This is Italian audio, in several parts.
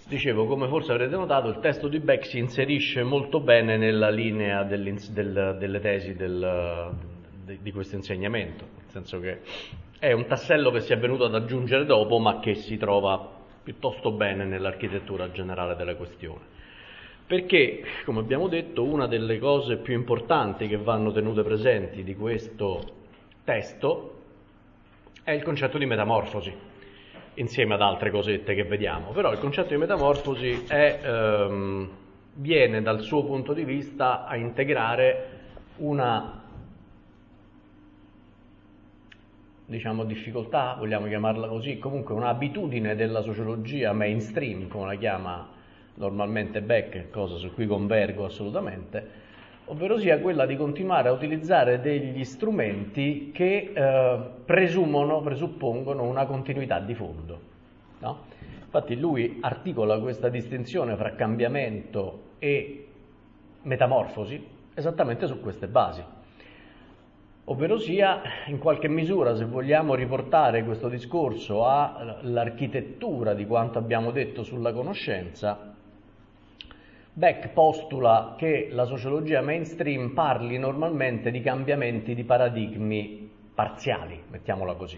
Dicevo, come forse avrete notato, il testo di Beck si inserisce molto bene nella linea delle tesi di questo insegnamento, nel senso che è un tassello che si è venuto ad aggiungere dopo, ma che si trova piuttosto bene nell'architettura generale della questione. Perché, come abbiamo detto, una delle cose più importanti che vanno tenute presenti di questo testo è il concetto di metamorfosi, insieme ad altre cosette che vediamo. Però il concetto di metamorfosi viene dal suo punto di vista a integrare una, diciamo, difficoltà, vogliamo chiamarla così, comunque un'abitudine della sociologia mainstream, come la chiama normalmente Beck, cosa su cui convergo assolutamente, ovvero sia quella di continuare a utilizzare degli strumenti che presuppongono una continuità di fondo, no? Infatti lui articola questa distinzione fra cambiamento e metamorfosi esattamente su queste basi, ovvero sia, in qualche misura, se vogliamo riportare questo discorso all'architettura di quanto abbiamo detto sulla conoscenza, Beck postula che la sociologia mainstream parli normalmente di cambiamenti di paradigmi parziali, mettiamola così,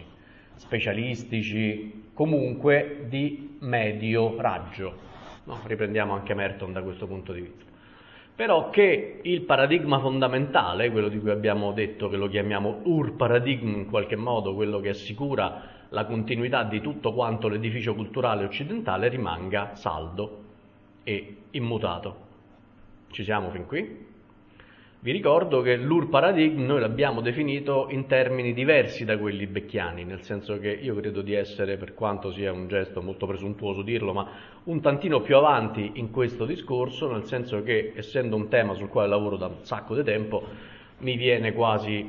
specialistici, comunque di medio raggio. No? Riprendiamo anche Merton da questo punto di vista. Però che il paradigma fondamentale, quello di cui abbiamo detto che lo chiamiamo Ur-Paradigma in qualche modo, quello che assicura la continuità di tutto quanto l'edificio culturale occidentale, rimanga saldo e immutato. Ci siamo fin qui? Vi ricordo che l'Ur-Paradigma noi l'abbiamo definito in termini diversi da quelli becchiani, nel senso che io credo di essere, per quanto sia un gesto molto presuntuoso dirlo, ma un tantino più avanti in questo discorso, nel senso che, essendo un tema sul quale lavoro da un sacco di tempo, mi viene quasi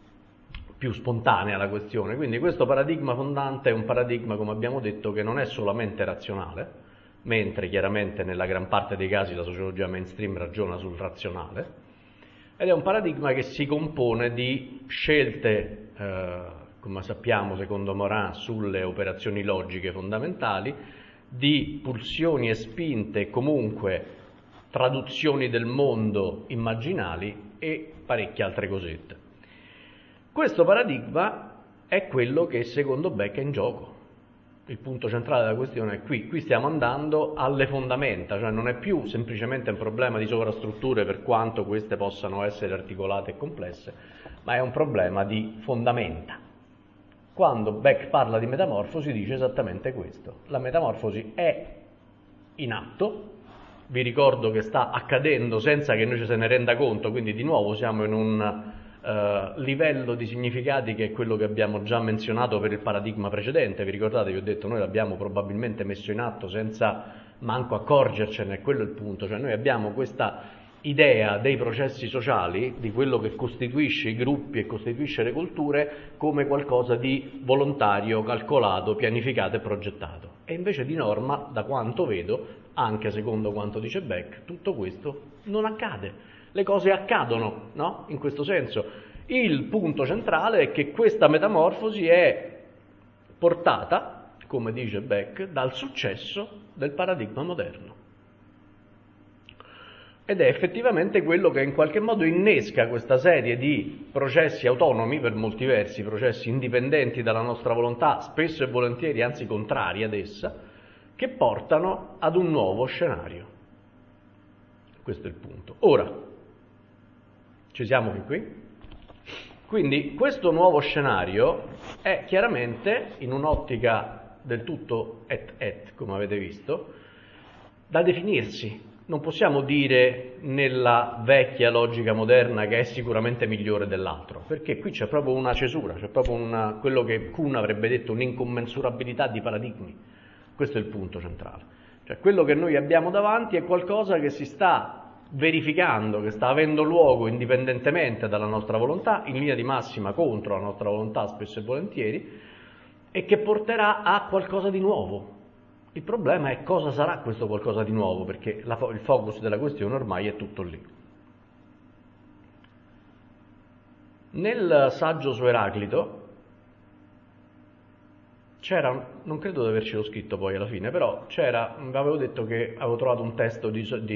più spontanea la questione. Quindi questo paradigma fondante è un paradigma, come abbiamo detto, che non è solamente razionale, mentre chiaramente nella gran parte dei casi la sociologia mainstream ragiona sul razionale, ed è un paradigma che si compone di scelte, come sappiamo secondo Morin, sulle operazioni logiche fondamentali, di pulsioni e spinte, comunque traduzioni del mondo immaginali e parecchie altre cosette. Questo paradigma è quello che secondo Beck è in gioco. Il punto centrale della questione è qui stiamo andando alle fondamenta, cioè non è più semplicemente un problema di sovrastrutture per quanto queste possano essere articolate e complesse, ma è un problema di fondamenta. Quando Beck parla di metamorfosi dice esattamente questo: la metamorfosi è in atto, vi ricordo che sta accadendo senza che noi ci se ne renda conto, quindi di nuovo siamo in un livello di significati che è quello che abbiamo già menzionato per il paradigma precedente. Vi ricordate, vi ho detto, noi l'abbiamo probabilmente messo in atto senza manco accorgercene, quello è il punto, cioè noi abbiamo questa idea dei processi sociali, di quello che costituisce i gruppi e costituisce le culture, come qualcosa di volontario, calcolato, pianificato e progettato. E invece di norma, da quanto vedo, anche secondo quanto dice Beck, tutto questo non accade. Le cose accadono, no? In questo senso. Il punto centrale è che questa metamorfosi è portata, come dice Beck, dal successo del paradigma moderno. Ed è effettivamente quello che in qualche modo innesca questa serie di processi autonomi, per molti versi, processi indipendenti dalla nostra volontà, spesso e volentieri, anzi contrari ad essa, che portano ad un nuovo scenario. Questo è il punto. Ora, ci siamo fin qui? Quindi questo nuovo scenario è chiaramente, in un'ottica del tutto come avete visto, da definirsi. Non possiamo dire nella vecchia logica moderna che è sicuramente migliore dell'altro, perché qui c'è proprio una cesura, c'è proprio quello che Kuhn avrebbe detto un'incommensurabilità di paradigmi. Questo è il punto centrale. Cioè quello che noi abbiamo davanti è qualcosa che si sta verificando, che sta avendo luogo indipendentemente dalla nostra volontà, in linea di massima contro la nostra volontà spesso e volentieri, e che porterà a qualcosa di nuovo. Il problema è cosa sarà questo qualcosa di nuovo, perché il focus della questione ormai è tutto lì. Nel saggio su Eraclito non credo di avercelo scritto poi alla fine, però avevo detto che avevo trovato un testo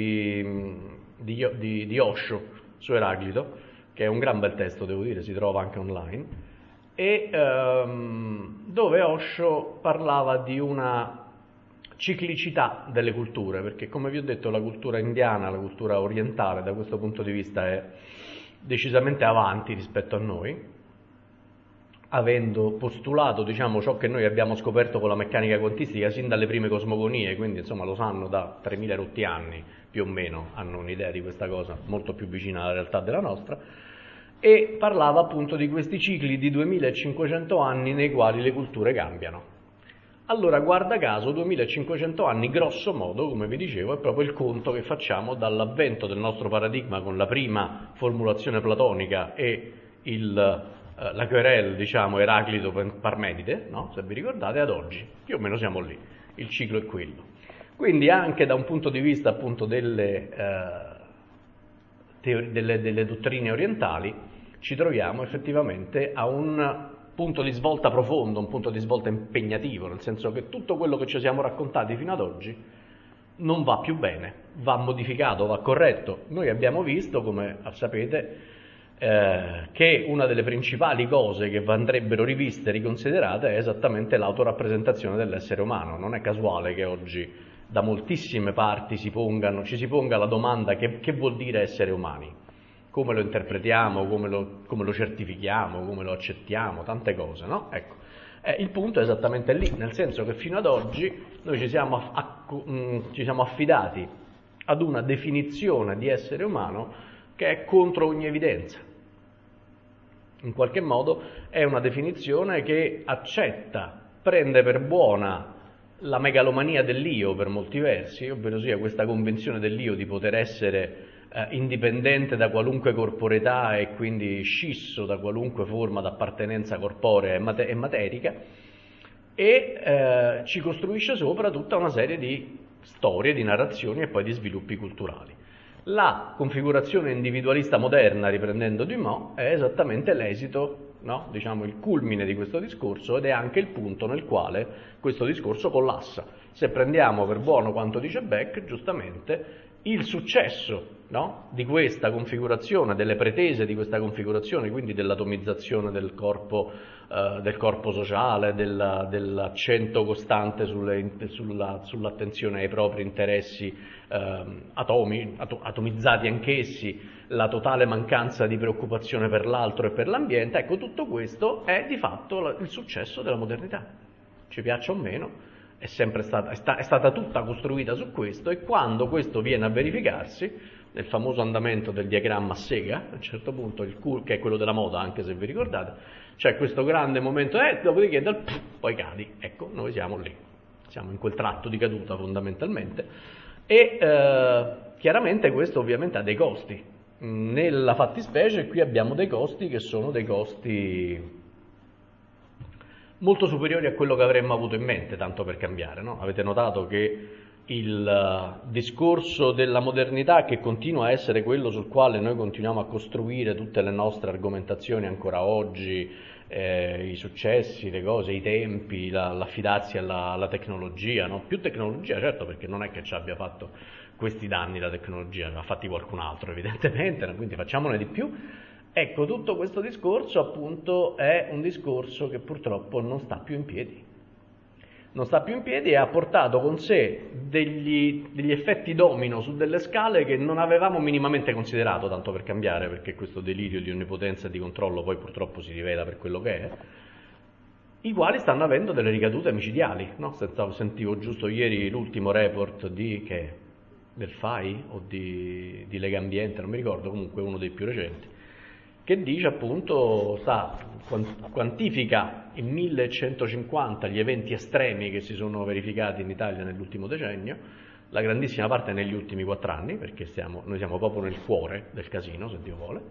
di Osho su Eraclito, che è un gran bel testo, devo dire, si trova anche online, e dove Osho parlava di una ciclicità delle culture, perché come vi ho detto la cultura indiana, la cultura orientale da questo punto di vista è decisamente avanti rispetto a noi, avendo postulato, diciamo, ciò che noi abbiamo scoperto con la meccanica quantistica sin dalle prime cosmogonie, quindi insomma lo sanno da 3000 rotti anni, più o meno, hanno un'idea di questa cosa molto più vicina alla realtà della nostra, e parlava appunto di questi cicli di 2500 anni nei quali le culture cambiano. Allora, guarda caso, 2500 anni, grosso modo, come vi dicevo, è proprio il conto che facciamo dall'avvento del nostro paradigma con la prima formulazione platonica e la querelle, diciamo, Eraclito Parmenide, no? Se vi ricordate, ad oggi, più o meno siamo lì, il ciclo è quello. Quindi anche da un punto di vista appunto delle dottrine orientali ci troviamo effettivamente a un punto di svolta profondo, un punto di svolta impegnativo, nel senso che tutto quello che ci siamo raccontati fino ad oggi non va più bene, va modificato, va corretto. Noi abbiamo visto, come sapete, che una delle principali cose che andrebbero riviste e riconsiderate è esattamente l'autorappresentazione dell'essere umano. Non è casuale che oggi da moltissime parti ci si ponga la domanda che vuol dire essere umani, come lo interpretiamo, come lo certifichiamo, come lo accettiamo, tante cose, no? Ecco, il punto è esattamente lì, nel senso che fino ad oggi noi ci siamo affidati ad una definizione di essere umano che è contro ogni evidenza. In qualche modo è una definizione che accetta, prende per buona la megalomania dell'io per molti versi, ovvero sia questa convinzione dell'io di poter essere indipendente da qualunque corporeità e quindi scisso da qualunque forma d'appartenenza corporea e materica, e ci costruisce sopra tutta una serie di storie, di narrazioni e poi di sviluppi culturali. La configurazione individualista moderna, riprendendo Dumas, è esattamente l'esito, no? Diciamo il culmine di questo discorso, ed è anche il punto nel quale questo discorso collassa. Se prendiamo per buono quanto dice Beck, giustamente, il successo, no? Di questa configurazione, delle pretese di questa configurazione, quindi dell'atomizzazione del corpo sociale, dell'accento costante sull'attenzione ai propri interessi atomizzati anch'essi, la totale mancanza di preoccupazione per l'altro e per l'ambiente, ecco, tutto questo è di fatto il successo della modernità, ci piaccia o meno. È stata tutta costruita su questo, e quando questo viene a verificarsi, nel famoso andamento del diagramma a sega, a un certo punto che è quello della moda, anche se vi ricordate, c'è questo grande momento, dopodiché poi cadi, ecco, noi siamo lì, siamo in quel tratto di caduta fondamentalmente, e chiaramente questo ovviamente ha dei costi. Nella fattispecie qui abbiamo dei costi che sono dei costi molto superiori a quello che avremmo avuto in mente, tanto per cambiare, no? Avete notato che il discorso della modernità, che continua a essere quello sul quale noi continuiamo a costruire tutte le nostre argomentazioni ancora oggi, i successi, le cose, i tempi, l'affidarsi alla tecnologia, no? Più tecnologia, certo, perché non è che ci abbia fatto questi danni la tecnologia, ne ha fatti qualcun altro evidentemente, quindi facciamone di più. Ecco, tutto questo discorso appunto è un discorso che purtroppo non sta più in piedi. Non sta più in piedi e ha portato con sé degli effetti domino su delle scale che non avevamo minimamente considerato, tanto per cambiare, perché questo delirio di onnipotenza e di controllo poi purtroppo si rivela per quello che è, i quali stanno avendo delle ricadute micidiali, no? Sentivo giusto ieri l'ultimo report del FAI o di Legambiente, non mi ricordo, comunque uno dei più recenti, che dice appunto, quantifica in 1150 gli eventi estremi che si sono verificati in Italia nell'ultimo decennio, la grandissima parte negli ultimi 4 anni, perché noi siamo proprio nel cuore del casino, se Dio vuole,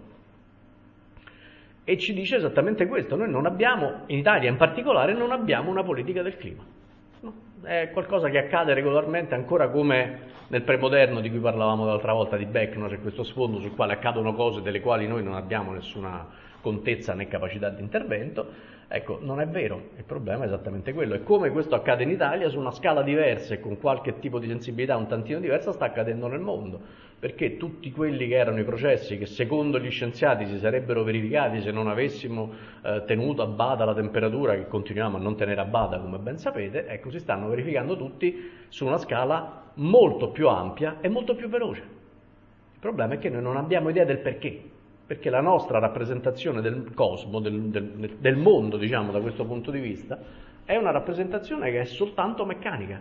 e ci dice esattamente questo: noi non abbiamo, in Italia in particolare, non abbiamo una politica del clima. No, è qualcosa che accade regolarmente, ancora come nel premoderno di cui parlavamo l'altra volta di Beck, no? C'è questo sfondo sul quale accadono cose delle quali noi non abbiamo nessuna contezza né capacità di intervento. Ecco, non è vero, il problema è esattamente quello. E come questo accade in Italia, su una scala diversa e con qualche tipo di sensibilità un tantino diversa, sta accadendo nel mondo. Perché tutti quelli che erano i processi che secondo gli scienziati si sarebbero verificati se non avessimo tenuto a bada la temperatura, che continuiamo a non tenere a bada come ben sapete, ecco, si stanno verificando tutti su una scala molto più ampia e molto più veloce. Il problema è che noi non abbiamo idea del perché la nostra rappresentazione del cosmo, del mondo, diciamo, da questo punto di vista, è una rappresentazione che è soltanto meccanica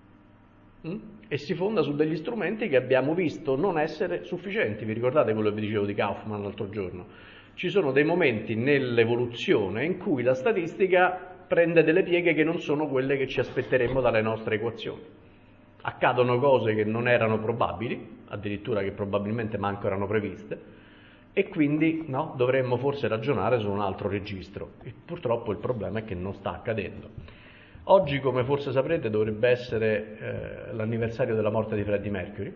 e si fonda su degli strumenti che abbiamo visto non essere sufficienti. Vi ricordate quello che vi dicevo di Kaufman l'altro giorno? Ci sono dei momenti nell'evoluzione in cui la statistica prende delle pieghe che non sono quelle che ci aspetteremmo dalle nostre equazioni. Accadono cose che non erano probabili, addirittura che probabilmente manco erano previste, e quindi no, dovremmo forse ragionare su un altro registro. E purtroppo il problema è che non sta accadendo. Oggi, come forse saprete, dovrebbe essere l'anniversario della morte di Freddie Mercury.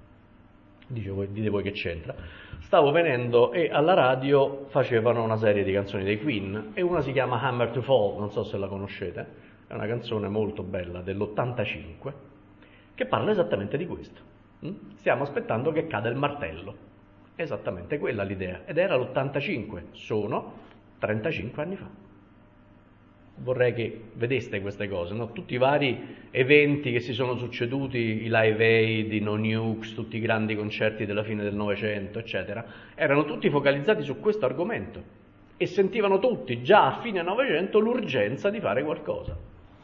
Dite voi che c'entra. Stavo venendo e alla radio facevano una serie di canzoni dei Queen e una si chiama Hammer to Fall, non so se la conoscete, è una canzone molto bella dell'85 che parla esattamente di questo. Stiamo aspettando che cada il martello. Esattamente quella l'idea, ed era l'85, sono 35 anni fa. Vorrei che vedeste queste cose, no? Tutti i vari eventi che si sono succeduti, i Live Aid, i No Nukes, tutti i grandi concerti della fine del Novecento, eccetera, erano tutti focalizzati su questo argomento e sentivano tutti, già a fine Novecento, l'urgenza di fare qualcosa.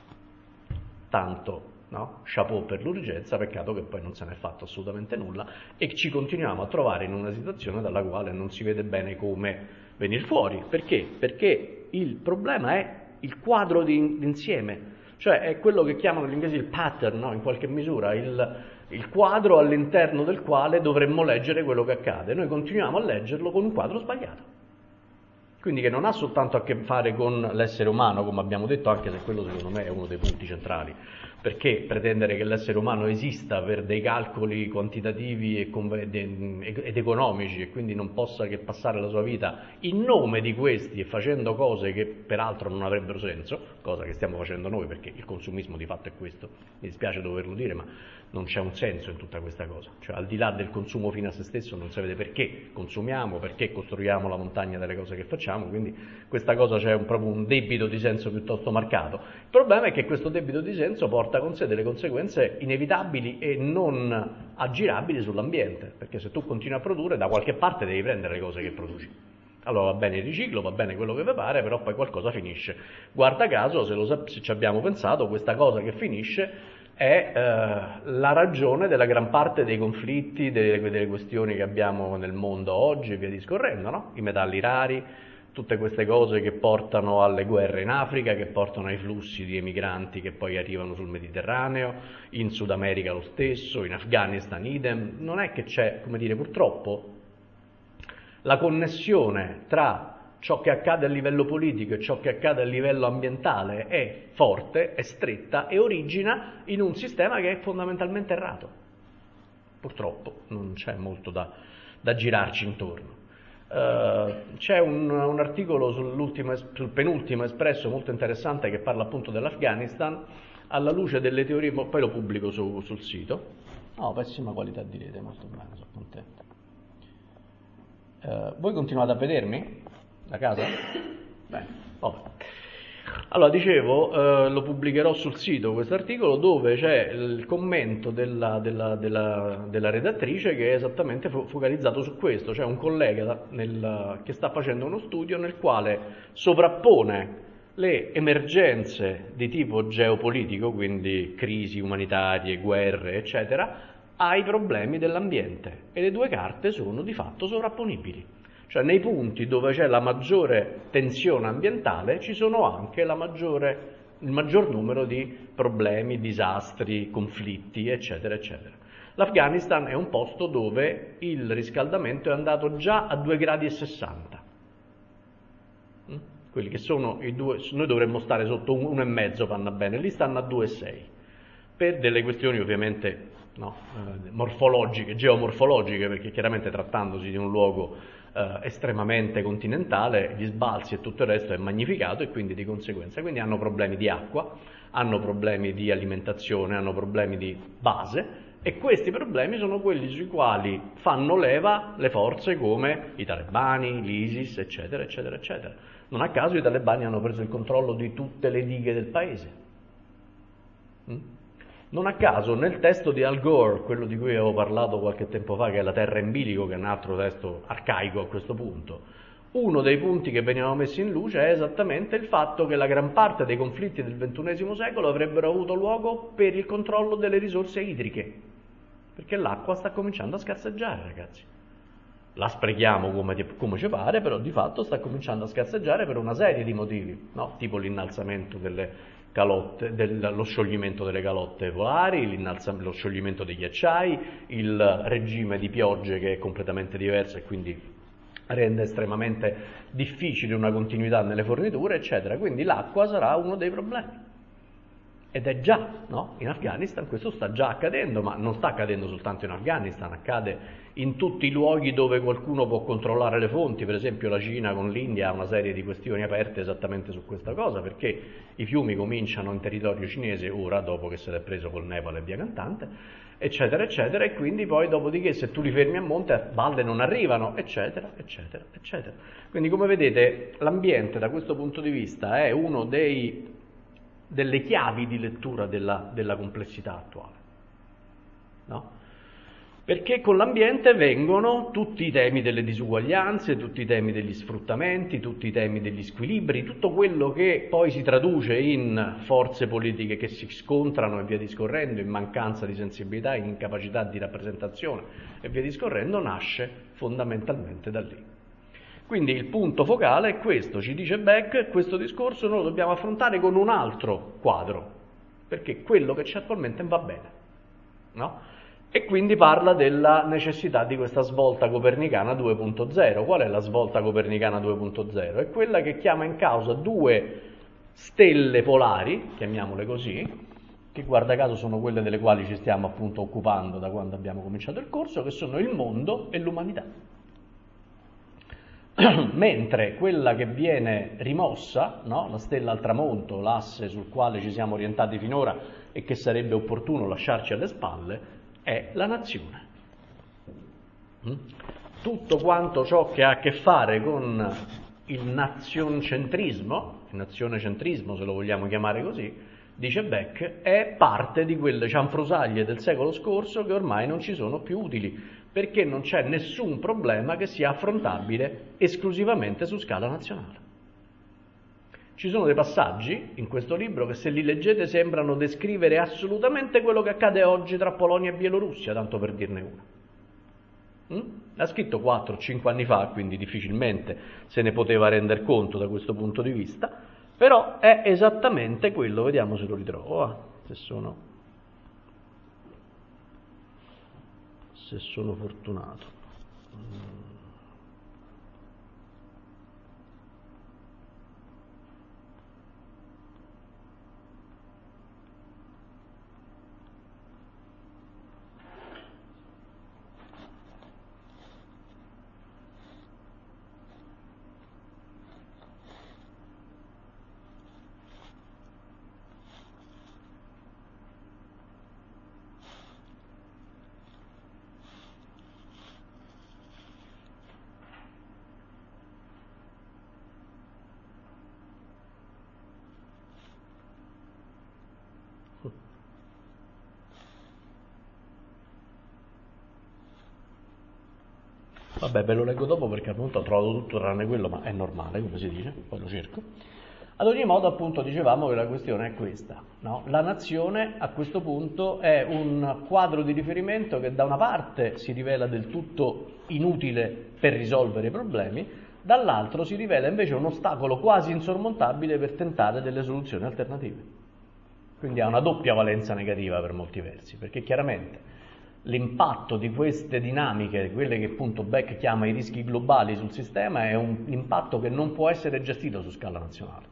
Tanto, no? Chapeau per l'urgenza, peccato che poi non se ne è fatto assolutamente nulla e ci continuiamo a trovare in una situazione dalla quale non si vede bene come venire fuori. Perché? Perché il problema è il quadro d'insieme, cioè è quello che chiamano gli inglesi il pattern, no? In qualche misura, il quadro all'interno del quale dovremmo leggere quello che accade. Noi continuiamo a leggerlo con un quadro sbagliato. Quindi che non ha soltanto a che fare con l'essere umano, come abbiamo detto, anche se quello secondo me è uno dei punti centrali, perché pretendere che l'essere umano esista per dei calcoli quantitativi ed economici e quindi non possa che passare la sua vita in nome di questi e facendo cose che peraltro non avrebbero senso, cosa che stiamo facendo noi perché il consumismo di fatto è questo, mi dispiace doverlo dire, ma non c'è un senso in tutta questa cosa, cioè al di là del consumo fine a se stesso non si vede perché consumiamo, perché costruiamo la montagna delle cose che facciamo, quindi questa cosa c'è proprio un debito di senso piuttosto marcato. Il problema è che questo debito di senso porta con sé delle conseguenze inevitabili e non aggirabili sull'ambiente, perché se tu continui a produrre da qualche parte devi prendere le cose che produci. Allora va bene il riciclo, va bene quello che vi pare, però poi qualcosa finisce. Guarda caso, se ci abbiamo pensato, questa cosa che finisce è la ragione della gran parte dei conflitti, delle questioni che abbiamo nel mondo oggi e via discorrendo, no? I metalli rari, tutte queste cose che portano alle guerre in Africa, che portano ai flussi di emigranti che poi arrivano sul Mediterraneo, in Sud America lo stesso, in Afghanistan idem. Non è che c'è, come dire, purtroppo la connessione tra ciò che accade a livello politico e ciò che accade a livello ambientale è forte, è stretta e origina in un sistema che è fondamentalmente errato. Purtroppo non c'è molto da girarci intorno. C'è un articolo sul penultimo Espresso molto interessante che parla appunto dell'Afghanistan alla luce delle teorie, poi lo pubblico sul sito. No, pessima qualità di rete, molto bene, sono contento. Voi continuate a vedermi da casa? Bene, vabbè. Allora, dicevo, lo pubblicherò sul sito questo articolo dove c'è il commento della redattrice che è esattamente focalizzato su questo. C'è un collega che sta facendo uno studio nel quale sovrappone le emergenze di tipo geopolitico, quindi crisi umanitarie, guerre, eccetera, ai problemi dell'ambiente e le due carte sono di fatto sovrapponibili. Cioè nei punti dove c'è la maggiore tensione ambientale ci sono anche il maggior numero di problemi, disastri, conflitti, eccetera, eccetera. L'Afghanistan è un posto dove il riscaldamento è andato già a 2,60 gradi. Quelli che sono i due, noi dovremmo stare sotto 1,5 vanno bene, lì stanno a 2,6. per delle questioni ovviamente morfologiche, geomorfologiche, perché chiaramente trattandosi di un luogo estremamente continentale, gli sbalzi e tutto il resto è magnificato e quindi di conseguenza quindi hanno problemi di acqua, hanno problemi di alimentazione, hanno problemi di base e questi problemi sono quelli sui quali fanno leva le forze come i talebani, l'ISIS, eccetera, eccetera, eccetera. Non a caso i talebani hanno preso il controllo di tutte le dighe del paese. Non a caso nel testo di Al Gore, quello di cui avevo parlato qualche tempo fa, che è La terra in bilico, che è un altro testo arcaico a questo punto, uno dei punti che venivano messi in luce è esattamente il fatto che la gran parte dei conflitti del XXI secolo avrebbero avuto luogo per il controllo delle risorse idriche, perché l'acqua sta cominciando a scarseggiare, ragazzi. La sprechiamo come ci pare, però di fatto sta cominciando a scarseggiare per una serie di motivi, no? Tipo l'innalzamento delle calotte, lo scioglimento delle calotte polari, lo scioglimento dei ghiacciai, il regime di piogge che è completamente diverso e quindi rende estremamente difficile una continuità nelle forniture, eccetera. Quindi l'acqua sarà uno dei problemi. Ed è già, no? In Afghanistan questo sta già accadendo, ma non sta accadendo soltanto in Afghanistan, accade in tutti i luoghi dove qualcuno può controllare le fonti. Per esempio la Cina con l'India ha una serie di questioni aperte esattamente su questa cosa, perché i fiumi cominciano in territorio cinese ora, dopo che se l'è preso col Nepal e via cantante, eccetera, eccetera, e quindi poi dopodiché se tu li fermi a monte a valle non arrivano, eccetera, eccetera, eccetera. Quindi come vedete l'ambiente da questo punto di vista è uno delle chiavi di lettura della complessità attuale, no? Perché con l'ambiente vengono tutti i temi delle disuguaglianze, tutti i temi degli sfruttamenti, tutti i temi degli squilibri, tutto quello che poi si traduce in forze politiche che si scontrano e via discorrendo, in mancanza di sensibilità, in incapacità di rappresentazione e via discorrendo, nasce fondamentalmente da lì. Quindi il punto focale è questo, ci dice Beck, questo discorso noi lo dobbiamo affrontare con un altro quadro, perché quello che c'è attualmente va bene, no? E quindi parla della necessità di questa svolta copernicana 2.0. Qual è la svolta copernicana 2.0? È quella che chiama in causa due stelle polari, chiamiamole così, che guarda caso sono quelle delle quali ci stiamo appunto occupando da quando abbiamo cominciato il corso, che sono il mondo e l'umanità. Mentre quella che viene rimossa, no? La stella al tramonto, l'asse sul quale ci siamo orientati finora e che sarebbe opportuno lasciarci alle spalle, è la nazione. Tutto quanto ciò che ha a che fare con il nazioncentrismo, il nazionecentrismo se lo vogliamo chiamare così, dice Beck, è parte di quelle cianfrusaglie del secolo scorso che ormai non ci sono più utili, perché non c'è nessun problema che sia affrontabile esclusivamente su scala nazionale. Ci sono dei passaggi in questo libro che se li leggete sembrano descrivere assolutamente quello che accade oggi tra Polonia e Bielorussia, tanto per dirne una. L'ha scritto 4-5 anni fa, quindi difficilmente se ne poteva rendere conto da questo punto di vista, però è esattamente quello, vediamo se lo ritrovo, se sono fortunato. Vabbè, ve lo leggo dopo perché appunto ho trovato tutto tranne quello, ma è normale, come si dice, poi lo cerco. Ad ogni modo, appunto, dicevamo che la questione è questa, no? La nazione a questo punto è un quadro di riferimento che da una parte si rivela del tutto inutile per risolvere i problemi, dall'altro si rivela invece un ostacolo quasi insormontabile per tentare delle soluzioni alternative. Quindi ha una doppia valenza negativa per molti versi, perché chiaramente l'impatto di queste dinamiche, quelle che appunto Beck chiama i rischi globali sul sistema, è un impatto che non può essere gestito su scala nazionale.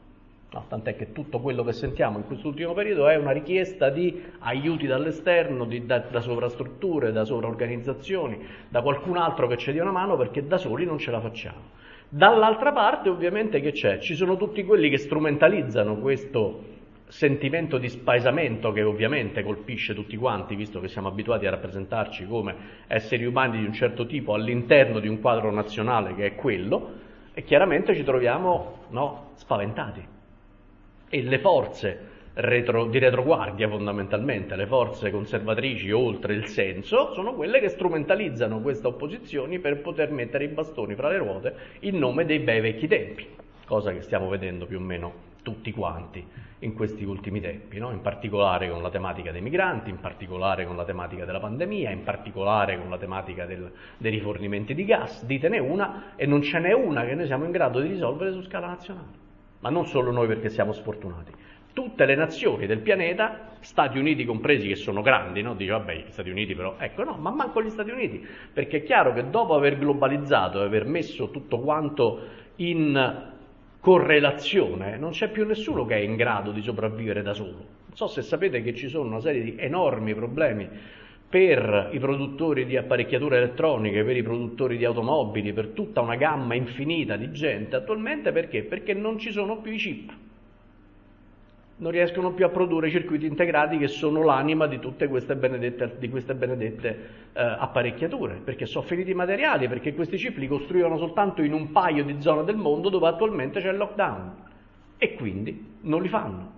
No, tant'è che tutto quello che sentiamo in quest'ultimo periodo è una richiesta di aiuti dall'esterno, da sovrastrutture, da sovraorganizzazioni, da qualcun altro che ci dia una mano, perché da soli non ce la facciamo. Dall'altra parte ovviamente che c'è? Ci sono tutti quelli che strumentalizzano questo sentimento di spaesamento che ovviamente colpisce tutti quanti, visto che siamo abituati a rappresentarci come esseri umani di un certo tipo all'interno di un quadro nazionale che è quello, e chiaramente ci troviamo spaventati. E le forze di retroguardia, fondamentalmente, le forze conservatrici oltre il senso, sono quelle che strumentalizzano queste opposizioni per poter mettere i bastoni fra le ruote in nome dei bei vecchi tempi, cosa che stiamo vedendo più o meno tutti quanti in questi ultimi tempi, no? In particolare con la tematica dei migranti, in particolare con la tematica della pandemia, in particolare con la tematica dei rifornimenti di gas. Ditene una e non ce n'è una che noi siamo in grado di risolvere su scala nazionale. Ma non solo noi perché siamo sfortunati. Tutte le nazioni del pianeta, Stati Uniti compresi, che sono grandi, no? Dice vabbè, gli Stati Uniti però, ecco no, ma manco gli Stati Uniti, perché è chiaro che dopo aver globalizzato e aver messo tutto quanto in correlazione, non c'è più nessuno che è in grado di sopravvivere da solo. Non so se sapete che ci sono una serie di enormi problemi per i produttori di apparecchiature elettroniche, per i produttori di automobili, per tutta una gamma infinita di gente attualmente, perché? Perché non ci sono più i chip, non riescono più a produrre i circuiti integrati che sono l'anima di tutte queste benedette apparecchiature, perché sono finiti i materiali, perché questi chip li costruivano soltanto in un paio di zone del mondo dove attualmente c'è il lockdown e quindi non li fanno.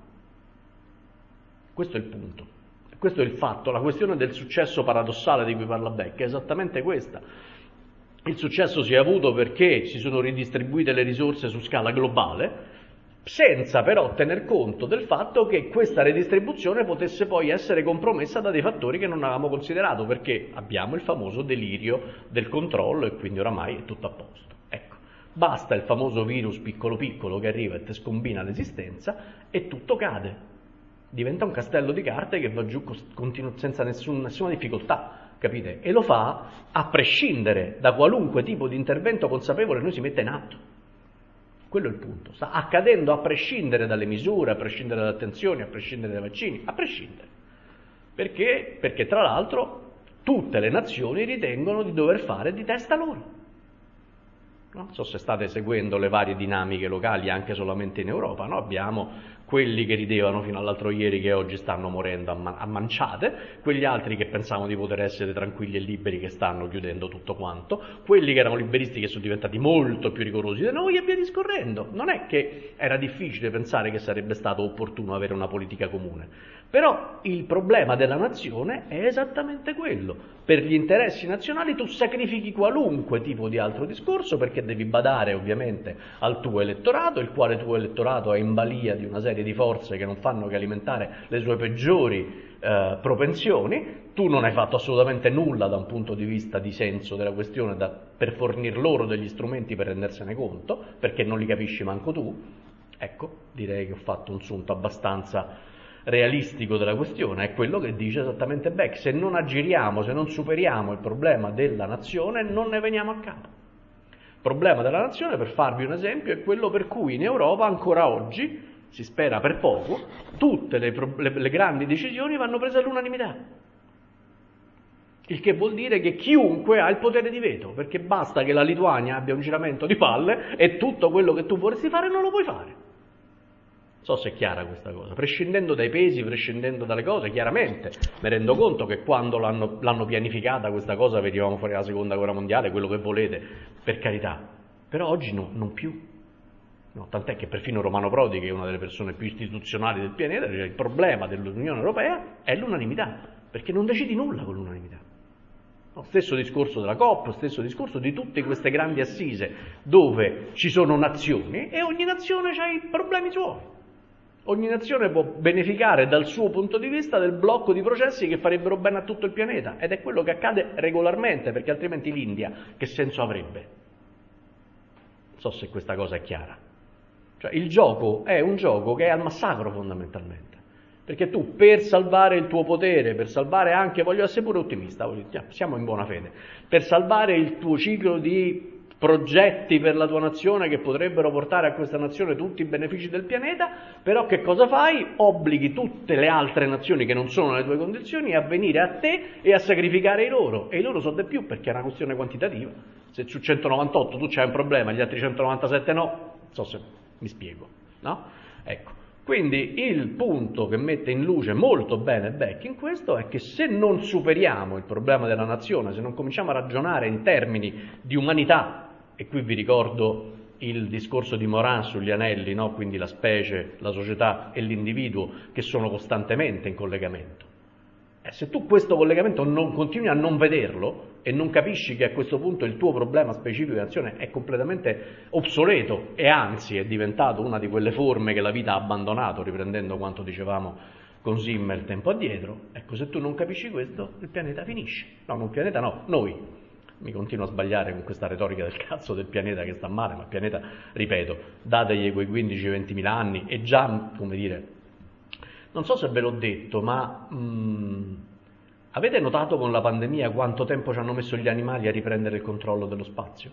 Questo è il punto. Questo è il fatto, la questione del successo paradossale di cui parla Beck è esattamente questa. Il successo si è avuto perché si sono ridistribuite le risorse su scala globale, senza però tener conto del fatto che questa redistribuzione potesse poi essere compromessa da dei fattori che non avevamo considerato, perché abbiamo il famoso delirio del controllo e quindi oramai è tutto a posto. Ecco, basta il famoso virus piccolo piccolo che arriva e te scombina l'esistenza e tutto cade. Diventa un castello di carte che va giù senza nessuna difficoltà, capite? E lo fa a prescindere da qualunque tipo di intervento consapevole noi si metta in atto. Quello è il punto. Sta accadendo a prescindere dalle misure, a prescindere dalle attenzioni, a prescindere dai vaccini, a prescindere. Perché? Perché tra l'altro tutte le nazioni ritengono di dover fare di testa loro. Non so se state seguendo le varie dinamiche locali anche solamente in Europa, no? Abbiamo quelli che ridevano fino all'altro ieri che oggi stanno morendo a manciate, quegli altri che pensavano di poter essere tranquilli e liberi che stanno chiudendo tutto quanto, quelli che erano liberisti che sono diventati molto più rigorosi di noi e via discorrendo. Non è che era difficile pensare che sarebbe stato opportuno avere una politica comune, però il problema della nazione è esattamente quello. Per gli interessi nazionali tu sacrifichi qualunque tipo di altro discorso perché devi badare ovviamente al tuo elettorato, il quale tuo elettorato è in balia di una serie di forze che non fanno che alimentare le sue peggiori propensioni. Tu non hai fatto assolutamente nulla da un punto di vista di senso della questione per fornir loro degli strumenti per rendersene conto, perché non li capisci manco tu. Ecco, direi che ho fatto un sunto abbastanza realistico della questione, è quello che dice esattamente Beck: se non aggiriamo, se non superiamo il problema della nazione, non ne veniamo a capo. Il problema della nazione, per farvi un esempio, è quello per cui in Europa ancora oggi, si spera per poco, tutte le grandi decisioni vanno prese all'unanimità. Il che vuol dire che chiunque ha il potere di veto, perché basta che la Lituania abbia un giramento di palle e tutto quello che tu vorresti fare non lo puoi fare. Non so se è chiara questa cosa, prescindendo dai pesi, prescindendo dalle cose, chiaramente mi rendo conto che quando l'hanno pianificata questa cosa venivamo fuori dalla seconda guerra mondiale, quello che volete, per carità, però oggi no, non più. No, tant'è che perfino Romano Prodi, che è una delle persone più istituzionali del pianeta, dice: il problema dell'Unione Europea è l'unanimità, perché non decidi nulla con l'unanimità. No, stesso discorso della COP, stesso discorso di tutte queste grandi assise dove ci sono nazioni e ogni nazione ha i problemi suoi. Ogni nazione può beneficiare dal suo punto di vista del blocco di processi che farebbero bene a tutto il pianeta, ed è quello che accade regolarmente, perché altrimenti l'India che senso avrebbe? Non so se questa cosa è chiara. Cioè il gioco è un gioco che è al massacro fondamentalmente, perché tu per salvare il tuo potere, per salvare anche, voglio essere pure ottimista, siamo in buona fede, per salvare il tuo ciclo di progetti per la tua nazione che potrebbero portare a questa nazione tutti i benefici del pianeta, però che cosa fai? Obblighi tutte le altre nazioni che non sono nelle tue condizioni a venire a te e a sacrificare i loro, e i loro sono di più perché è una questione quantitativa. Se su 198 tu c'hai un problema e gli altri 197 no, non so se mi spiego, no? Ecco. Quindi il punto che mette in luce molto bene Beck in questo è che se non superiamo il problema della nazione, se non cominciamo a ragionare in termini di umanità, e qui vi ricordo il discorso di Morin sugli anelli, no? Quindi la specie, la società e l'individuo che sono costantemente in collegamento. Se tu questo collegamento non continui a non vederlo e non capisci che a questo punto il tuo problema specifico di azione è completamente obsoleto e anzi è diventato una di quelle forme che la vita ha abbandonato, riprendendo quanto dicevamo con Simmel tempo addietro, ecco, se tu non capisci questo il pianeta finisce. No, non il pianeta no, noi. Mi continuo a sbagliare con questa retorica del cazzo del pianeta che sta male, ma il pianeta, ripeto, dategli quei 15-20 mila anni e già, come dire, non so se ve l'ho detto, ma avete notato con la pandemia quanto tempo ci hanno messo gli animali a riprendere il controllo dello spazio?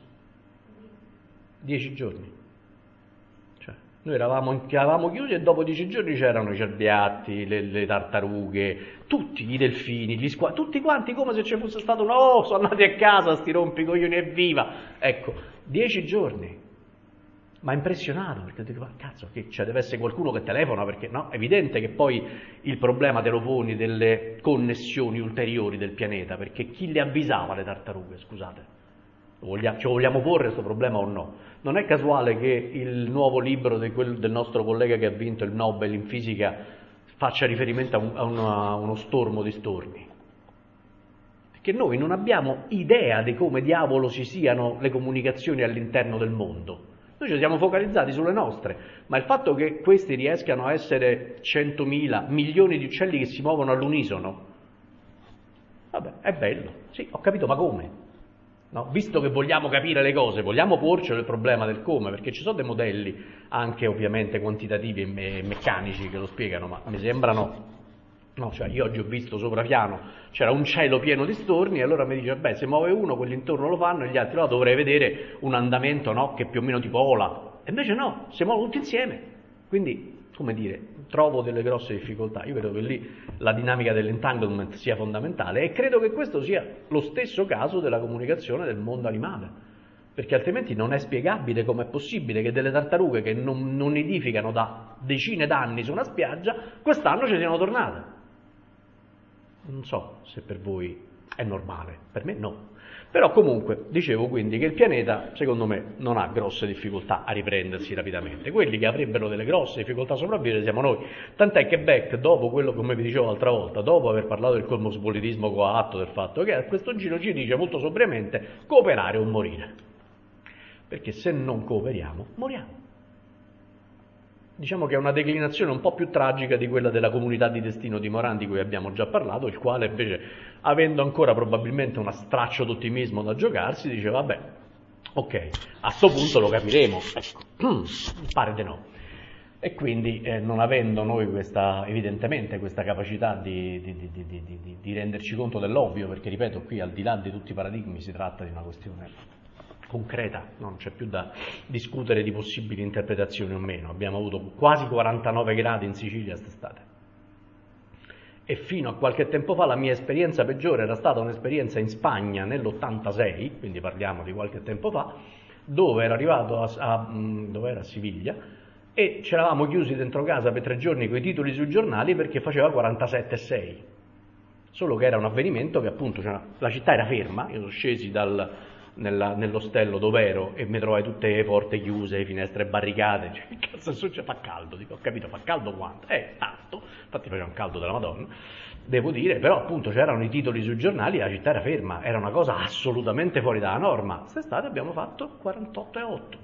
10 giorni. Cioè, noi eravamo chiusi e dopo 10 giorni c'erano i cerbiatti, le tartarughe, tutti i delfini, tutti quanti come se ci fosse stato sono andati a casa, sti rompicoglioni, evviva! Ecco, 10 giorni. Ma impressionato, perché dico, ma cazzo, che c'è, deve essere qualcuno che telefona, perché no, è evidente che poi il problema te lo poni delle connessioni ulteriori del pianeta, perché chi le avvisava le tartarughe, scusate? Ci vogliamo porre questo problema o no? Non è casuale che il nuovo libro del nostro collega che ha vinto il Nobel in fisica faccia riferimento a uno stormo di stormi. Perché noi non abbiamo idea di come diavolo ci siano le comunicazioni all'interno del mondo. Noi ci siamo focalizzati sulle nostre, ma il fatto che questi riescano a essere 100.000, milioni di uccelli che si muovono all'unisono, vabbè, è bello, sì, ho capito, ma come? No? Visto che vogliamo capire le cose, vogliamo porcelo il problema del come, perché ci sono dei modelli, anche ovviamente quantitativi e meccanici che lo spiegano, ma mi sembrano... No, cioè io oggi ho visto soprapiano, c'era un cielo pieno di stormi e allora mi dice, beh, se muove uno, quelli intorno lo fanno e gli altri no, dovrei vedere un andamento, no, che più o meno tipo ola. E invece no, si muovono tutti insieme. Quindi, come dire, trovo delle grosse difficoltà. Io credo che lì la dinamica dell'entanglement sia fondamentale e credo che questo sia lo stesso caso della comunicazione del mondo animale. Perché altrimenti non è spiegabile com'è possibile che delle tartarughe che non nidificano da decine d'anni su una spiaggia, quest'anno ci siano tornate. Non so se per voi è normale, per me no. Però comunque, dicevo quindi che il pianeta, secondo me, non ha grosse difficoltà a riprendersi rapidamente. Quelli che avrebbero delle grosse difficoltà a sopravvivere siamo noi. Tant'è che Beck, dopo quello, come vi dicevo l'altra volta, dopo aver parlato del cosmopolitismo coatto, del fatto che a questo giro ci dice molto sobriamente cooperare o morire. Perché se non cooperiamo, moriamo. Diciamo che è una declinazione un po' più tragica di quella della comunità di destino di Morin, di cui abbiamo già parlato, il quale invece, avendo ancora probabilmente uno straccio d'ottimismo da giocarsi, dice vabbè, ok, a sto punto lo capiremo, ecco, pare di no. E quindi non avendo noi evidentemente questa capacità di renderci conto dell'ovvio, perché ripeto, qui al di là di tutti i paradigmi si tratta di una questione concreta, non c'è più da discutere di possibili interpretazioni o meno. Abbiamo avuto quasi 49 gradi in Sicilia quest'estate e fino a qualche tempo fa la mia esperienza peggiore era stata un'esperienza in Spagna nell'86, quindi parliamo di qualche tempo fa, dove ero arrivato dove era? A Siviglia, e ci eravamo chiusi dentro casa per 3 giorni con i titoli sui giornali perché faceva 47,6, solo che era un avvenimento che appunto la città era ferma, io sono scesi nell'ostello dove ero e mi trovai tutte le porte chiuse, le finestre barricate, cioè, che cazzo succede? Fa caldo, dico, ho capito, fa caldo quanto? Tanto, infatti faceva un caldo della Madonna, devo dire, però appunto c'erano i titoli sui giornali e la città era ferma, era una cosa assolutamente fuori dalla norma. Quest'estate abbiamo fatto 48,8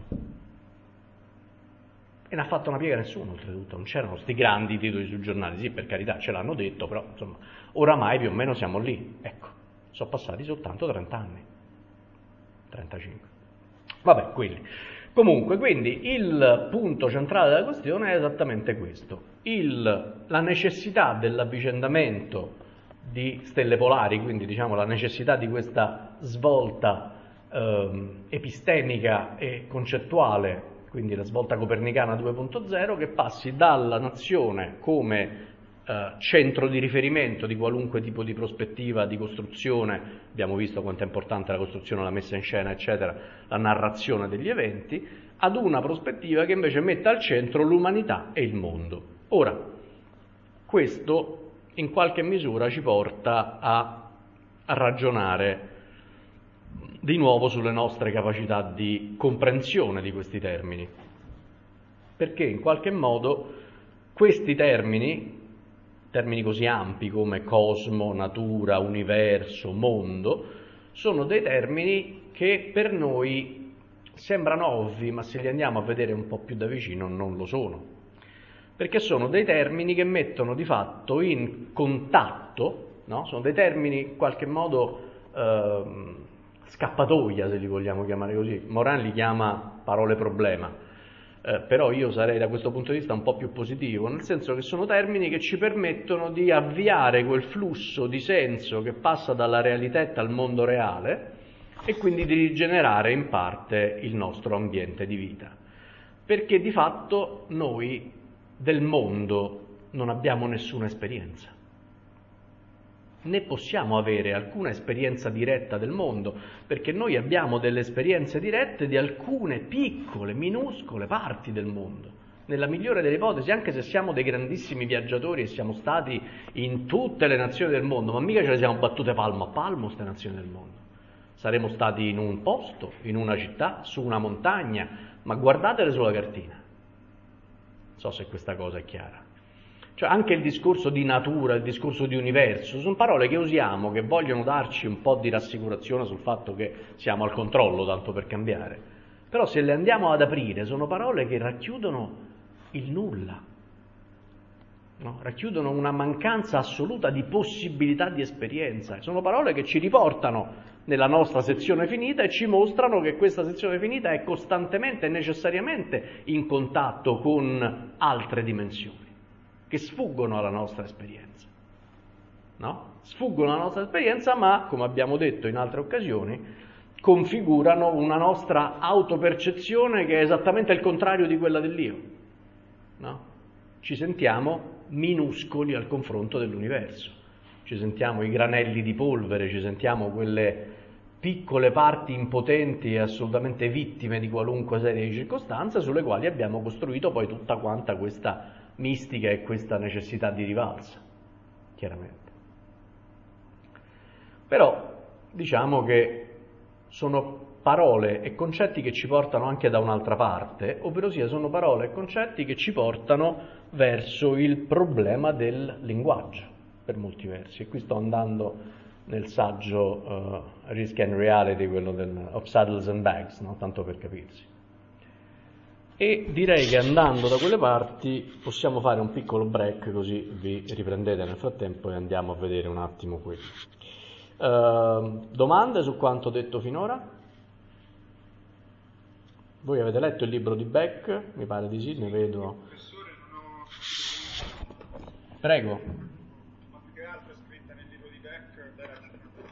e ne ha fatto una piega nessuno, oltretutto, non c'erano sti grandi titoli sui giornali, sì, per carità, ce l'hanno detto, però insomma, oramai più o meno siamo lì, ecco, sono passati soltanto 30 anni. 35. Vabbè, quelli. Comunque, quindi il punto centrale della questione è esattamente questo. La necessità dell'avvicendamento di stelle polari, quindi diciamo la necessità di questa svolta epistemica e concettuale, quindi la svolta copernicana 2.0, che passi dalla nazione come centro di riferimento di qualunque tipo di prospettiva, di costruzione, abbiamo visto quanto è importante la costruzione, la messa in scena, eccetera, la narrazione degli eventi, ad una prospettiva che invece metta al centro l'umanità e il mondo. Ora, questo in qualche misura ci porta a ragionare di nuovo sulle nostre capacità di comprensione di questi termini, perché in qualche modo questi termini così ampi come cosmo, natura, universo, mondo, sono dei termini che per noi sembrano ovvi, ma se li andiamo a vedere un po' più da vicino non lo sono, perché sono dei termini che mettono di fatto in contatto, no? Sono dei termini in qualche modo scappatoia, se li vogliamo chiamare così. Morin li chiama parole problema. Però io sarei da questo punto di vista un po' più positivo, nel senso che sono termini che ci permettono di avviare quel flusso di senso che passa dalla realità al mondo reale e quindi di rigenerare in parte il nostro ambiente di vita. Perché di fatto noi del mondo non abbiamo nessuna esperienza, né possiamo avere alcuna esperienza diretta del mondo, perché noi abbiamo delle esperienze dirette di alcune piccole, minuscole parti del mondo. Nella migliore delle ipotesi, anche se siamo dei grandissimi viaggiatori e siamo stati in tutte le nazioni del mondo, ma mica ce le siamo battute palmo a palmo queste nazioni del mondo. Saremo stati in un posto, in una città, su una montagna, ma guardatele sulla cartina. Non so se questa cosa è chiara. Cioè anche il discorso di natura, il discorso di universo, sono parole che usiamo, che vogliono darci un po' di rassicurazione sul fatto che siamo al controllo, tanto per cambiare. Però se le andiamo ad aprire, sono parole che racchiudono il nulla, no? Racchiudono una mancanza assoluta di possibilità di esperienza. Sono parole che ci riportano nella nostra sezione finita e ci mostrano che questa sezione finita è costantemente e necessariamente in contatto con altre dimensioni che sfuggono alla nostra esperienza, no? Sfuggono alla nostra esperienza, ma, come abbiamo detto in altre occasioni, configurano una nostra autopercezione che è esattamente il contrario di quella dell'io, no? Ci sentiamo minuscoli al confronto dell'universo, ci sentiamo i granelli di polvere, ci sentiamo quelle piccole parti impotenti e assolutamente vittime di qualunque serie di circostanze sulle quali abbiamo costruito poi tutta quanta questa mistica e questa necessità di rivalsa, chiaramente. Però diciamo che sono parole e concetti che ci portano anche da un'altra parte, ovvero sia sono parole e concetti che ci portano verso il problema del linguaggio, per molti versi. E qui sto andando nel saggio Risk and Reality, quello of Saddles and Bags, no? Tanto per capirsi. E direi che andando da quelle parti possiamo fare un piccolo break, così vi riprendete nel frattempo e andiamo a vedere un attimo quello. Domande su quanto detto finora? Voi avete letto il libro di Beck? Mi pare di sì, ne vedo. Prego. Ma più che altro è scritta nel libro di Beck.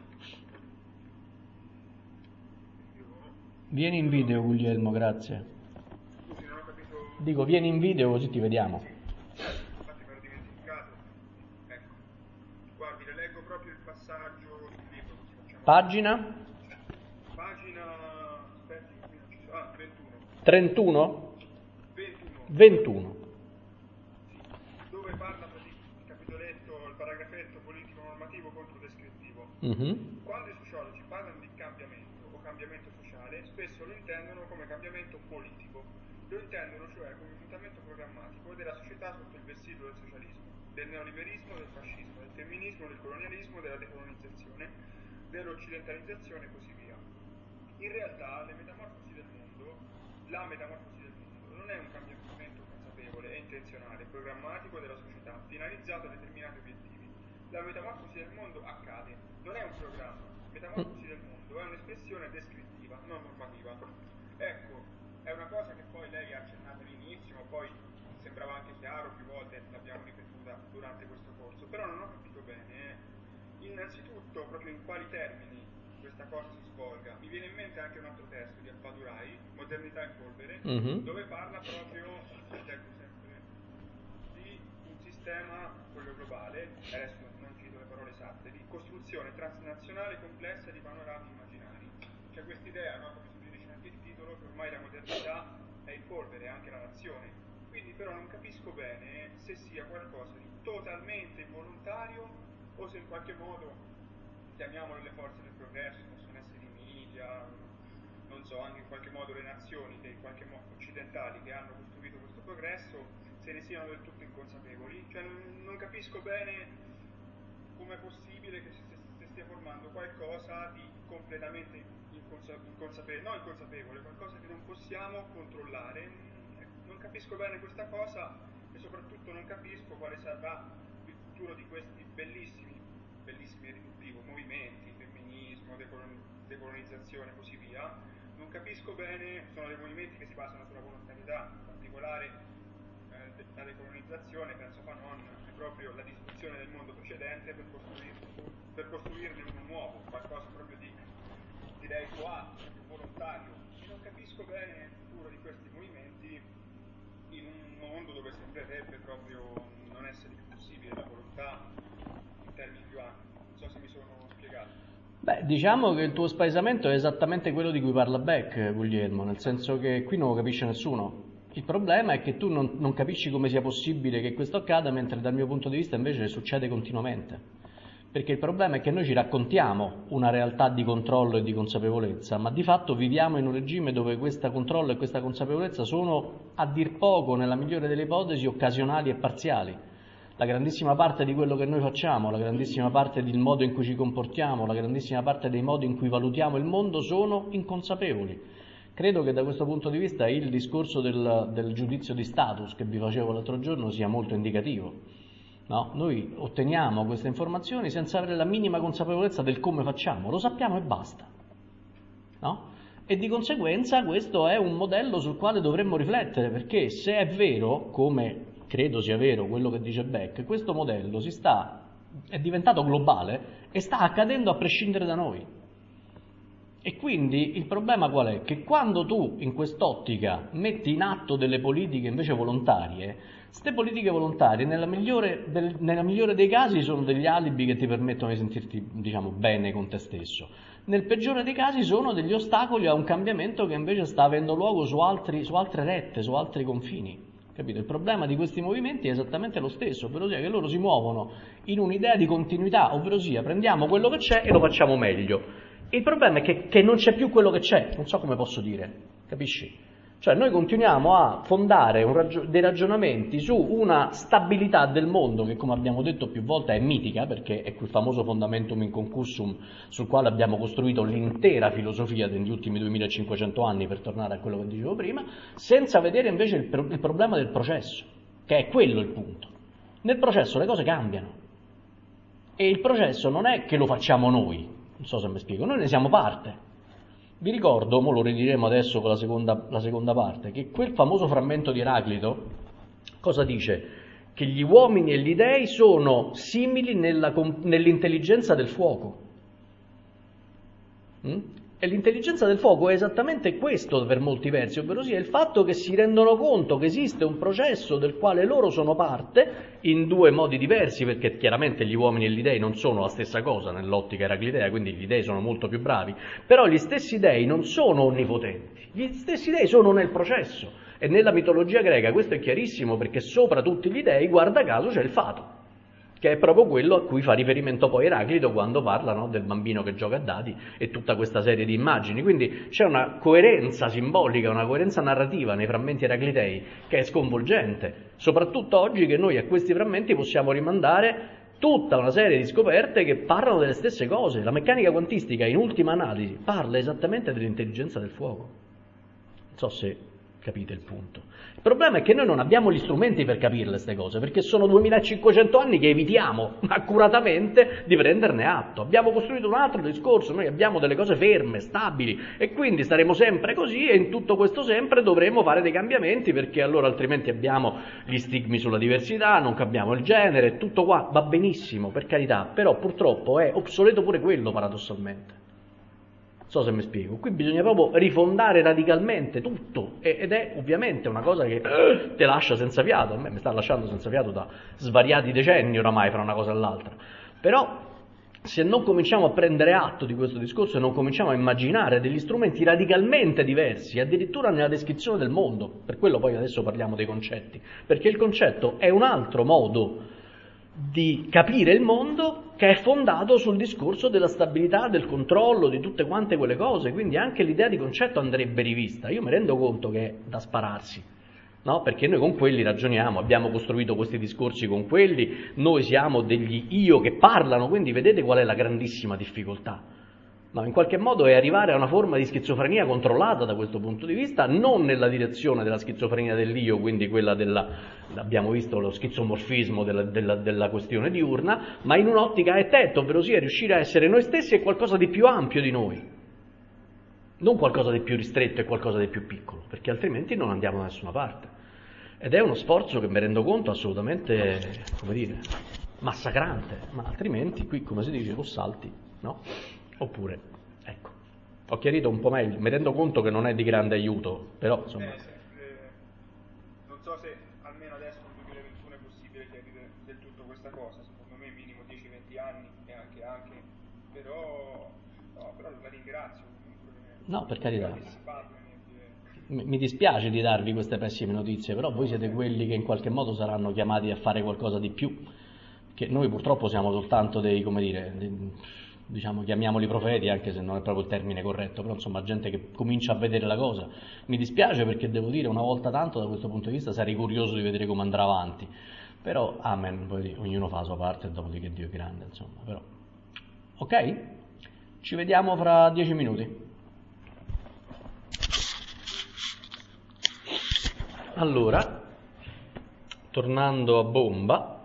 Vieni in video, Guglielmo, grazie. Scusi, non ho capito. Dico, vieni in video così ti vediamo. Infatti me l'ho dimenticato. Ecco. Guardi, le leggo proprio il passaggio del libro, così facciamo. Pagina? Pagina. Aspetti, qui non ci sono. Ah, 21. 31? 21. 21. Sì. Dove parla il capitoletto, il paragrafetto politico-normativo contro descrittivo. Quando i sociologi parlano di cambiamento o cambiamento sociale, spesso lo intendono come cambiamento politico. Lo intendono cioè come un mutamento programmatico della società sotto il vessillo del socialismo, del neoliberismo, del fascismo, del femminismo, del colonialismo, della decolonizzazione, dell'occidentalizzazione e così via. In realtà la metamorfosi del mondo non è un cambiamento consapevole e intenzionale, programmatico della società, finalizzato a determinati obiettivi. La metamorfosi del mondo accade, non è un programma. Metamorfosi del mondo è un'espressione descrittiva, non normativa. Ecco, è una cosa che poi lei ha accennato all'inizio, ma poi sembrava anche chiaro, più volte l'abbiamo ripetuta durante questo corso, però non ho capito bene, innanzitutto proprio in quali termini questa cosa si svolga. Mi viene in mente anche un altro testo di Alfadurai, Modernità in polvere, dove parla proprio, leggo sempre, di un sistema, quello globale, adesso non cito le parole esatte, di costruzione transnazionale complessa di panorami immaginari. C'è quest'idea, no, come suggerisce anche il titolo, che ormai la modernità è in polvere, anche la nazione. Quindi però non capisco bene se sia qualcosa di totalmente involontario o se in qualche modo, chiamiamole le forze del progresso, possono essere i media, non so, anche in qualche modo le nazioni che in qualche modo occidentali che hanno costruito questo progresso, se ne siano del tutto inconsapevoli. Cioè non capisco bene come è possibile che si stia formando qualcosa di completamente inconsapevole, qualcosa che non possiamo controllare. Non capisco bene questa cosa e soprattutto non capisco quale sarà il futuro di questi bellissimi e riduttivo movimenti, femminismo, decolonizzazione e così via. Non capisco bene, sono dei movimenti che si basano sulla volontarietà, in particolare la decolonizzazione, penso Fanon, è proprio la distruzione del mondo precedente per costruirne uno nuovo, qualcosa proprio direi coatto, più volontario. E non capisco bene il futuro di questi movimenti in un mondo dove sembrerebbe proprio non essere più possibile la volontà in termini più ampi. Non so se mi sono spiegato. Beh, diciamo che il tuo spaesamento è esattamente quello di cui parla Beck, Guglielmo, nel senso che qui non lo capisce nessuno. Il problema è che tu non capisci come sia possibile che questo accada, mentre dal mio punto di vista invece succede continuamente. Perché il problema è che noi ci raccontiamo una realtà di controllo e di consapevolezza, ma di fatto viviamo in un regime dove questo controllo e questa consapevolezza sono, a dir poco, nella migliore delle ipotesi, occasionali e parziali. La grandissima parte di quello che noi facciamo, la grandissima parte del modo in cui ci comportiamo, la grandissima parte dei modi in cui valutiamo il mondo sono inconsapevoli. Credo che da questo punto di vista il discorso del giudizio di status che vi facevo l'altro giorno sia molto indicativo. No? Noi otteniamo queste informazioni senza avere la minima consapevolezza del come facciamo, lo sappiamo e basta. No? E di conseguenza questo è un modello sul quale dovremmo riflettere, perché se è vero, come credo sia vero quello che dice Beck, questo modello è diventato globale e sta accadendo a prescindere da noi. E quindi il problema qual è? Che quando tu in quest'ottica metti in atto delle politiche invece volontarie, queste politiche volontarie nella migliore dei casi sono degli alibi che ti permettono di sentirti, diciamo, bene con te stesso. Nel peggiore dei casi sono degli ostacoli a un cambiamento che invece sta avendo luogo su altre rette, su altri confini. Capito? Il problema di questi movimenti è esattamente lo stesso, ovvero sia che loro si muovono in un'idea di continuità, ovvero sia prendiamo quello che c'è e lo facciamo meglio. Il problema è che non c'è più quello che c'è, non so come posso dire, capisci? Cioè noi continuiamo a fondare dei ragionamenti su una stabilità del mondo che, come abbiamo detto più volte, è mitica, perché è quel famoso fondamentum in concussum sul quale abbiamo costruito l'intera filosofia degli ultimi 2500 anni, per tornare a quello che dicevo prima, senza vedere invece il problema del processo, che è quello il punto. Nel processo le cose cambiano e il processo non è che lo facciamo noi. Non so se mi spiego, noi ne siamo parte. Vi ricordo, mo lo ridiremo adesso con la seconda parte, che quel famoso frammento di Eraclito cosa dice? Che gli uomini e gli dei sono simili nell'intelligenza del fuoco. E l'intelligenza del fuoco è esattamente questo per molti versi, ovvero sia il fatto che si rendono conto che esiste un processo del quale loro sono parte in due modi diversi, perché chiaramente gli uomini e gli dei non sono la stessa cosa nell'ottica eraclitea, quindi gli dei sono molto più bravi, però gli stessi dei non sono onnipotenti, gli stessi dei sono nel processo e nella mitologia greca questo è chiarissimo perché sopra tutti gli dei, guarda caso, c'è il fato, che è proprio quello a cui fa riferimento poi Eraclito quando parla, no, del bambino che gioca a dadi e tutta questa serie di immagini. Quindi c'è una coerenza simbolica, una coerenza narrativa nei frammenti eraclitei che è sconvolgente, soprattutto oggi che noi a questi frammenti possiamo rimandare tutta una serie di scoperte che parlano delle stesse cose. La meccanica quantistica, in ultima analisi, parla esattamente dell'intelligenza del fuoco. Non so se capite il punto. Il problema è che noi non abbiamo gli strumenti per capirle queste cose, perché sono 2500 anni che evitiamo accuratamente di prenderne atto. Abbiamo costruito un altro discorso, noi abbiamo delle cose ferme, stabili, e quindi staremo sempre così e in tutto questo sempre dovremo fare dei cambiamenti, perché allora altrimenti abbiamo gli stigmi sulla diversità, non capiamo il genere, tutto qua va benissimo, per carità, però purtroppo è obsoleto pure quello paradossalmente. so se mi spiego. Qui bisogna proprio rifondare radicalmente tutto, ed è ovviamente una cosa che te lascia senza fiato. A me mi sta lasciando senza fiato da svariati decenni oramai fra una cosa e l'altra. Però se non cominciamo a prendere atto di questo discorso e non cominciamo a immaginare degli strumenti radicalmente diversi, addirittura nella descrizione del mondo, per quello poi adesso parliamo dei concetti, perché il concetto è un altro modo di capire il mondo che è fondato sul discorso della stabilità, del controllo, di tutte quante quelle cose, quindi anche l'idea di concetto andrebbe rivista. Io mi rendo conto che è da spararsi, no? Perché noi con quelli ragioniamo, abbiamo costruito questi discorsi con quelli, noi siamo degli io che parlano, quindi vedete qual è la grandissima difficoltà. Ma in qualche modo è arrivare a una forma di schizofrenia controllata da questo punto di vista, non nella direzione della schizofrenia dell'io, quindi quella abbiamo visto lo schizomorfismo della questione diurna, ma in un'ottica a tetto, ovvero sia riuscire a essere noi stessi e qualcosa di più ampio di noi, non qualcosa di più ristretto e qualcosa di più piccolo, perché altrimenti non andiamo da nessuna parte. Ed è uno sforzo che mi rendo conto assolutamente, come dire, massacrante, ma altrimenti qui, come si dice, o salti, no? Oppure, ecco, ho chiarito un po' meglio, mi rendo conto che non è di grande aiuto, però insomma... non so se almeno adesso nel 2021 è possibile chiarire del tutto questa cosa, secondo me minimo 10-20 anni e anche, però la ringrazio comunque. No, per carità. Mi dispiace di darvi queste pessime notizie, però voi siete quelli che in qualche modo saranno chiamati a fare qualcosa di più, che noi purtroppo siamo soltanto dei, come dire... diciamo, chiamiamoli profeti, anche se non è proprio il termine corretto, però insomma gente che comincia a vedere la cosa. Mi dispiace perché devo dire, una volta tanto da questo punto di vista sarei curioso di vedere come andrà avanti, però amen, poi ognuno fa la sua parte e dopodiché Dio è grande, insomma, però. Ok? Ci vediamo fra 10 minuti. Allora, tornando a bomba,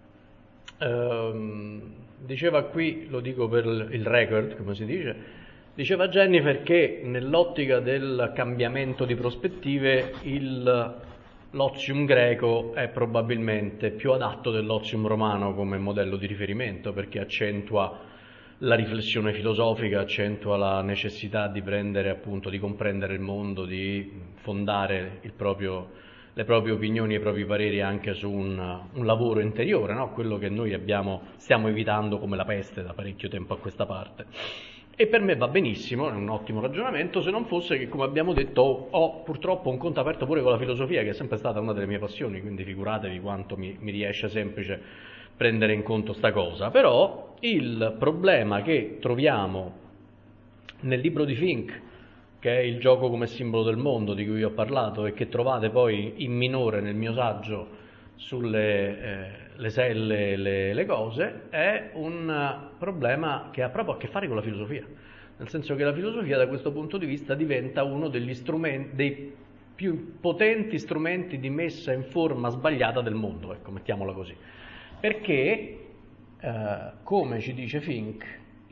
diceva qui, lo dico per il record, come si dice, diceva Jennifer che nell'ottica del cambiamento di prospettive l'ozium greco è probabilmente più adatto dell'ozium romano come modello di riferimento, perché accentua la riflessione filosofica, accentua la necessità di prendere, appunto, di comprendere il mondo, di fondare le proprie opinioni e i propri pareri anche su un lavoro interiore, no? Quello che noi stiamo evitando come la peste da parecchio tempo a questa parte. E per me va benissimo, è un ottimo ragionamento, se non fosse che, come abbiamo detto, ho purtroppo un conto aperto pure con la filosofia, che è sempre stata una delle mie passioni, quindi figuratevi quanto mi riesce semplice prendere in conto sta cosa. Però il problema che troviamo nel libro di Fink, che è Il gioco come simbolo del mondo, di cui vi ho parlato, e che trovate poi in minore nel mio saggio sulle le selle, le cose, è un problema che ha proprio a che fare con la filosofia, nel senso che la filosofia da questo punto di vista diventa uno degli strumenti, dei più potenti strumenti di messa in forma sbagliata del mondo, ecco, mettiamola così, perché come ci dice Fink,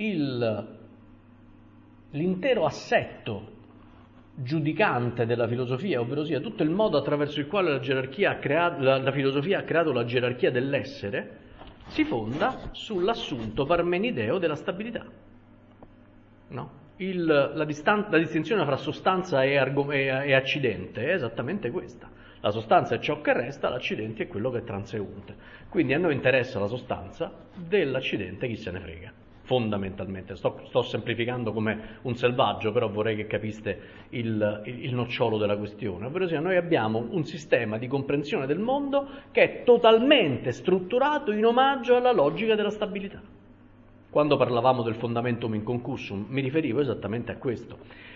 l'intero assetto giudicante della filosofia, ovvero sia tutto il modo attraverso il quale la filosofia ha creato la gerarchia dell'essere, si fonda sull'assunto parmenideo della stabilità. No? La distinzione fra sostanza e accidente è esattamente questa. La sostanza è ciò che resta, l'accidente è quello che è transeunte. Quindi a noi interessa la sostanza, dell'accidente chi se ne frega. Fondamentalmente, sto semplificando come un selvaggio, però vorrei che capiste il nocciolo della questione, ovvero sia noi abbiamo un sistema di comprensione del mondo che è totalmente strutturato in omaggio alla logica della stabilità. Quando parlavamo del fundamentum inconcussum mi riferivo esattamente a questo.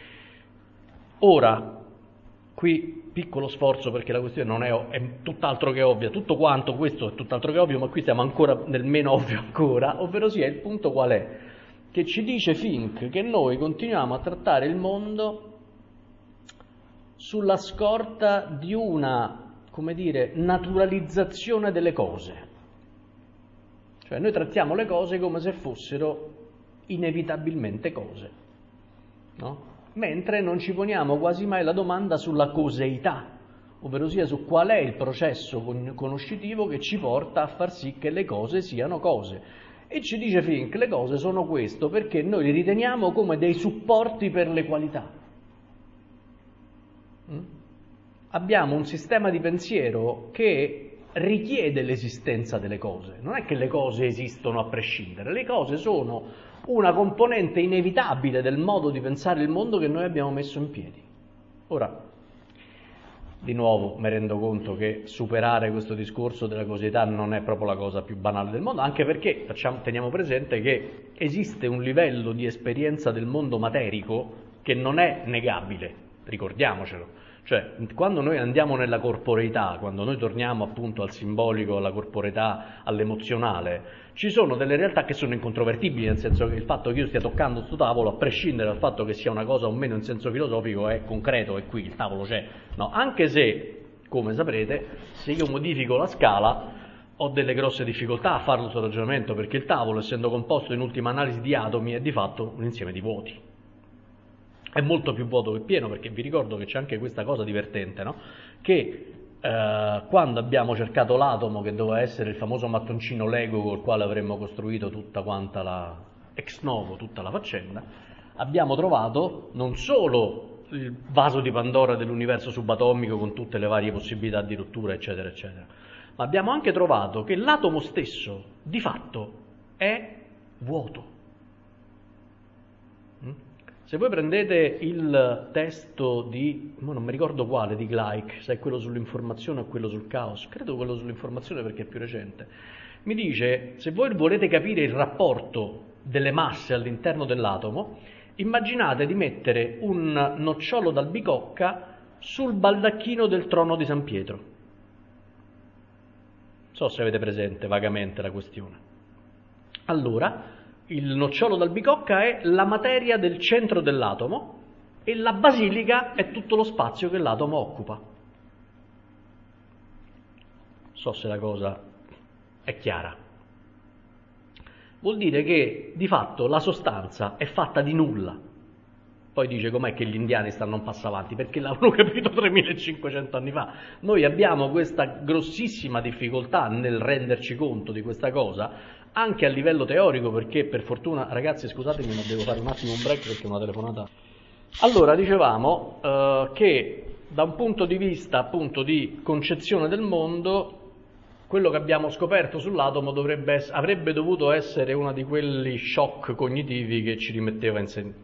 Ora, qui piccolo sforzo perché la questione non è tutt'altro che ovvia, tutto quanto questo è tutt'altro che ovvio, ma qui siamo ancora nel meno ovvio ancora, ovvero sia il punto qual è? Che ci dice Fink che noi continuiamo a trattare il mondo sulla scorta di una, come dire, naturalizzazione delle cose. Cioè noi trattiamo le cose come se fossero inevitabilmente cose, no? Mentre non ci poniamo quasi mai la domanda sulla coseità, ovvero sia su qual è il processo conoscitivo che ci porta a far sì che le cose siano cose. E ci dice Fink, le cose sono questo perché noi li riteniamo come dei supporti per le qualità. Abbiamo un sistema di pensiero che richiede l'esistenza delle cose. Non è che le cose esistono a prescindere, le cose sono una componente inevitabile del modo di pensare il mondo che noi abbiamo messo in piedi. Ora, di nuovo mi rendo conto che superare questo discorso della causalità non è proprio la cosa più banale del mondo, anche perché teniamo presente che esiste un livello di esperienza del mondo materico che non è negabile, ricordiamocelo. Cioè, quando noi andiamo nella corporeità, quando noi torniamo appunto al simbolico, alla corporeità, all'emozionale, ci sono delle realtà che sono incontrovertibili, nel senso che il fatto che io stia toccando sto tavolo, a prescindere dal fatto che sia una cosa o meno in senso filosofico, è concreto, è qui, il tavolo c'è. No, anche se, come saprete, se io modifico la scala, ho delle grosse difficoltà a fare questo ragionamento, perché il tavolo, essendo composto in ultima analisi di atomi, è di fatto un insieme di vuoti. È molto più vuoto che pieno, perché vi ricordo che c'è anche questa cosa divertente, no? Che quando abbiamo cercato l'atomo, che doveva essere il famoso mattoncino Lego col quale avremmo costruito tutta quanta la ex novo, tutta la faccenda, abbiamo trovato non solo il vaso di Pandora dell'universo subatomico con tutte le varie possibilità di rottura, eccetera, eccetera, ma abbiamo anche trovato che l'atomo stesso, di fatto, è vuoto. Se voi prendete il testo di, non mi ricordo quale, di Gleich, se è quello sull'informazione o quello sul caos, credo quello sull'informazione perché è più recente, mi dice, se voi volete capire il rapporto delle masse all'interno dell'atomo, immaginate di mettere un nocciolo d'albicocca sul baldacchino del trono di San Pietro. Non so se avete presente vagamente la questione. Allora, il nocciolo d'albicocca è la materia del centro dell'atomo e la basilica è tutto lo spazio che l'atomo occupa. So se la cosa è chiara. Vuol dire che di fatto la sostanza è fatta di nulla. Poi dice com'è che gli indiani stanno un passo avanti, perché l'hanno capito 3500 anni fa. Noi abbiamo questa grossissima difficoltà nel renderci conto di questa cosa, anche a livello teorico, perché per fortuna, ragazzi scusatemi ma devo fare un attimo un break perché è una telefonata. Allora dicevamo che da un punto di vista appunto di concezione del mondo, quello che abbiamo scoperto sull'atomo avrebbe dovuto essere uno di quelli shock cognitivi che ci rimetteva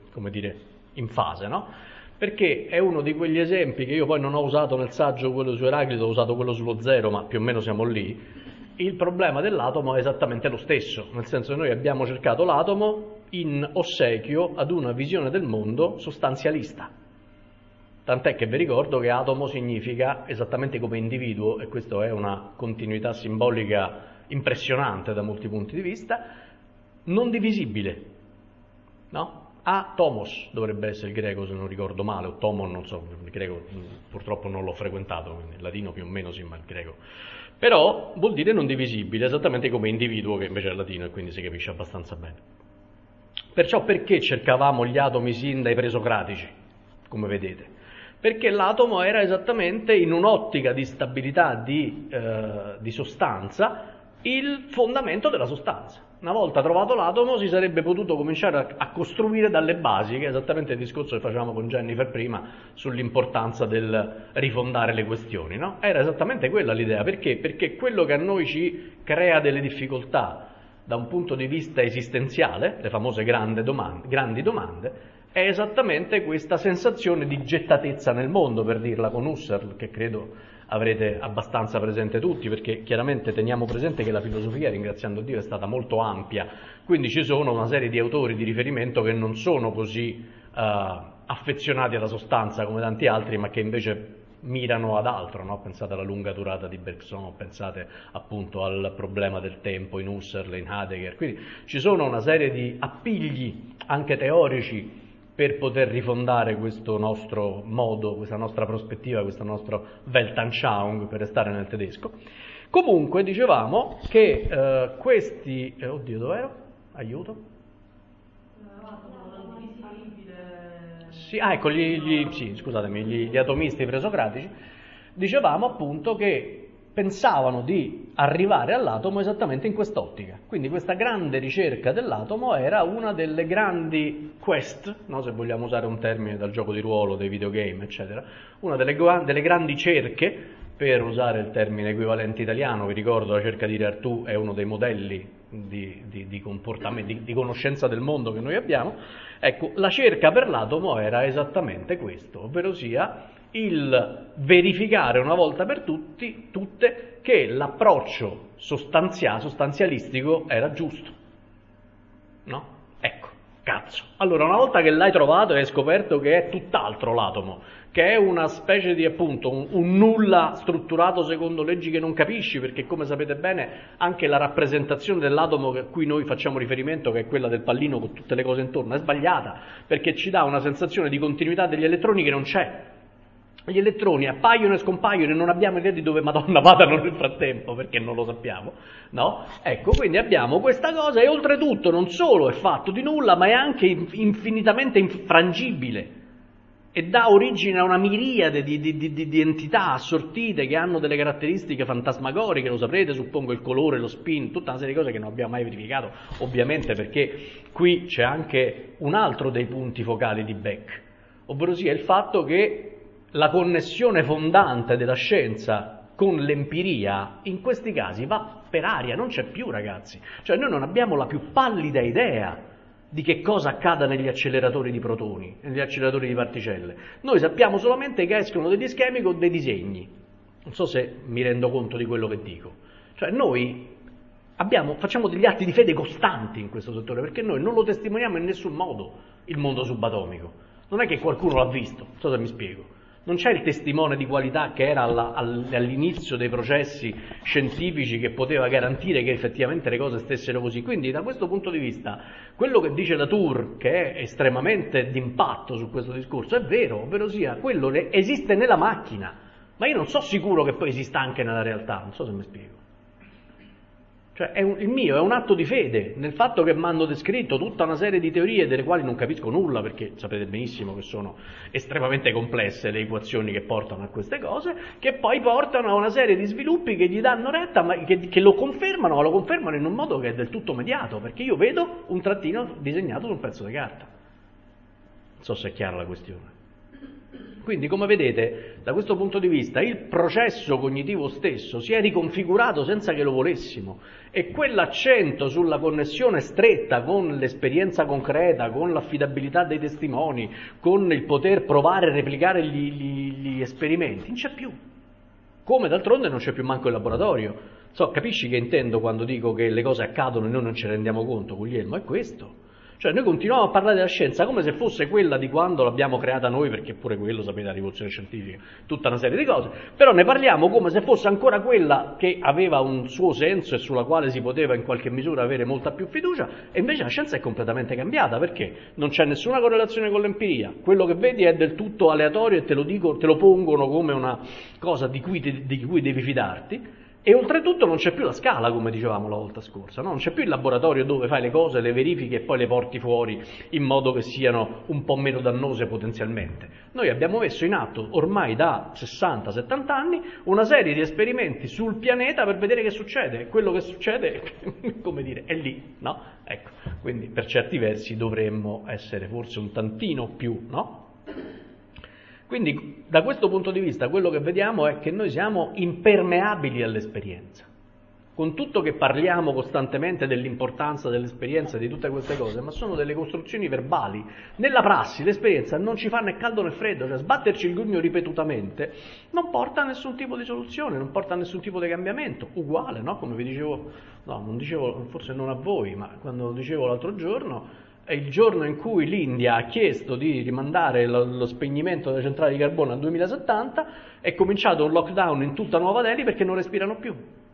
in fase, no? Perché è uno di quegli esempi che io poi non ho usato nel saggio quello su Eraclito, ho usato quello sullo zero, ma più o meno siamo lì. Il problema dell'atomo è esattamente lo stesso, nel senso che noi abbiamo cercato l'atomo in ossequio ad una visione del mondo sostanzialista. Tant'è che vi ricordo che atomo significa esattamente come individuo, e questa è una continuità simbolica impressionante da molti punti di vista, non divisibile, no? Atomos dovrebbe essere il greco, se non ricordo male, o tomon, non so, il greco purtroppo non l'ho frequentato, quindi il latino più o meno sì, ma il greco. Però vuol dire non divisibile, esattamente come individuo, che invece è latino e quindi si capisce abbastanza bene. Perciò perché cercavamo gli atomi sin dai presocratici, come vedete? Perché l'atomo era esattamente in un'ottica di stabilità di sostanza il fondamento della sostanza. Una volta trovato l'atomo si sarebbe potuto cominciare a costruire dalle basi, che è esattamente il discorso che facevamo con Jennifer prima sull'importanza del rifondare le questioni, no? Era esattamente quella l'idea, perché? Perché quello che a noi ci crea delle difficoltà da un punto di vista esistenziale, le famose grandi domande, è esattamente questa sensazione di gettatezza nel mondo, per dirla con Husserl, che credo avrete abbastanza presente tutti, perché chiaramente teniamo presente che la filosofia, ringraziando Dio, è stata molto ampia, quindi ci sono una serie di autori di riferimento che non sono così affezionati alla sostanza come tanti altri, ma che invece mirano ad altro, no? Pensate alla lunga durata di Bergson, pensate appunto al problema del tempo in Husserl e in Heidegger, quindi ci sono una serie di appigli anche teorici per poter rifondare questo nostro modo, questa nostra prospettiva, questo nostro Weltanschauung, per restare nel tedesco. Comunque dicevamo che questi... oddio, dov'ero? Aiuto? Sì, ecco, scusatemi, gli atomisti presocratici. Dicevamo appunto che pensavano di arrivare all'atomo esattamente in quest'ottica. Quindi questa grande ricerca dell'atomo era una delle grandi quest, no? Se vogliamo usare un termine dal gioco di ruolo, dei videogame, eccetera, una delle grandi cerche, per usare il termine equivalente italiano. Vi ricordo, la cerca di Artù è uno dei modelli di comportamento, di conoscenza del mondo che noi abbiamo. Ecco, la cerca per l'atomo era esattamente questo, ovvero sia il verificare una volta per tutte che l'approccio sostanzialistico era giusto, no? Ecco, cazzo. Allora, una volta che l'hai trovato e hai scoperto che è tutt'altro l'atomo, che è una specie di, appunto, un nulla strutturato secondo leggi che non capisci, perché come sapete bene anche la rappresentazione dell'atomo a cui noi facciamo riferimento, che è quella del pallino con tutte le cose intorno, è sbagliata, perché ci dà una sensazione di continuità degli elettroni che non c'è. Gli elettroni appaiono e scompaiono e non abbiamo idea di dove Madonna vadano nel frattempo, perché non lo sappiamo, no? Ecco, quindi abbiamo questa cosa, e oltretutto non solo è fatto di nulla, ma è anche infinitamente infrangibile e dà origine a una miriade di entità assortite che hanno delle caratteristiche fantasmagoriche, lo saprete, suppongo, il colore, lo spin, tutta una serie di cose che non abbiamo mai verificato, ovviamente, perché qui c'è anche un altro dei punti focali di Beck, ovvero sia il fatto che la connessione fondante della scienza con l'empiria in questi casi va per aria, non c'è più, ragazzi. Cioè noi non abbiamo la più pallida idea di che cosa accada negli acceleratori di protoni, negli acceleratori di particelle. Noi sappiamo solamente che escono degli schemi con dei disegni. Non so se mi rendo conto di quello che dico. Cioè noi facciamo degli atti di fede costanti in questo settore, perché noi non lo testimoniamo in nessun modo il mondo subatomico. Non è che qualcuno l'ha visto, non so se mi spiego. Non c'è il testimone di qualità che era all'inizio dei processi scientifici che poteva garantire che effettivamente le cose stessero così. Quindi da questo punto di vista quello che dice Latour, che è estremamente d'impatto su questo discorso, è vero, ovvero sia, quello esiste nella macchina, ma io non sono sicuro che poi esista anche nella realtà, non so se mi spiego. Cioè il mio è un atto di fede nel fatto che mi hanno descritto tutta una serie di teorie delle quali non capisco nulla, perché sapete benissimo che sono estremamente complesse le equazioni che portano a queste cose, che poi portano a una serie di sviluppi che gli danno retta, ma che lo confermano, ma lo confermano in un modo che è del tutto immediato, perché io vedo un trattino disegnato su un pezzo di carta. Non so se è chiara la questione. Quindi, come vedete, da questo punto di vista il processo cognitivo stesso si è riconfigurato senza che lo volessimo, e quell'accento sulla connessione stretta con l'esperienza concreta, con l'affidabilità dei testimoni, con il poter provare e replicare gli esperimenti, non c'è più. Come d'altronde non c'è più manco il laboratorio. Capisci che intendo quando dico che le cose accadono e noi non ce ne rendiamo conto, Guglielmo? È questo. Cioè noi continuiamo a parlare della scienza come se fosse quella di quando l'abbiamo creata noi, perché pure quello, sapete, la rivoluzione scientifica, tutta una serie di cose, però ne parliamo come se fosse ancora quella che aveva un suo senso e sulla quale si poteva in qualche misura avere molta più fiducia, e invece la scienza è completamente cambiata, perché non c'è nessuna correlazione con l'empiria, quello che vedi è del tutto aleatorio e te lo pongono come una cosa di cui devi fidarti. E oltretutto non c'è più la scala, come dicevamo la volta scorsa, no? Non c'è più il laboratorio dove fai le cose, le verifiche e poi le porti fuori in modo che siano un po' meno dannose potenzialmente. Noi abbiamo messo in atto ormai da 60-70 anni una serie di esperimenti sul pianeta per vedere che succede, e quello che succede, come dire, è lì, no? Ecco, quindi per certi versi dovremmo essere forse un tantino più, no? Quindi da questo punto di vista quello che vediamo è che noi siamo impermeabili all'esperienza. Con tutto che parliamo costantemente dell'importanza dell'esperienza e di tutte queste cose, ma sono delle costruzioni verbali. Nella prassi l'esperienza non ci fa né caldo né freddo, cioè sbatterci il gugno ripetutamente non porta a nessun tipo di soluzione, non porta a nessun tipo di cambiamento. Uguale, no? Come vi dicevo, non dicevo, forse non a voi, ma quando dicevo l'altro giorno, è il giorno in cui l'India ha chiesto di rimandare lo spegnimento delle centrali di carbone al 2070, è cominciato un lockdown in tutta Nuova Delhi perché non respirano più.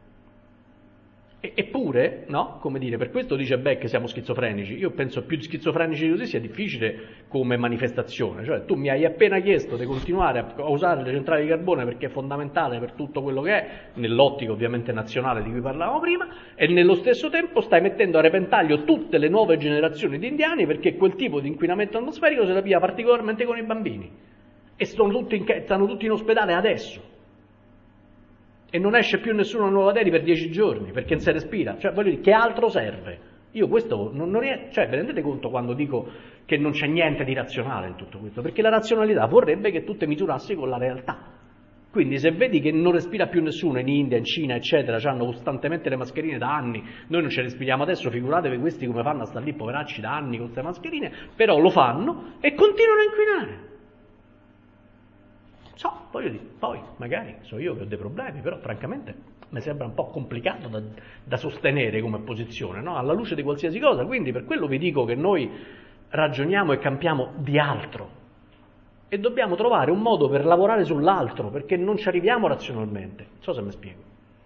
Eppure, no? Come dire, per questo dice Beck che siamo schizofrenici. Io penso più schizofrenici di così sia difficile come manifestazione. Cioè tu mi hai appena chiesto di continuare a usare le centrali di carbone perché è fondamentale per tutto quello che è, nell'ottica ovviamente nazionale di cui parlavamo prima, e nello stesso tempo stai mettendo a repentaglio tutte le nuove generazioni di indiani perché quel tipo di inquinamento atmosferico se la pia particolarmente con i bambini. E stanno tutti in ospedale adesso. e non esce più nessuna nuova Deli per 10 giorni, perché non si respira. Cioè, voglio dire, che altro serve? Io questo non è, cioè, vi rendete conto quando dico che non c'è niente di razionale in tutto questo? Perché la razionalità vorrebbe che tu te misurassi con la realtà. Quindi se vedi che non respira più nessuno in India, in Cina, eccetera, hanno costantemente le mascherine da anni, noi non ce le respiriamo adesso, figuratevi questi come fanno a stare lì poveracci da anni con queste mascherine, però lo fanno e continuano a inquinare. Voglio dire, poi magari so io che ho dei problemi, però francamente mi sembra un po' complicato da sostenere come posizione, no? Alla luce di qualsiasi cosa, quindi per quello vi dico che noi ragioniamo e campiamo di altro e dobbiamo trovare un modo per lavorare sull'altro, perché non ci arriviamo razionalmente. Non so se mi spiego.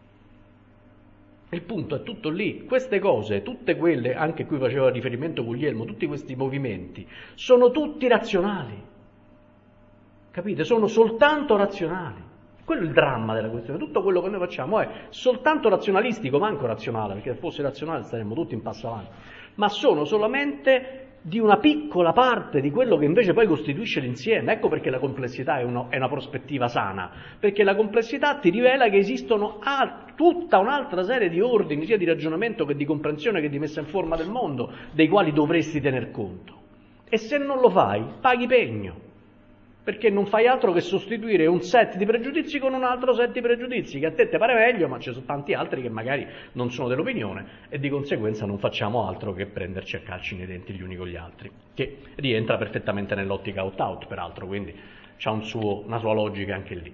Il punto è tutto lì. Queste cose, tutte quelle anche a cui faceva riferimento Guglielmo, tutti questi movimenti, sono tutti razionali. Capite? Sono soltanto razionali. Quello è il dramma della questione. Tutto quello che noi facciamo è soltanto razionalistico, manco razionale, perché se fosse razionale staremmo tutti in passo avanti. Ma sono solamente di una piccola parte di quello che invece poi costituisce l'insieme. Ecco perché la complessità è una prospettiva sana, perché la complessità ti rivela che esistono tutta un'altra serie di ordini, sia di ragionamento che di comprensione che di messa in forma del mondo, dei quali dovresti tener conto. E se non lo fai, paghi pegno. Perché non fai altro che sostituire un set di pregiudizi con un altro set di pregiudizi, che a te pare meglio, ma ci sono tanti altri che magari non sono dell'opinione, e di conseguenza non facciamo altro che prenderci a calci nei denti gli uni con gli altri, che rientra perfettamente nell'ottica out-out, peraltro, quindi c'ha una sua logica anche lì.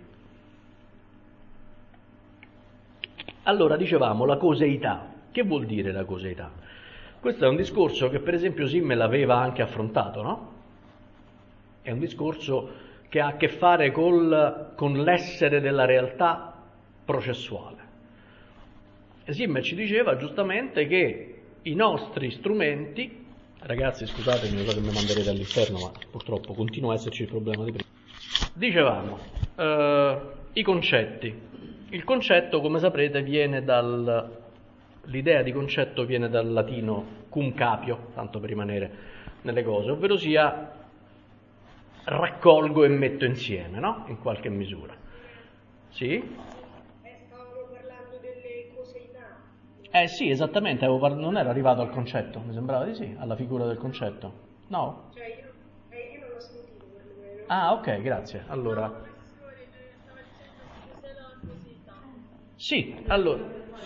Allora, dicevamo, la coseità. Che vuol dire la coseità? Questo è un discorso che per esempio Simmel aveva anche affrontato, no? È un discorso che ha a che fare con l'essere della realtà processuale. E Simmel ci diceva giustamente che i nostri strumenti, ragazzi scusatemi, so che mi manderete all'inferno, ma purtroppo continua a esserci il problema di prima. Dicevamo, i concetti. Il concetto, come saprete, l'idea di concetto viene dal latino cum capio, tanto per rimanere nelle cose, ovvero sia raccolgo e metto insieme, no? In qualche misura. Sì? Stavamo parlando delle coseità. Sì, esattamente, non ero arrivato al concetto, mi sembrava di sì, alla figura del concetto. No? Cioè io non l'ho sentito perlomeno. Ah, ok, grazie. Allora. Sì, allora.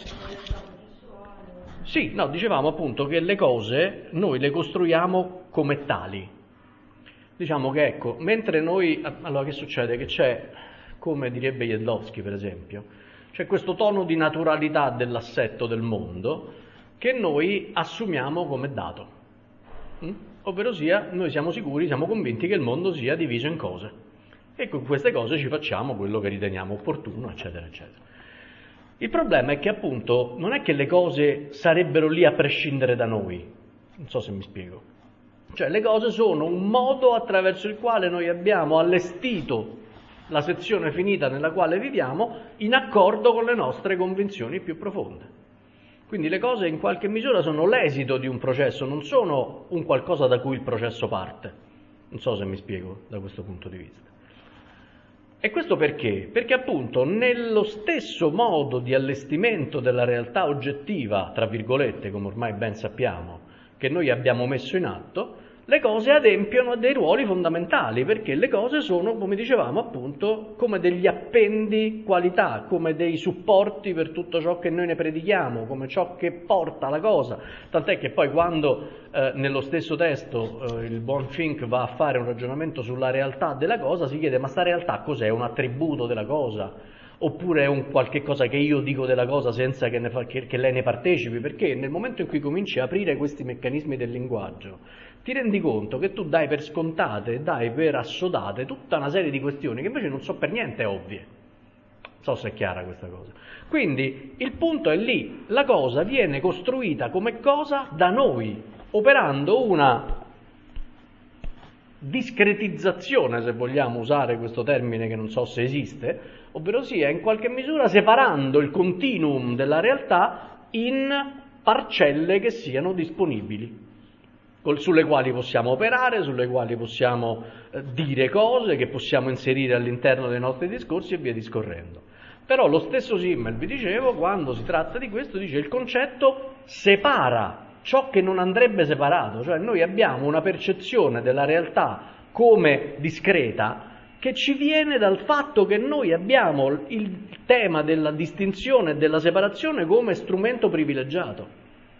Sì, no, dicevamo appunto che le cose noi le costruiamo come tali. Diciamo che ecco, mentre noi, allora che succede? Che c'è, come direbbe Jedlowski per esempio, c'è questo tono di naturalità dell'assetto del mondo che noi assumiamo come dato. Ovvero sia, noi siamo sicuri, siamo convinti che il mondo sia diviso in cose e con queste cose ci facciamo quello che riteniamo opportuno, eccetera, eccetera. Il problema è che appunto non è che le cose sarebbero lì a prescindere da noi, non so se mi spiego. Cioè le cose sono un modo attraverso il quale noi abbiamo allestito la sezione finita nella quale viviamo in accordo con le nostre convinzioni più profonde. Quindi le cose in qualche misura sono l'esito di un processo, non sono un qualcosa da cui il processo parte. Non so se mi spiego da questo punto di vista. E questo perché? Perché appunto nello stesso modo di allestimento della realtà oggettiva, tra virgolette, come ormai ben sappiamo, che noi abbiamo messo in atto, le cose adempiono a dei ruoli fondamentali, perché le cose sono, come dicevamo appunto, come degli appendi qualità, come dei supporti per tutto ciò che noi ne predichiamo, come ciò che porta la cosa. Tant'è che poi quando nello stesso testo il buon Fink va a fare un ragionamento sulla realtà della cosa, si chiede: ma sta realtà cos'è? Un attributo della cosa? Oppure è un qualche cosa che io dico della cosa senza che lei ne partecipi? Perché nel momento in cui cominci a aprire questi meccanismi del linguaggio, ti rendi conto che tu dai per scontate, dai per assodate tutta una serie di questioni che invece non sono per niente ovvie. Non so se è chiara questa cosa. Quindi il punto è lì, la cosa viene costruita come cosa da noi, operando una discretizzazione, se vogliamo usare questo termine che non so se esiste, ovvero sia in qualche misura separando il continuum della realtà in parcelle che siano disponibili, sulle quali possiamo operare, sulle quali possiamo dire cose, che possiamo inserire all'interno dei nostri discorsi e via discorrendo. Però lo stesso Simmel, vi dicevo, quando si tratta di questo, dice il concetto separa ciò che non andrebbe separato, cioè noi abbiamo una percezione della realtà come discreta che ci viene dal fatto che noi abbiamo il tema della distinzione e della separazione come strumento privilegiato.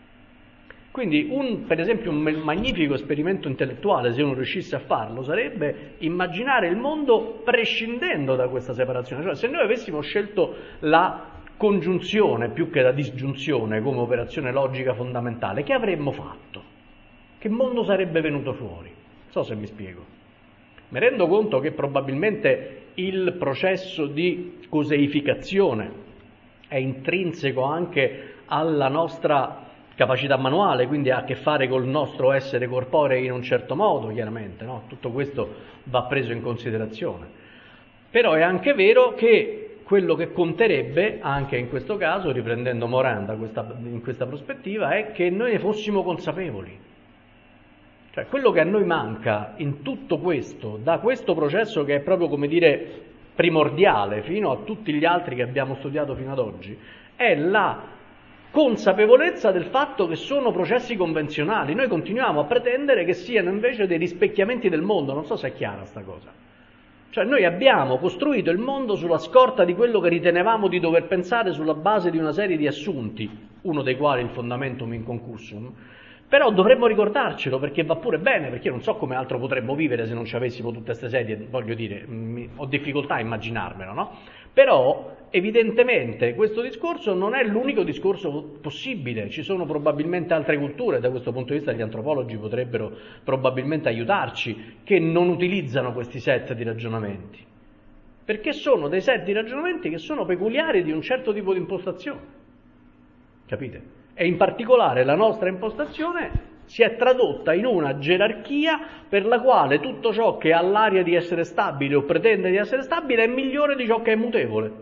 Quindi per esempio un magnifico esperimento intellettuale, se uno riuscisse a farlo, sarebbe immaginare il mondo prescindendo da questa separazione. Cioè se noi avessimo scelto la congiunzione più che la disgiunzione come operazione logica fondamentale, che avremmo fatto? Che mondo sarebbe venuto fuori? Non so se mi spiego. Mi rendo conto che probabilmente il processo di coseificazione è intrinseco anche alla nostra capacità manuale, quindi ha a che fare col nostro essere corporeo in un certo modo, chiaramente, no? Tutto questo va preso in considerazione. Però è anche vero che quello che conterebbe, anche in questo caso, riprendendo Morand in questa prospettiva, è che noi ne fossimo consapevoli. Cioè, quello che a noi manca in tutto questo, da questo processo che è proprio, come dire, primordiale fino a tutti gli altri che abbiamo studiato fino ad oggi, è la consapevolezza del fatto che sono processi convenzionali. Noi continuiamo a pretendere che siano invece dei rispecchiamenti del mondo, non so se è chiara sta cosa. Cioè noi abbiamo costruito il mondo sulla scorta di quello che ritenevamo di dover pensare sulla base di una serie di assunti, uno dei quali il fondamentum inconcussum, però dovremmo ricordarcelo perché va pure bene, perché io non so come altro potremmo vivere se non ci avessimo tutte queste sedie, voglio dire, ho difficoltà a immaginarmelo, no? Però evidentemente questo discorso non è l'unico discorso possibile, ci sono probabilmente altre culture, da questo punto di vista gli antropologi potrebbero probabilmente aiutarci, che non utilizzano questi set di ragionamenti, perché sono dei set di ragionamenti che sono peculiari di un certo tipo di impostazione, capite? E in particolare la nostra impostazione si è tradotta in una gerarchia per la quale tutto ciò che ha l'aria di essere stabile o pretende di essere stabile è migliore di ciò che è mutevole.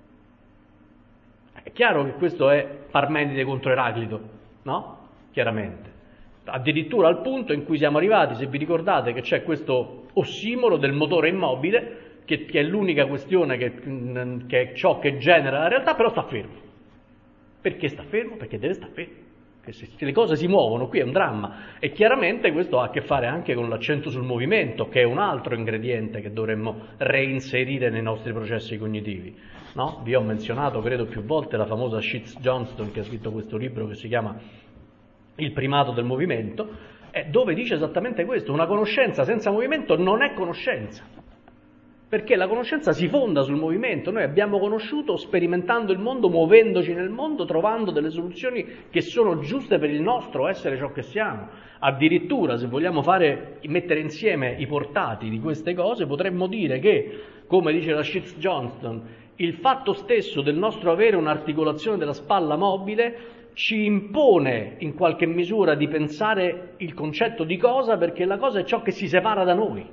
È chiaro che questo è Parmenide contro Eraclito, no? Chiaramente. Addirittura al punto in cui siamo arrivati, se vi ricordate, che c'è questo ossimoro del motore immobile, che è l'unica questione che è ciò che genera la realtà, però sta fermo. Perché sta fermo? Perché deve stare fermo. Che se le cose si muovono qui è un dramma, e chiaramente questo ha a che fare anche con l'accento sul movimento, che è un altro ingrediente che dovremmo reinserire nei nostri processi cognitivi, no? Vi ho menzionato credo più volte la famosa Sheets Johnston, che ha scritto questo libro che si chiama Il primato del movimento, dove dice esattamente questo: una conoscenza senza movimento non è conoscenza, perché la conoscenza si fonda sul movimento. Noi abbiamo conosciuto sperimentando il mondo, muovendoci nel mondo, trovando delle soluzioni che sono giuste per il nostro essere ciò che siamo. Addirittura, se vogliamo mettere insieme i portati di queste cose, potremmo dire che, come dice la Sheets Johnston, il fatto stesso del nostro avere un'articolazione della spalla mobile ci impone in qualche misura di pensare il concetto di cosa, perché la cosa è ciò che si separa da noi.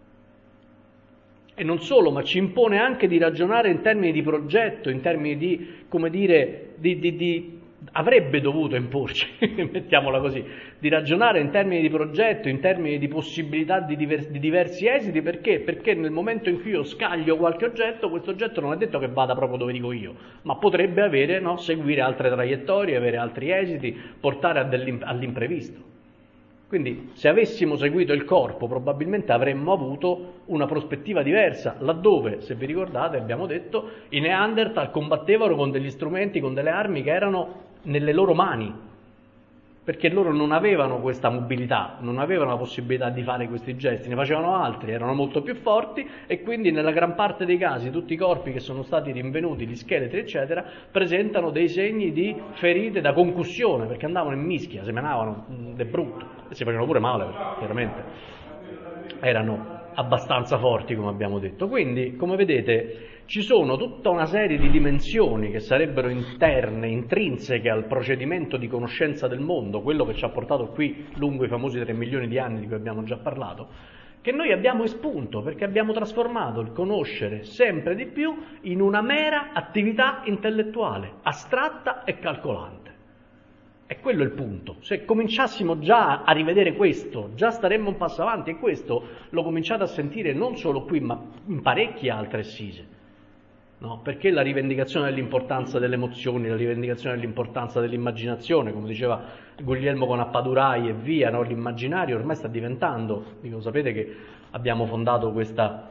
E non solo, ma ci impone anche di ragionare in termini di progetto, in termini di, come dire, avrebbe dovuto imporci, mettiamola così, di ragionare in termini di progetto, in termini di possibilità di diversi esiti. Perché? Perché nel momento in cui io scaglio qualche oggetto, questo oggetto non è detto che vada proprio dove dico io, ma potrebbe avere, no, seguire altre traiettorie, avere altri esiti, portare all'imprevisto. Quindi se avessimo seguito il corpo probabilmente avremmo avuto una prospettiva diversa, laddove, se vi ricordate, abbiamo detto, i Neanderthal combattevano con degli strumenti, con delle armi che erano nelle loro mani, perché loro non avevano questa mobilità, non avevano la possibilità di fare questi gesti, ne facevano altri, erano molto più forti, e quindi nella gran parte dei casi tutti i corpi che sono stati rinvenuti, gli scheletri eccetera, presentano dei segni di ferite da concussione, perché andavano in mischia, semenavano de brutto, e si facevano pure male, chiaramente erano abbastanza forti, come abbiamo detto. Quindi, come vedete, ci sono tutta una serie di dimensioni che sarebbero interne, intrinseche al procedimento di conoscenza del mondo, quello che ci ha portato qui lungo i famosi 3 milioni di anni di cui abbiamo già parlato, che noi abbiamo espunto, perché abbiamo trasformato il conoscere sempre di più in una mera attività intellettuale, astratta e calcolante. E quello è il punto. Se cominciassimo già a rivedere questo, già staremmo un passo avanti, e questo lo cominciate a sentire non solo qui, ma in parecchie altre assise. no? Perché la rivendicazione dell'importanza delle emozioni, la rivendicazione dell'importanza dell'immaginazione, come diceva Guglielmo con Appadurai e via, no? L'immaginario ormai sta diventando, dico, sapete che abbiamo fondato questa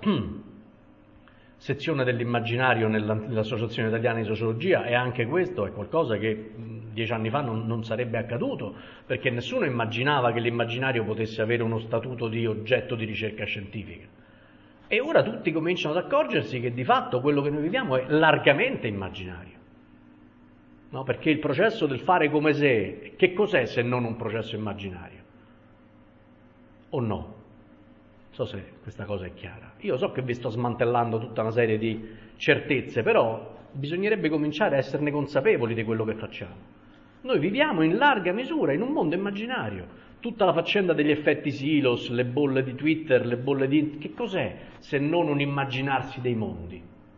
sezione dell'immaginario nell'Associazione Italiana di Sociologia, e anche questo è qualcosa che 10 anni fa non sarebbe accaduto, perché nessuno immaginava che l'immaginario potesse avere uno statuto di oggetto di ricerca scientifica. E ora tutti cominciano ad accorgersi che di fatto quello che noi viviamo è largamente immaginario, no? Perché il processo del fare come se, che cos'è se non un processo immaginario? O no? Non so se questa cosa è chiara. Io so che vi sto smantellando tutta una serie di certezze, però bisognerebbe cominciare a esserne consapevoli di quello che facciamo. Noi viviamo in larga misura in un mondo immaginario. Tutta la faccenda degli effetti silos, le bolle di Twitter, le bolle di... che cos'è se non un immaginarsi dei mondi?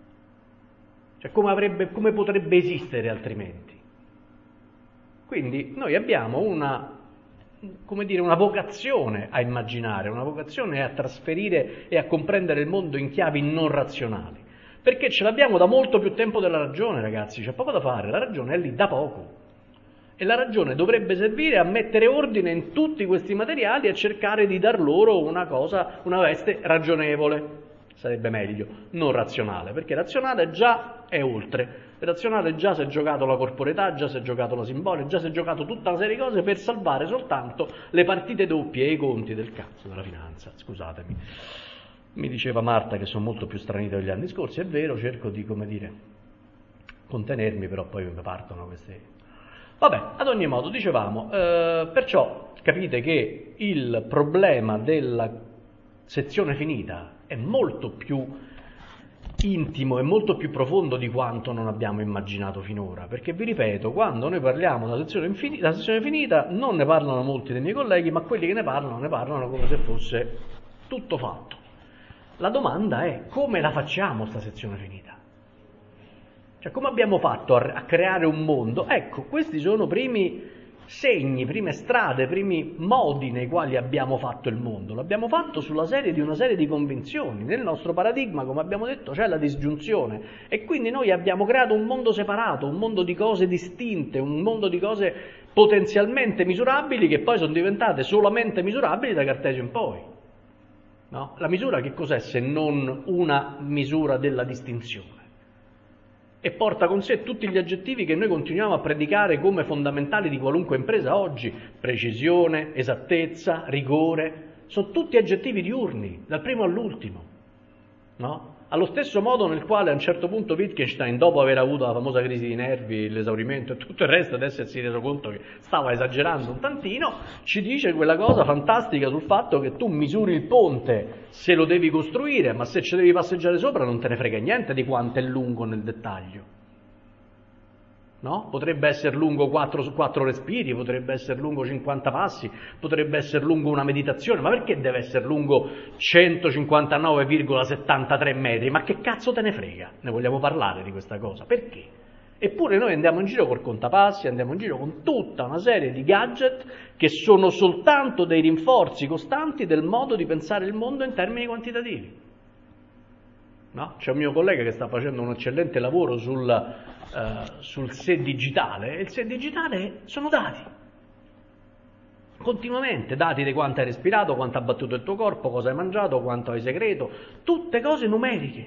Cioè come potrebbe esistere altrimenti? Quindi noi abbiamo una vocazione a immaginare, una vocazione a trasferire e a comprendere il mondo in chiavi non razionali, perché ce l'abbiamo da molto più tempo della ragione, ragazzi, c'è poco da fare, la ragione è lì da poco, e la ragione dovrebbe servire a mettere ordine in tutti questi materiali e a cercare di dar loro una veste ragionevole, sarebbe meglio, non razionale, perché razionale già è oltre. Razionale già si è giocato la corporeità, già si è giocato la simbolica, già si è giocato tutta una serie di cose per salvare soltanto le partite doppie e i conti del cazzo della finanza. Scusatemi. Mi diceva Marta che sono molto più stranito degli anni scorsi, è vero, cerco di, contenermi, però poi mi partono queste... Vabbè, ad ogni modo, dicevamo, perciò capite che il problema della sezione finita è molto più intimo e molto più profondo di quanto non abbiamo immaginato finora, perché vi ripeto, quando noi parliamo della sezione finita non ne parlano molti dei miei colleghi, ma quelli che ne parlano come se fosse tutto fatto. La domanda è: come la facciamo sta sezione finita? Cioè, come abbiamo fatto a creare un mondo? Ecco, questi sono primi segni, prime strade, primi modi nei quali abbiamo fatto il mondo. L'abbiamo fatto sulla serie di una serie di convinzioni. Nel nostro paradigma, come abbiamo detto, c'è la disgiunzione, e quindi noi abbiamo creato un mondo separato, un mondo di cose distinte, un mondo di cose potenzialmente misurabili che poi sono diventate solamente misurabili da Cartesio in poi. No? La misura che cos'è se non una misura della distinzione? E porta con sé tutti gli aggettivi che noi continuiamo a predicare come fondamentali di qualunque impresa oggi: precisione, esattezza, rigore, sono tutti aggettivi diurni, dal primo all'ultimo, no? Allo stesso modo nel quale a un certo punto Wittgenstein, dopo aver avuto la famosa crisi di nervi, l'esaurimento e tutto il resto, ad essersi reso conto che stava esagerando un tantino, ci dice quella cosa fantastica sul fatto che tu misuri il ponte se lo devi costruire, ma se ci devi passeggiare sopra non te ne frega niente di quanto è lungo nel dettaglio. No? Potrebbe essere lungo 4 respiri, potrebbe essere lungo 50 passi, potrebbe essere lungo una meditazione, ma perché deve essere lungo 159,73 metri? Ma che cazzo te ne frega? Ne vogliamo parlare di questa cosa? Perché? Eppure noi andiamo in giro col contapassi, andiamo in giro con tutta una serie di gadget che sono soltanto dei rinforzi costanti del modo di pensare il mondo in termini quantitativi. No? C'è un mio collega che sta facendo un eccellente lavoro sul sé digitale, e il sé digitale sono dati, continuamente, dati di quanto hai respirato, quanto ha battuto il tuo corpo, cosa hai mangiato, quanto hai segreto, tutte cose numeriche.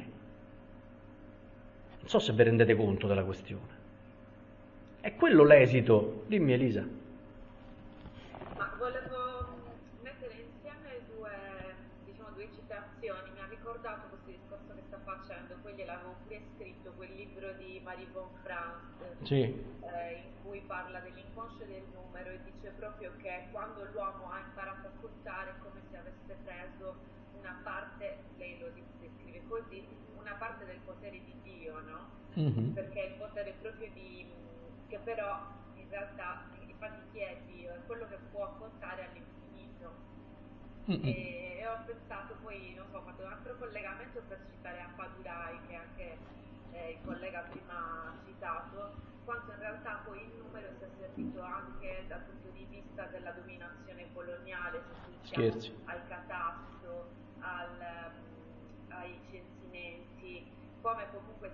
Non so se vi rendete conto della questione. È quello l'esito. Dimmi, Elisa. Ma volevo mettere insieme due citazioni. Mi ha ricordato questo discorso che sta facendo, poi gliel'avevo pure scritto, quel libro di Marie von Franz, sì. In cui parla dell'inconscio del numero e dice proprio che quando l'uomo ha imparato a contare è come se avesse preso una parte, lei lo descrive così, una parte del potere di Dio, no? Mm-hmm. Perché il potere proprio che però in realtà, infatti chi è Dio? È quello che può contare all'infinito. Mm-hmm. E ho pensato poi, non so, ho fatto un altro collegamento per citare Appadurai, che anche il collega prima ha citato, quanto in realtà poi il numero sia servito anche dal punto di vista della dominazione coloniale, se pensiamo al catasto, ai censimenti, come comunque si collega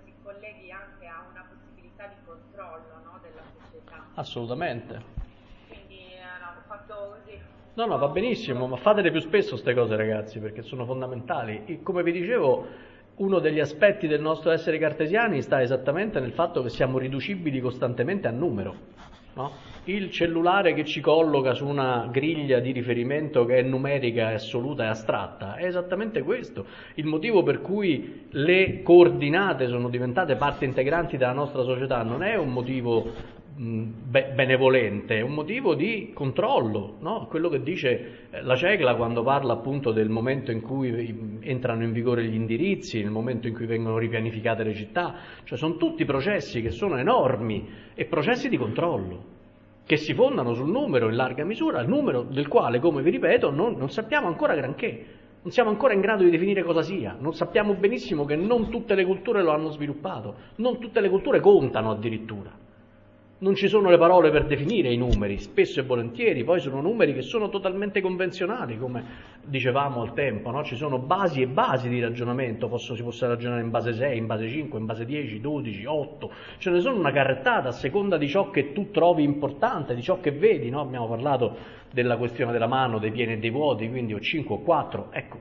colleghi anche a una possibilità di controllo, no, della società. Assolutamente. Quindi no, ho fatto così. No, va benissimo, ma fatele più spesso queste cose, ragazzi, perché sono fondamentali. E come vi dicevo, uno degli aspetti del nostro essere cartesiani sta esattamente nel fatto che siamo riducibili costantemente a numero, no? Il cellulare che ci colloca su una griglia di riferimento che è numerica, è assoluta e astratta, è esattamente questo. Il motivo per cui le coordinate sono diventate parte integranti della nostra società non è un motivo benevolente, è un motivo di controllo, no? Quello che dice la Cegla quando parla appunto del momento in cui entrano in vigore gli indirizzi, il momento in cui vengono ripianificate le città, cioè sono tutti processi che sono enormi e processi di controllo che si fondano sul numero in larga misura, il numero del quale, come vi ripeto, non sappiamo ancora granché, non siamo ancora in grado di definire cosa sia, non sappiamo benissimo che non tutte le culture lo hanno sviluppato, non tutte le culture contano addirittura. Non ci sono le parole per definire i numeri, spesso e volentieri, poi sono numeri che sono totalmente convenzionali, come dicevamo al tempo, no? Ci sono basi e basi di ragionamento, si possa ragionare in base 6, in base 5, in base 10, 12, 8, ce ne sono una carrettata a seconda di ciò che tu trovi importante, di ciò che vedi, no? Abbiamo parlato della questione della mano, dei pieni e dei vuoti, quindi o 5 o 4, ecco,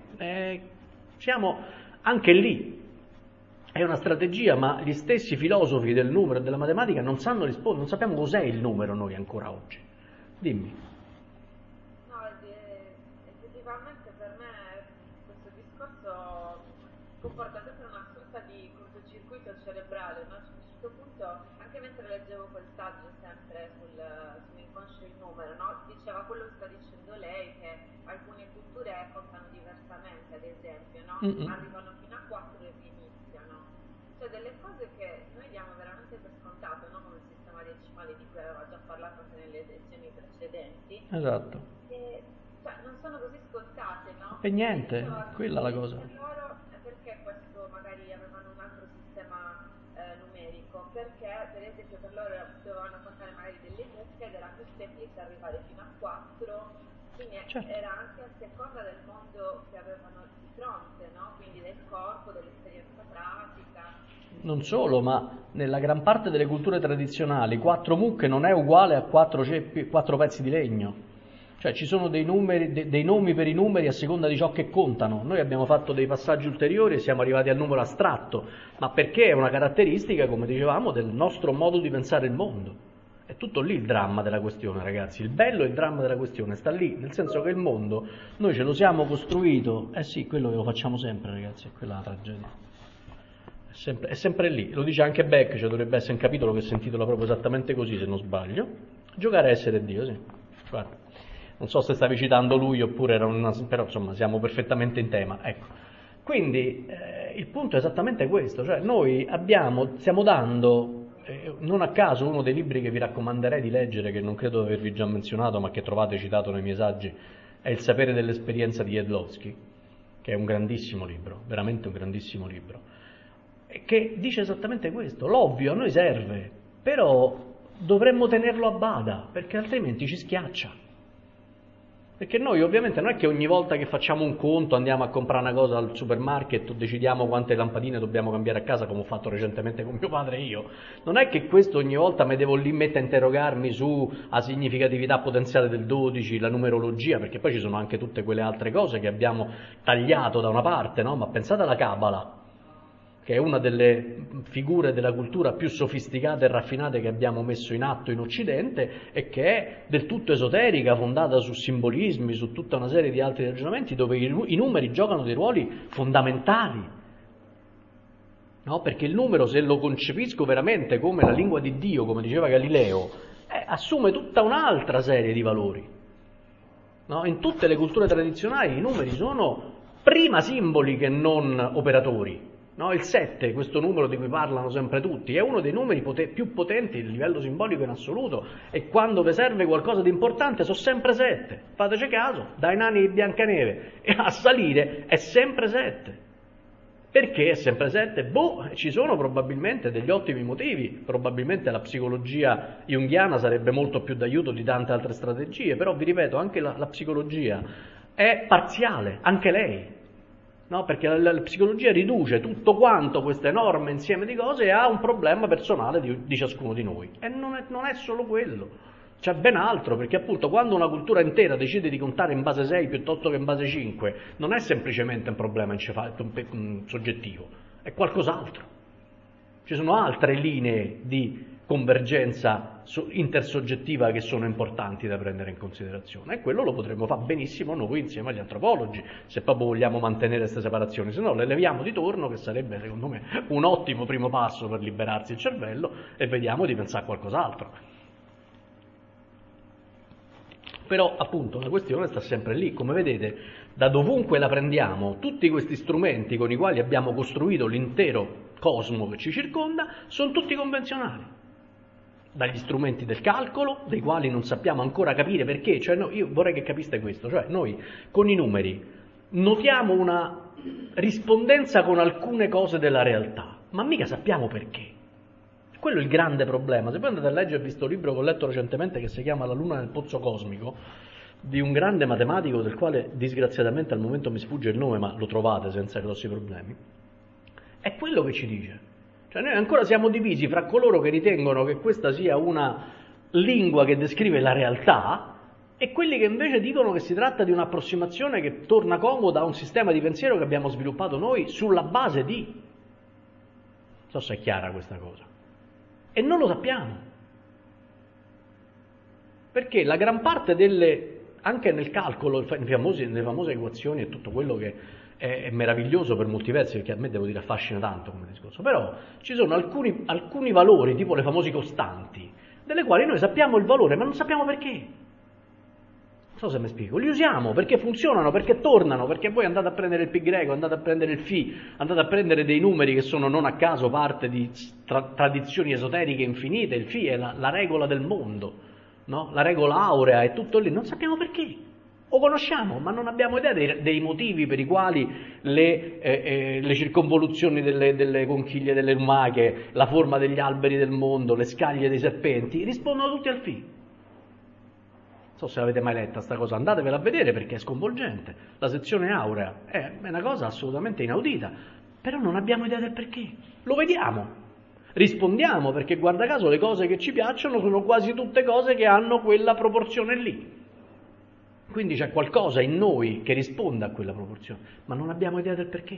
siamo anche lì. È una strategia, ma gli stessi filosofi del numero e della matematica non sanno rispondere, non sappiamo cos'è il numero noi ancora oggi. Dimmi. No, effettivamente per me questo discorso comporta sempre una sorta di cortocircuito cerebrale, no? A un certo punto, anche mentre leggevo quel saggio sempre sull'inconscio e il numero, no? Diceva quello che sta dicendo lei, che alcune culture contano diversamente, ad esempio, no? Arrivano fino a 4 e iniziano. Cioè delle cose che noi diamo veramente per scontato, no? Come il sistema decimale di cui aveva già parlato anche nelle lezioni precedenti. Esatto. Cioè, non sono così scontate, no? E niente, quella è la cosa. Loro, perché questo magari avevano un altro sistema numerico? Perché per esempio per loro dovevano contare magari delle mucche ed era più semplice arrivare fino a 4, quindi certo. Era anche a seconda del mondo che avevano di fronte, no? Quindi del corpo, dell'esperienza pratica. Non solo, ma nella gran parte delle culture tradizionali 4 mucche non è uguale a 4 pezzi di legno. Cioè ci sono dei nomi per i numeri a seconda di ciò che contano. Noi abbiamo fatto dei passaggi ulteriori e siamo arrivati al numero astratto, ma perché è una caratteristica, come dicevamo, del nostro modo di pensare il mondo. È tutto lì il dramma della questione, ragazzi. Il bello e il dramma della questione sta lì, nel senso che il mondo noi ce lo siamo costruito. Sì, quello che lo facciamo sempre, ragazzi, è quella la tragedia. È sempre lì, lo dice anche Beck, cioè dovrebbe essere un capitolo che si intitola proprio esattamente così, se non sbaglio. Giocare a essere Dio, sì. Guarda. Non so se stavi citando lui oppure era però insomma siamo perfettamente in tema, ecco. Quindi il punto è esattamente questo, cioè noi stiamo dando, non a caso uno dei libri che vi raccomanderei di leggere, che non credo di avervi già menzionato ma che trovate citato nei miei saggi, è Il sapere dell'esperienza di Jedlowski, che è un grandissimo libro, veramente un grandissimo libro, che dice esattamente questo. L'ovvio a noi serve, però dovremmo tenerlo a bada, perché altrimenti ci schiaccia. Perché noi ovviamente non è che ogni volta che facciamo un conto andiamo a comprare una cosa al supermarket o decidiamo quante lampadine dobbiamo cambiare a casa, come ho fatto recentemente con mio padre e io. Non è che questo ogni volta mi devo lì mettere a interrogarmi sulla significatività potenziale del 12, la numerologia, perché poi ci sono anche tutte quelle altre cose che abbiamo tagliato da una parte, no? Ma pensate alla Cabala, che è una delle figure della cultura più sofisticate e raffinate che abbiamo messo in atto in Occidente e che è del tutto esoterica, fondata su simbolismi, su tutta una serie di altri ragionamenti dove i numeri giocano dei ruoli fondamentali. No? Perché il numero, se lo concepisco veramente come la lingua di Dio, come diceva Galileo, assume tutta un'altra serie di valori. No? In tutte le culture tradizionali i numeri sono prima simboli che non operatori. No, il 7, questo numero di cui parlano sempre tutti, è uno dei numeri più potenti a livello simbolico in assoluto, e quando vi serve qualcosa di importante sono sempre 7. Fateci caso, dai nani di Biancaneve e a salire è sempre 7. Perché è sempre 7? Ci sono probabilmente degli ottimi motivi, probabilmente la psicologia junghiana sarebbe molto più d'aiuto di tante altre strategie, però vi ripeto, anche la psicologia è parziale, anche lei. no? Perché la psicologia riduce tutto quanto questo enorme insieme di cose a un problema personale di ciascuno di noi. E non è solo quello, c'è ben altro, perché appunto quando una cultura intera decide di contare in base 6 piuttosto che in base 5, non è semplicemente un problema soggettivo, è qualcos'altro. Ci sono altre linee di convergenza intersoggettiva che sono importanti da prendere in considerazione, e quello lo potremmo fare benissimo noi insieme agli antropologi, se proprio vogliamo mantenere queste separazioni, se no le leviamo di torno, che sarebbe secondo me un ottimo primo passo per liberarsi il cervello, e vediamo di pensare a qualcos'altro. Però appunto la questione sta sempre lì, come vedete, da dovunque la prendiamo, tutti questi strumenti con i quali abbiamo costruito l'intero cosmo che ci circonda sono tutti convenzionali, dagli strumenti del calcolo, dei quali non sappiamo ancora capire perché, cioè io vorrei che capiste questo, cioè noi con i numeri notiamo una rispondenza con alcune cose della realtà, ma mica sappiamo perché. Quello è il grande problema. Se poi andate a leggere questo libro che ho letto recentemente, che si chiama La luna nel pozzo cosmico, di un grande matematico del quale disgraziatamente al momento mi sfugge il nome, ma lo trovate senza grossi problemi, è quello che ci dice. Cioè noi ancora siamo divisi fra coloro che ritengono che questa sia una lingua che descrive la realtà e quelli che invece dicono che si tratta di un'approssimazione che torna comoda a un sistema di pensiero che abbiamo sviluppato noi sulla base di... Non so se è chiara questa cosa. E non lo sappiamo. Perché la gran parte anche nel calcolo, nelle famose equazioni e tutto quello che è meraviglioso per molti versi, perché a me, devo dire, affascina tanto come discorso, però ci sono alcuni valori, tipo le famose costanti, delle quali noi sappiamo il valore, ma non sappiamo perché. Non so se mi spiego. Li usiamo perché funzionano, perché tornano, perché voi andate a prendere il pi greco, andate a prendere il φ, andate a prendere dei numeri che sono non a caso parte di tradizioni esoteriche infinite. Il φ è la regola del mondo, no? La regola aurea, è tutto lì. Non sappiamo perché. O conosciamo, ma non abbiamo idea dei motivi per i quali le circonvoluzioni delle conchiglie delle lumache, la forma degli alberi del mondo, le scaglie dei serpenti, rispondono tutti al φ. Non so se l'avete mai letta sta cosa, andatevela a vedere perché è sconvolgente. La sezione aurea è una cosa assolutamente inaudita, però non abbiamo idea del perché. Lo vediamo, rispondiamo, perché guarda caso le cose che ci piacciono sono quasi tutte cose che hanno quella proporzione lì. Quindi c'è qualcosa in noi che risponde a quella proporzione, ma non abbiamo idea del perché.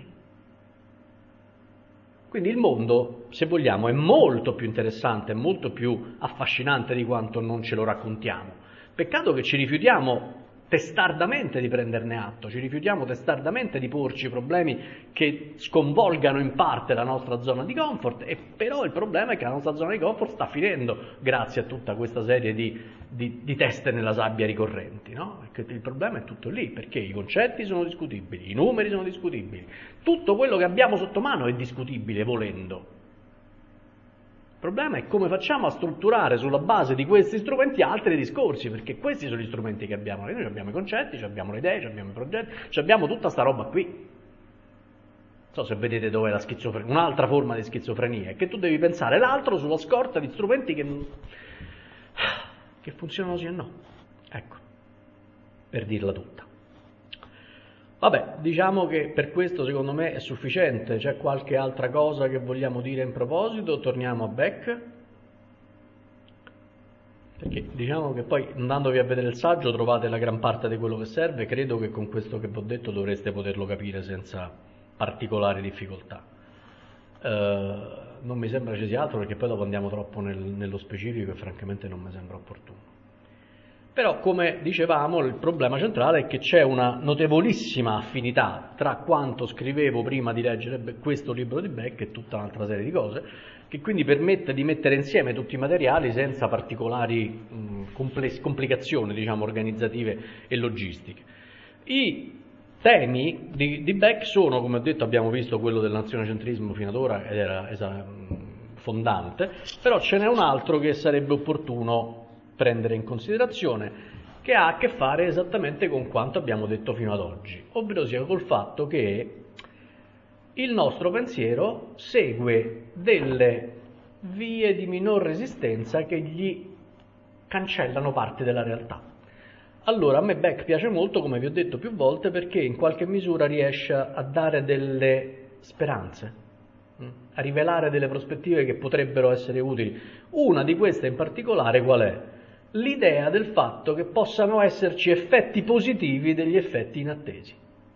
Quindi il mondo, se vogliamo, è molto più interessante, molto più affascinante di quanto non ce lo raccontiamo. Peccato che ci rifiutiamo testardamente di prenderne atto, ci rifiutiamo testardamente di porci problemi che sconvolgano in parte la nostra zona di comfort, e però il problema è che la nostra zona di comfort sta finendo grazie a tutta questa serie di teste nella sabbia ricorrenti, no? Perché il problema è tutto lì, perché i concetti sono discutibili, i numeri sono discutibili, tutto quello che abbiamo sotto mano è discutibile volendo. Il problema è come facciamo a strutturare sulla base di questi strumenti altri discorsi, perché questi sono gli strumenti che abbiamo. Noi abbiamo i concetti, abbiamo le idee, abbiamo i progetti, abbiamo tutta sta roba qui. Non so se vedete dov'è la schizofrenia, un'altra forma di schizofrenia, è che tu devi pensare l'altro sulla scorta di strumenti che funzionano sì e no. Ecco, per dirla tutta. Vabbè, diciamo che per questo secondo me è sufficiente. C'è qualche altra cosa che vogliamo dire in proposito? Torniamo a Beck, perché diciamo che poi andandovi a vedere il saggio trovate la gran parte di quello che serve. Credo che con questo che vi ho detto dovreste poterlo capire senza particolari difficoltà. Non mi sembra ci sia altro, perché poi dopo andiamo troppo nello specifico e francamente non mi sembra opportuno. Però, come dicevamo, il problema centrale è che c'è una notevolissima affinità tra quanto scrivevo prima di leggere questo libro di Beck e tutta un'altra serie di cose, che quindi permette di mettere insieme tutti i materiali senza particolari complicazioni, diciamo, organizzative e logistiche. I temi di Beck sono, come ho detto, abbiamo visto quello del nazionocentrismo fino ad ora, ed era fondante, però ce n'è un altro che sarebbe opportuno prendere in considerazione, che ha a che fare esattamente con quanto abbiamo detto fino ad oggi, ovvero sia col fatto che il nostro pensiero segue delle vie di minor resistenza che gli cancellano parte della realtà. allora a me Beck piace molto, come vi ho detto più volte, perché in qualche misura riesce a dare delle speranze, a rivelare delle prospettive che potrebbero essere utili. Una di queste in particolare qual è? L'idea del fatto che possano esserci effetti positivi degli effetti inattesi.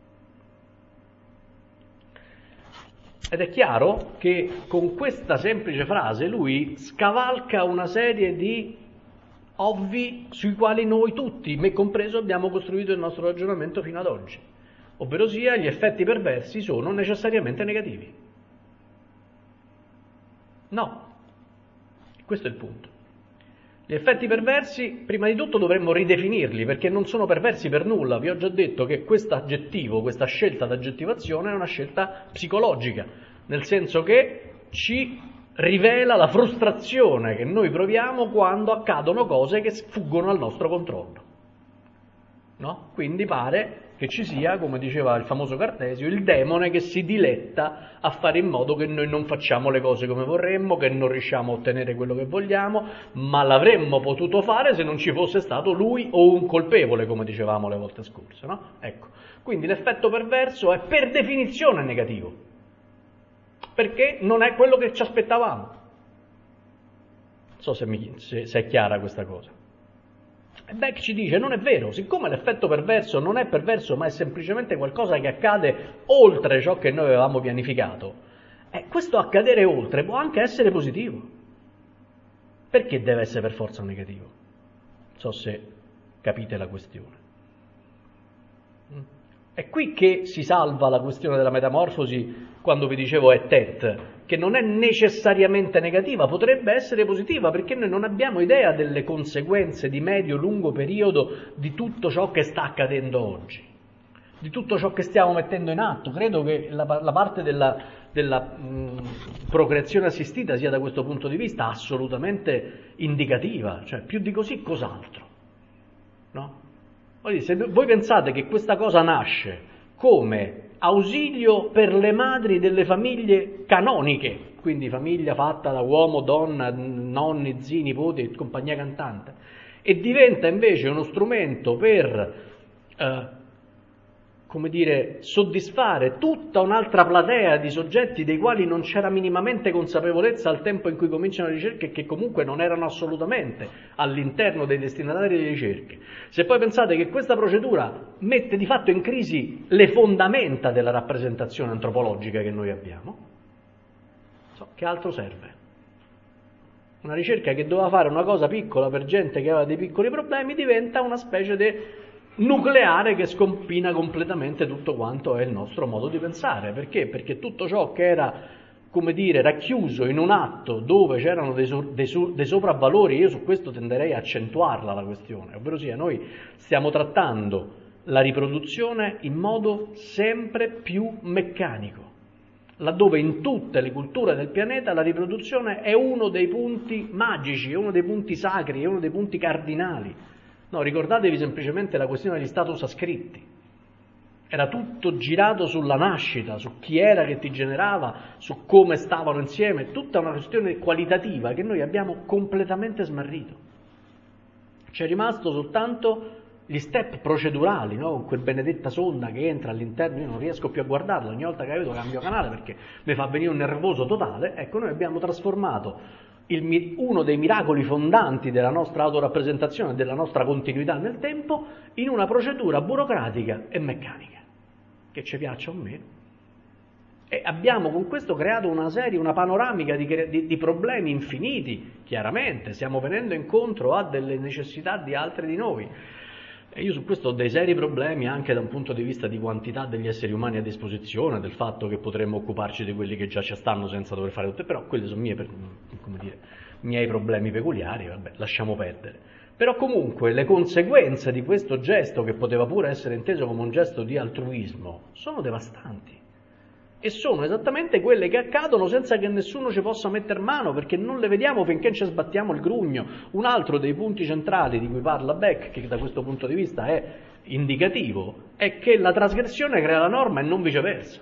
Ed è chiaro che con questa semplice frase lui scavalca una serie di ovvi sui quali noi tutti, me compreso, abbiamo costruito il nostro ragionamento fino ad oggi. Ovverosia, gli effetti perversi sono necessariamente negativi. No, questo è il punto. Gli effetti perversi, prima di tutto, dovremmo ridefinirli, perché non sono perversi per nulla. Vi ho già detto che questo aggettivo, questa scelta d'aggettivazione è una scelta psicologica, nel senso che ci rivela la frustrazione che noi proviamo quando accadono cose che sfuggono al nostro controllo. No? Quindi pare che ci sia, come diceva il famoso Cartesio, il demone che si diletta a fare in modo che noi non facciamo le cose come vorremmo, che non riusciamo a ottenere quello che vogliamo, ma l'avremmo potuto fare se non ci fosse stato lui o un colpevole, come dicevamo le volte scorse. No? Ecco. Quindi l'effetto perverso è per definizione negativo, perché non è quello che ci aspettavamo. Non so se è chiara questa cosa. E Beck ci dice, non è vero, siccome l'effetto perverso non è perverso, ma è semplicemente qualcosa che accade oltre ciò che noi avevamo pianificato, questo accadere oltre può anche essere positivo. Perché deve essere per forza negativo? Non so se capite la questione. È qui che si salva la questione della metamorfosi quando vi dicevo è Tet, che non è necessariamente negativa, potrebbe essere positiva, perché noi non abbiamo idea delle conseguenze di medio-lungo periodo di tutto ciò che sta accadendo oggi, di tutto ciò che stiamo mettendo in atto. Credo che la parte della procreazione assistita sia da questo punto di vista assolutamente indicativa, cioè più di così cos'altro, no? Se voi pensate che questa cosa nasce come ausilio per le madri delle famiglie canoniche, quindi famiglia fatta da uomo, donna, nonni, zii, nipoti e compagnia cantante, e diventa invece uno strumento per, soddisfare tutta un'altra platea di soggetti dei quali non c'era minimamente consapevolezza al tempo in cui cominciano le ricerche e che comunque non erano assolutamente all'interno dei destinatari delle ricerche. Se poi pensate che questa procedura mette di fatto in crisi le fondamenta della rappresentazione antropologica che noi abbiamo, che altro serve? Una ricerca che doveva fare una cosa piccola per gente che aveva dei piccoli problemi diventa una specie di nucleare che scompina completamente tutto quanto è il nostro modo di pensare. Perché? Perché tutto ciò che era, racchiuso in un atto dove c'erano dei sopravvalori, io su questo tenderei a accentuarla la questione, ovvero sia noi stiamo trattando la riproduzione in modo sempre più meccanico, laddove in tutte le culture del pianeta la riproduzione è uno dei punti magici, è uno dei punti sacri, è uno dei punti cardinali. No, ricordatevi semplicemente la questione degli status ascritti. Era tutto girato sulla nascita, su chi era che ti generava, su come stavano insieme, tutta una questione qualitativa che noi abbiamo completamente smarrito. C'è rimasto soltanto gli step procedurali, no? Con quel benedetta sonda che entra all'interno, io non riesco più a guardarla, ogni volta che la vedo cambio canale perché mi fa venire un nervoso totale. Ecco, noi abbiamo trasformato uno dei miracoli fondanti della nostra autorappresentazione, della nostra continuità nel tempo, in una procedura burocratica e meccanica, che ci piaccia o meno. E abbiamo con questo creato una panoramica di problemi infiniti, chiaramente, stiamo venendo incontro a delle necessità di altri di noi. E io su questo ho dei seri problemi anche da un punto di vista di quantità degli esseri umani a disposizione, del fatto che potremmo occuparci di quelli che già ci stanno senza dover fare tutto, però quelli sono miei problemi peculiari, vabbè, lasciamo perdere. Però comunque le conseguenze di questo gesto, che poteva pure essere inteso come un gesto di altruismo, sono devastanti. E sono esattamente quelle che accadono senza che nessuno ci possa mettere mano, perché non le vediamo finché ci sbattiamo il grugno. Un altro dei punti centrali di cui parla Beck, che da questo punto di vista è indicativo, è che la trasgressione crea la norma e non viceversa.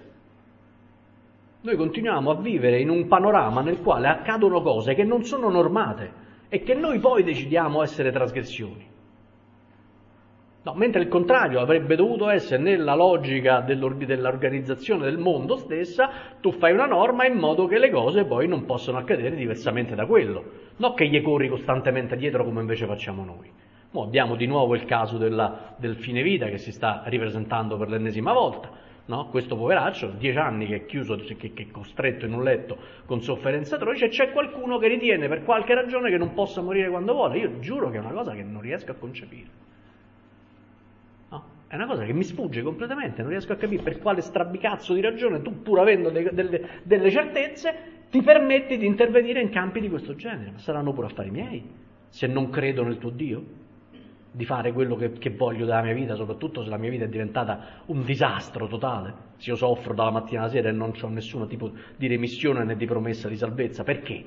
Noi continuiamo a vivere in un panorama nel quale accadono cose che non sono normate e che noi poi decidiamo essere trasgressioni. No, mentre il contrario avrebbe dovuto essere nella logica dell'organizzazione del mondo stessa, tu fai una norma in modo che le cose poi non possano accadere diversamente da quello, non che gli corri costantemente dietro come invece facciamo noi. Mo abbiamo di nuovo il caso del fine vita che si sta ripresentando per l'ennesima volta, no? Questo poveraccio, 10 anni che è chiuso, che è costretto in un letto con sofferenze atroci, e c'è qualcuno che ritiene per qualche ragione che non possa morire quando vuole. Io giuro che è una cosa che non riesco a concepire. È una cosa che mi sfugge completamente, non riesco a capire per quale strabicazzo di ragione tu, pur avendo delle certezze, ti permetti di intervenire in campi di questo genere. Ma saranno pure affari miei, se non credo nel tuo Dio, di fare quello che voglio della mia vita, soprattutto se la mia vita è diventata un disastro totale, se io soffro dalla mattina alla sera e non ho nessun tipo di remissione né di promessa di salvezza. Perché?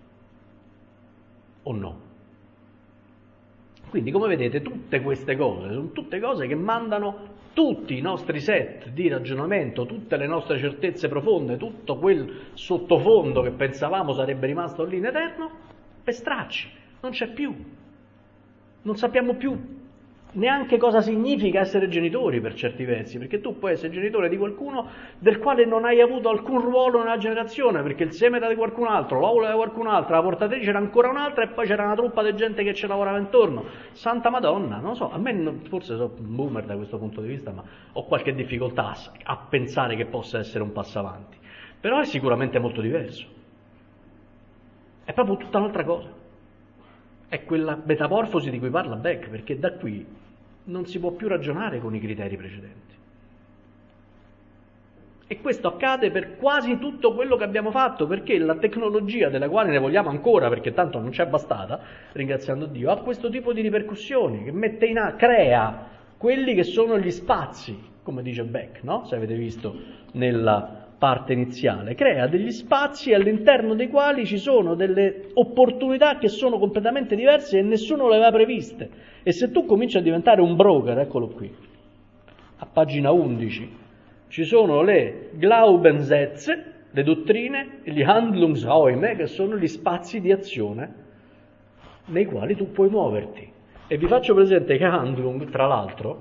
O no? Quindi, come vedete, tutte queste cose sono tutte cose che mandano tutti i nostri set di ragionamento, tutte le nostre certezze profonde, tutto quel sottofondo che pensavamo sarebbe rimasto lì in eterno, per stracci, non c'è più. Non sappiamo più neanche cosa significa essere genitori per certi versi, perché tu puoi essere genitore di qualcuno del quale non hai avuto alcun ruolo nella generazione, perché il seme era di qualcun altro, l'ovulo era di qualcun altro, la portatrice era ancora un'altra e poi c'era una truppa di gente che ci lavorava intorno. Santa Madonna, non so, a me forse sono un boomer da questo punto di vista, ma ho qualche difficoltà a pensare che possa essere un passo avanti. Però è sicuramente molto diverso. È proprio tutta un'altra cosa. È quella metamorfosi di cui parla Beck, perché da qui non si può più ragionare con i criteri precedenti. E questo accade per quasi tutto quello che abbiamo fatto, perché la tecnologia, della quale ne vogliamo ancora, perché tanto non c'è bastata, ringraziando Dio, ha questo tipo di ripercussioni, che crea quelli che sono gli spazi, come dice Beck, no? Se avete visto nella parte iniziale, crea degli spazi all'interno dei quali ci sono delle opportunità che sono completamente diverse e nessuno le aveva previste. E se tu cominci a diventare un broker, eccolo qui, a pagina 11, ci sono le Glaubenssätze, le dottrine, gli Handlungsräume, che sono gli spazi di azione nei quali tu puoi muoverti. E vi faccio presente che Handlung, tra l'altro,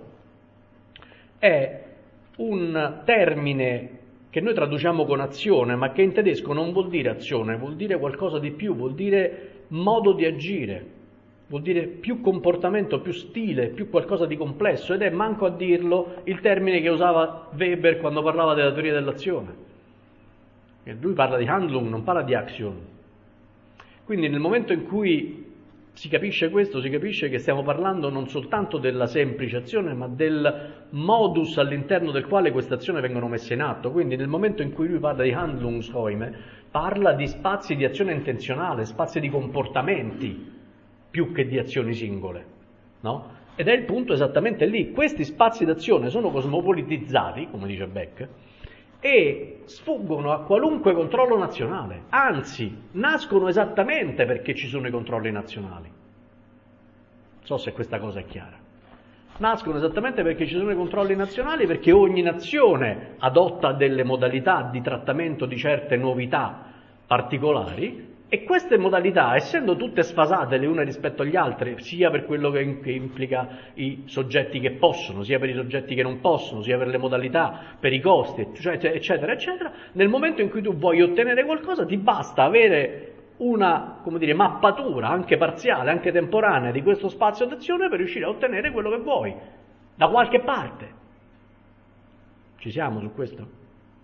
è un termine che noi traduciamo con azione, ma che in tedesco non vuol dire azione, vuol dire qualcosa di più, vuol dire modo di agire, vuol dire più comportamento, più stile, più qualcosa di complesso, ed è, manco a dirlo, il termine che usava Weber quando parlava della teoria dell'azione. E lui parla di Handlung, non parla di Action. Quindi nel momento in cui si capisce questo, si capisce che stiamo parlando non soltanto della semplice azione, ma del modus all'interno del quale queste azioni vengono messe in atto. Quindi nel momento in cui lui parla di Handlungsräume, parla di spazi di azione intenzionale, spazi di comportamenti, più che di azioni singole, no? Ed è il punto esattamente lì. Questi spazi d'azione sono cosmopolitizzati, come dice Beck, e sfuggono a qualunque controllo nazionale, anzi, nascono esattamente perché ci sono i controlli nazionali. Non so se questa cosa è chiara. Nascono esattamente perché ci sono i controlli nazionali, perché ogni nazione adotta delle modalità di trattamento di certe novità particolari, e queste modalità, essendo tutte sfasate le une rispetto agli altri, sia per quello che implica i soggetti che possono, sia per i soggetti che non possono, sia per le modalità, per i costi, eccetera, eccetera, nel momento in cui tu vuoi ottenere qualcosa ti basta avere una, come dire, mappatura anche parziale, anche temporanea di questo spazio d'azione per riuscire a ottenere quello che vuoi, da qualche parte. Ci siamo su questo?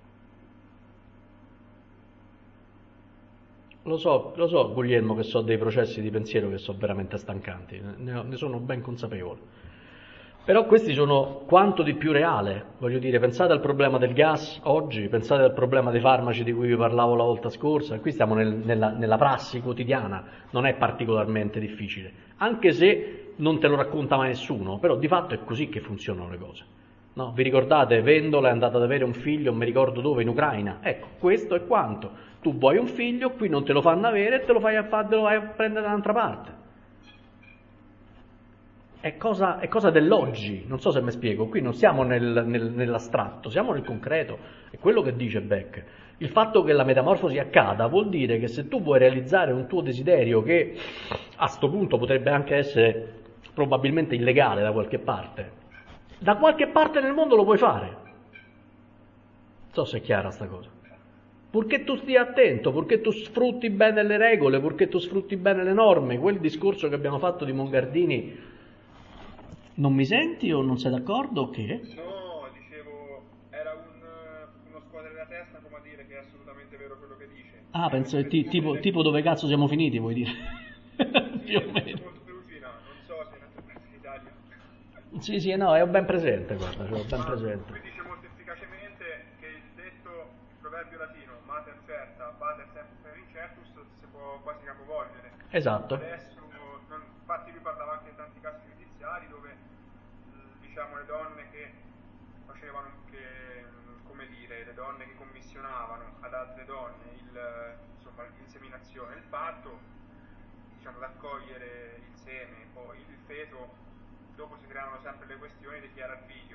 Lo so, Guglielmo, che so dei processi di pensiero che sono veramente stancanti, ne sono ben consapevole. Però questi sono quanto di più reale, voglio dire, pensate al problema del gas oggi, pensate al problema dei farmaci di cui vi parlavo la volta scorsa, qui stiamo nella prassi quotidiana, non è particolarmente difficile, anche se non te lo racconta mai nessuno, però di fatto è così che funzionano le cose. No, vi ricordate, Vendola è andata ad avere un figlio, non mi ricordo dove, in Ucraina, ecco, questo è quanto. Tu vuoi un figlio, qui non te lo fanno avere e te lo vai a prendere da un'altra parte. È cosa dell'oggi, non so se mi spiego, qui non siamo nell'astratto, siamo nel concreto, è quello che dice Beck. Il fatto che la metamorfosi accada vuol dire che se tu vuoi realizzare un tuo desiderio che a sto punto potrebbe anche essere probabilmente illegale da qualche parte, Da qualche parte nel mondo lo puoi fare. Non so se è chiara sta cosa. Purché tu stia attento, purché tu sfrutti bene le regole, purché tu sfrutti bene le norme, quel discorso che abbiamo fatto di Mongardini, non mi senti o non sei d'accordo o che? No, dicevo, era uno scuotere la testa come a dire che è assolutamente vero quello che dice. Ah, penso tipo dove cazzo siamo finiti, vuoi dire? Più o meno. Molto velocina, non so se è una parte d'Italia. Sì, no, è ben presente, guarda, ce l'ho ben presente. Mi dice molto efficacemente che il detto, il proverbio latino, mater certa, pater semper incertus, si può quasi capovolgere. Esatto. Adesso, infatti lui parlava anche di tanti casi giudiziari dove, diciamo, le donne che facevano, le donne che commissionavano ad altre donne l'inseminazione, il parto, diciamo, ad accogliere il seme, poi il feto, dopo si creano sempre le questioni di chi era il figlio.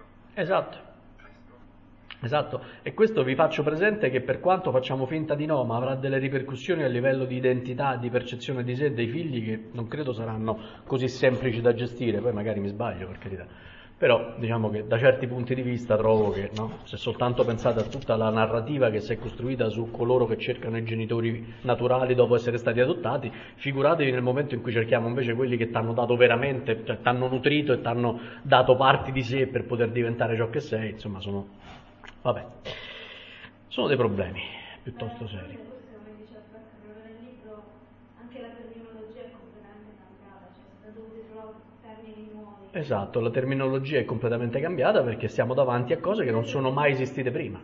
Esatto, e questo vi faccio presente che per quanto facciamo finta di no, ma avrà delle ripercussioni a livello di identità, di percezione di sé dei figli che non credo saranno così semplici da gestire, poi magari mi sbaglio, per carità. Però diciamo che da certi punti di vista trovo che, no, se soltanto pensate a tutta la narrativa che si è costruita su coloro che cercano i genitori naturali dopo essere stati adottati, figuratevi nel momento in cui cerchiamo invece quelli che t'hanno dato veramente, cioè t'hanno nutrito e t'hanno dato parti di sé per poter diventare ciò che sei, insomma sono dei problemi piuttosto seri. Questo come dice nel libro, anche la terminologia è completamente cambiata, cioè si sono dovuti trovare termini nuovi. Esatto, la è completamente cambiata perché siamo davanti a cose che non sono mai esistite prima.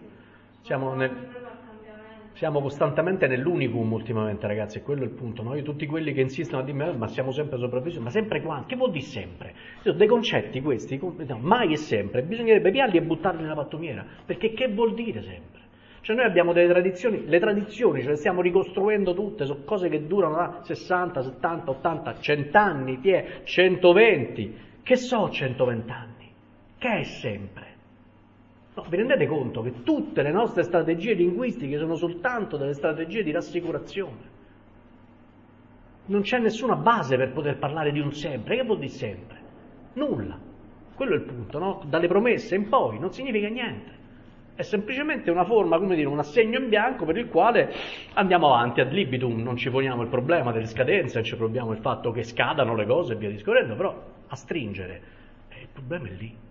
Siamo costantemente nell'unicum ultimamente, ragazzi, e quello è il punto, no? Io tutti quelli che insistono a dirmi ma siamo sempre sopravvissuti, ma sempre quanto? Che vuol dire sempre? Dei concetti questi, no, mai e sempre, bisognerebbe piarli e buttarli nella pattumiera, perché che vuol dire sempre? Cioè noi abbiamo delle tradizioni, le tradizioni ce le stiamo ricostruendo tutte, sono cose che durano da 60, 70, 80, 100 anni, 120, che so 120 anni? Che è sempre? No, vi rendete conto che tutte le nostre strategie linguistiche sono soltanto delle strategie di rassicurazione? Non c'è nessuna base per poter parlare di un sempre. Che vuol dire sempre? Nulla. Quello è il punto, no? Dalle promesse in poi non significa niente. È semplicemente una forma, come dire, un assegno in bianco per il quale andiamo avanti ad libitum, non ci poniamo il problema delle scadenze, non ci proviamo il fatto che scadano le cose e via discorrendo, però a stringere, il problema è lì.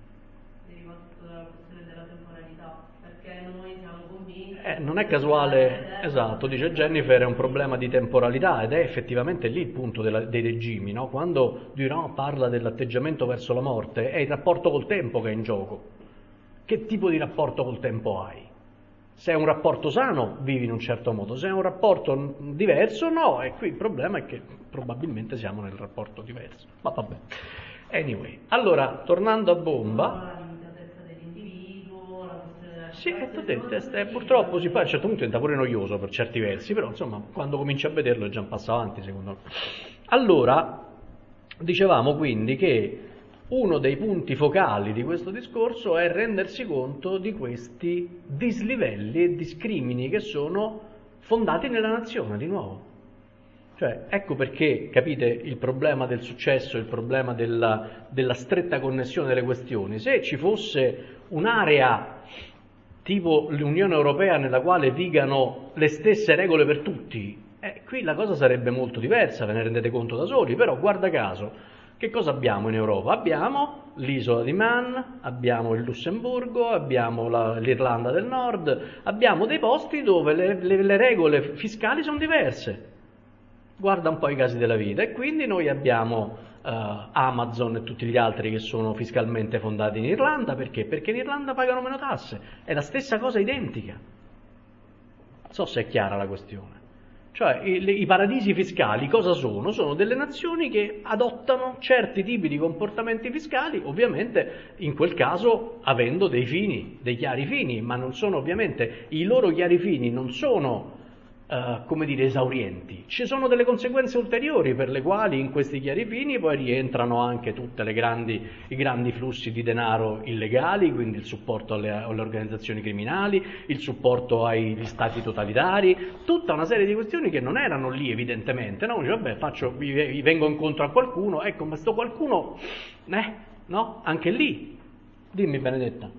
Non è casuale, esatto, dice Jennifer, è un problema di temporalità ed è effettivamente lì il punto dei regimi, no? Quando Durand parla dell'atteggiamento verso la morte, è il rapporto col tempo che è in gioco. Che tipo di rapporto col tempo hai? Se è un rapporto sano, vivi in un certo modo, se è un rapporto diverso, no, e qui il problema è che probabilmente siamo nel rapporto diverso, ma vabbè. Anyway, allora, tornando a bomba... Sì, purtroppo si fa, a un certo punto diventa pure noioso per certi versi, però insomma quando cominci a vederlo è già un passo avanti secondo me. Allora, dicevamo quindi che uno dei punti focali di questo discorso è rendersi conto di questi dislivelli e discrimini che sono fondati nella nazione, di nuovo. Cioè, ecco perché, capite, il problema del successo, il problema della stretta connessione delle questioni. Se ci fosse un'area tipo l'Unione Europea nella quale vigano le stesse regole per tutti, qui la cosa sarebbe molto diversa, ve ne rendete conto da soli, però guarda caso, che cosa abbiamo in Europa? Abbiamo l'isola di Man, abbiamo il Lussemburgo, abbiamo l'Irlanda del Nord, abbiamo dei posti dove le regole fiscali sono diverse. Guarda un po' i casi della vita, e quindi noi abbiamo Amazon e tutti gli altri che sono fiscalmente fondati in Irlanda, perché? Perché in Irlanda pagano meno tasse, è la stessa cosa identica. Non so se è chiara la questione. Cioè i paradisi fiscali cosa sono? Sono delle nazioni che adottano certi tipi di comportamenti fiscali, ovviamente in quel caso avendo dei fini, dei chiari fini, ma non sono ovviamente, i loro chiari fini non sono come dire, esaurienti. Ci sono delle conseguenze ulteriori per le quali in questi chiari fini poi rientrano anche tutte i grandi flussi di denaro illegali, quindi il supporto alle organizzazioni criminali, il supporto agli stati totalitari, tutta una serie di questioni che non erano lì evidentemente, no? Dice, vabbè, vengo incontro a qualcuno, ecco, ma sto qualcuno, no? Anche lì Dimmi Benedetta.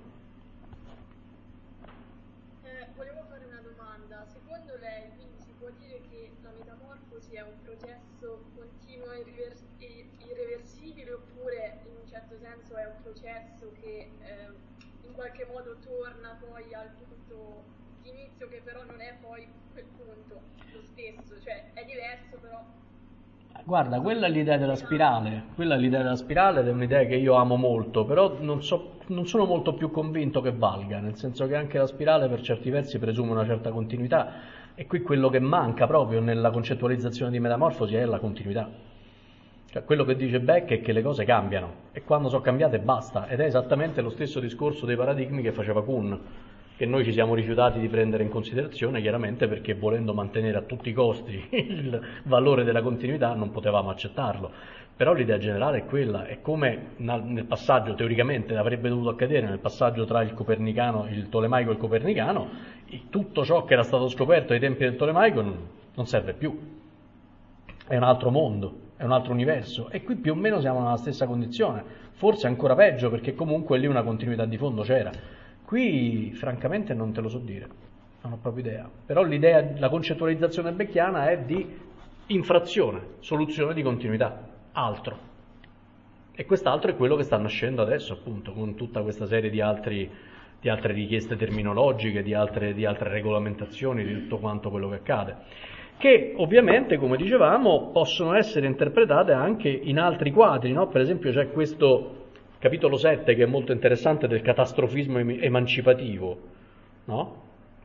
Volevo fare una domanda. Secondo lei, quindi si può dire che la metamorfosi è un processo continuo e irreversibile, oppure in un certo senso è un processo che in qualche modo torna poi al punto di inizio, che però non è poi quel punto lo stesso, cioè è diverso però... Guarda, quella è l'idea della spirale, ed è un'idea che io amo molto, però non sono molto più convinto che valga, nel senso che anche la spirale per certi versi presume una certa continuità, e qui quello che manca proprio nella concettualizzazione di metamorfosi è la continuità. Cioè, quello che dice Beck è che le cose cambiano, e quando sono cambiate basta, ed è esattamente lo stesso discorso dei paradigmi che faceva Kuhn, che noi ci siamo rifiutati di prendere in considerazione, chiaramente perché volendo mantenere a tutti i costi il valore della continuità non potevamo accettarlo. Però l'idea generale è quella, è come nel passaggio, teoricamente avrebbe dovuto accadere nel passaggio tra il tolemaico e il copernicano, tutto ciò che era stato scoperto ai tempi del tolemaico non serve più, è un altro mondo, è un altro universo, e qui più o meno siamo nella stessa condizione, forse ancora peggio perché comunque lì una continuità di fondo c'era. Qui francamente non te lo so dire, non ho proprio idea, però la concettualizzazione becchiana è di infrazione, soluzione di continuità, altro. E quest'altro è quello che sta nascendo adesso, appunto, con tutta questa serie di altre richieste terminologiche, di altre regolamentazioni, di tutto quanto quello che accade, che ovviamente, come dicevamo, possono essere interpretate anche in altri quadri, no? Per esempio c'è questo capitolo 7 che è molto interessante, del catastrofismo emancipativo, no?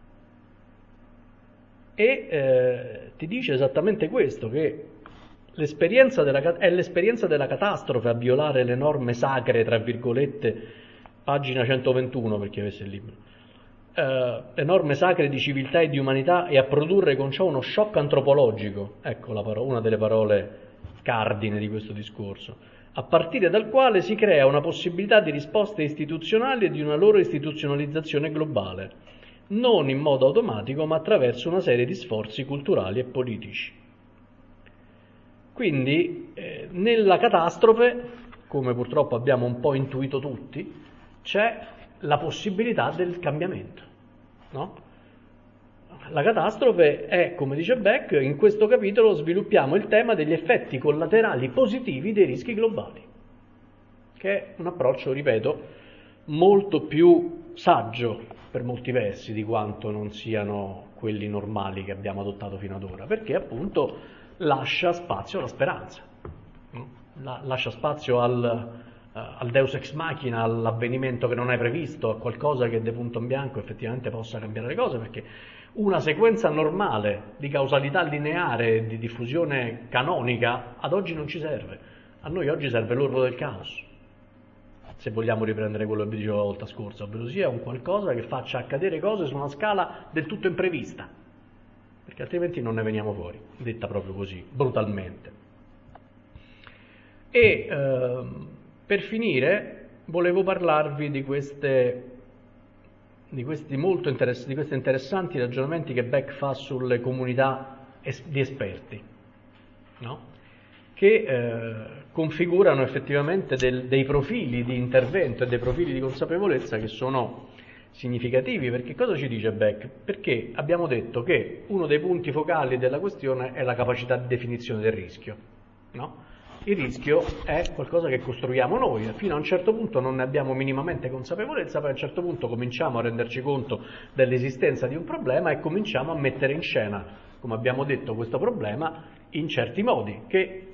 E ti dice esattamente questo, che è l'esperienza della catastrofe a violare le norme sacre, tra virgolette, pagina 121 per chi avesse il libro, le norme sacre di civiltà e di umanità, e a produrre con ciò uno shock antropologico, ecco una delle parole cardine di questo discorso, a partire dal quale si crea una possibilità di risposte istituzionali e di una loro istituzionalizzazione globale, non in modo automatico ma attraverso una serie di sforzi culturali e politici. Quindi nella catastrofe, come purtroppo abbiamo un po' intuito tutti, c'è la possibilità del cambiamento, no? La catastrofe è, come dice Beck, in questo capitolo sviluppiamo il tema degli effetti collaterali positivi dei rischi globali, che è un approccio, ripeto, molto più saggio per molti versi di quanto non siano quelli normali che abbiamo adottato fino ad ora, perché appunto lascia spazio alla speranza, lascia spazio al deus ex machina, all'avvenimento che non hai previsto, a qualcosa che de punto in bianco effettivamente possa cambiare le cose, perché una sequenza normale di causalità lineare, di diffusione canonica, ad oggi non ci serve. A noi oggi serve l'orlo del caos, se vogliamo riprendere quello che vi dicevo la volta scorsa, ovvero sia un qualcosa che faccia accadere cose su una scala del tutto imprevista, perché altrimenti non ne veniamo fuori, detta proprio così, brutalmente. E per finire volevo parlarvi di questi interessanti ragionamenti che Beck fa sulle comunità di esperti, no? Che configurano effettivamente dei profili di intervento e dei profili di consapevolezza che sono significativi. Perché cosa ci dice Beck? Perché abbiamo detto che uno dei punti focali della questione è la capacità di definizione del rischio, no? Il rischio è qualcosa che costruiamo noi, fino a un certo punto non ne abbiamo minimamente consapevolezza, poi a un certo punto cominciamo a renderci conto dell'esistenza di un problema e cominciamo a mettere in scena, come abbiamo detto, questo problema in certi modi, che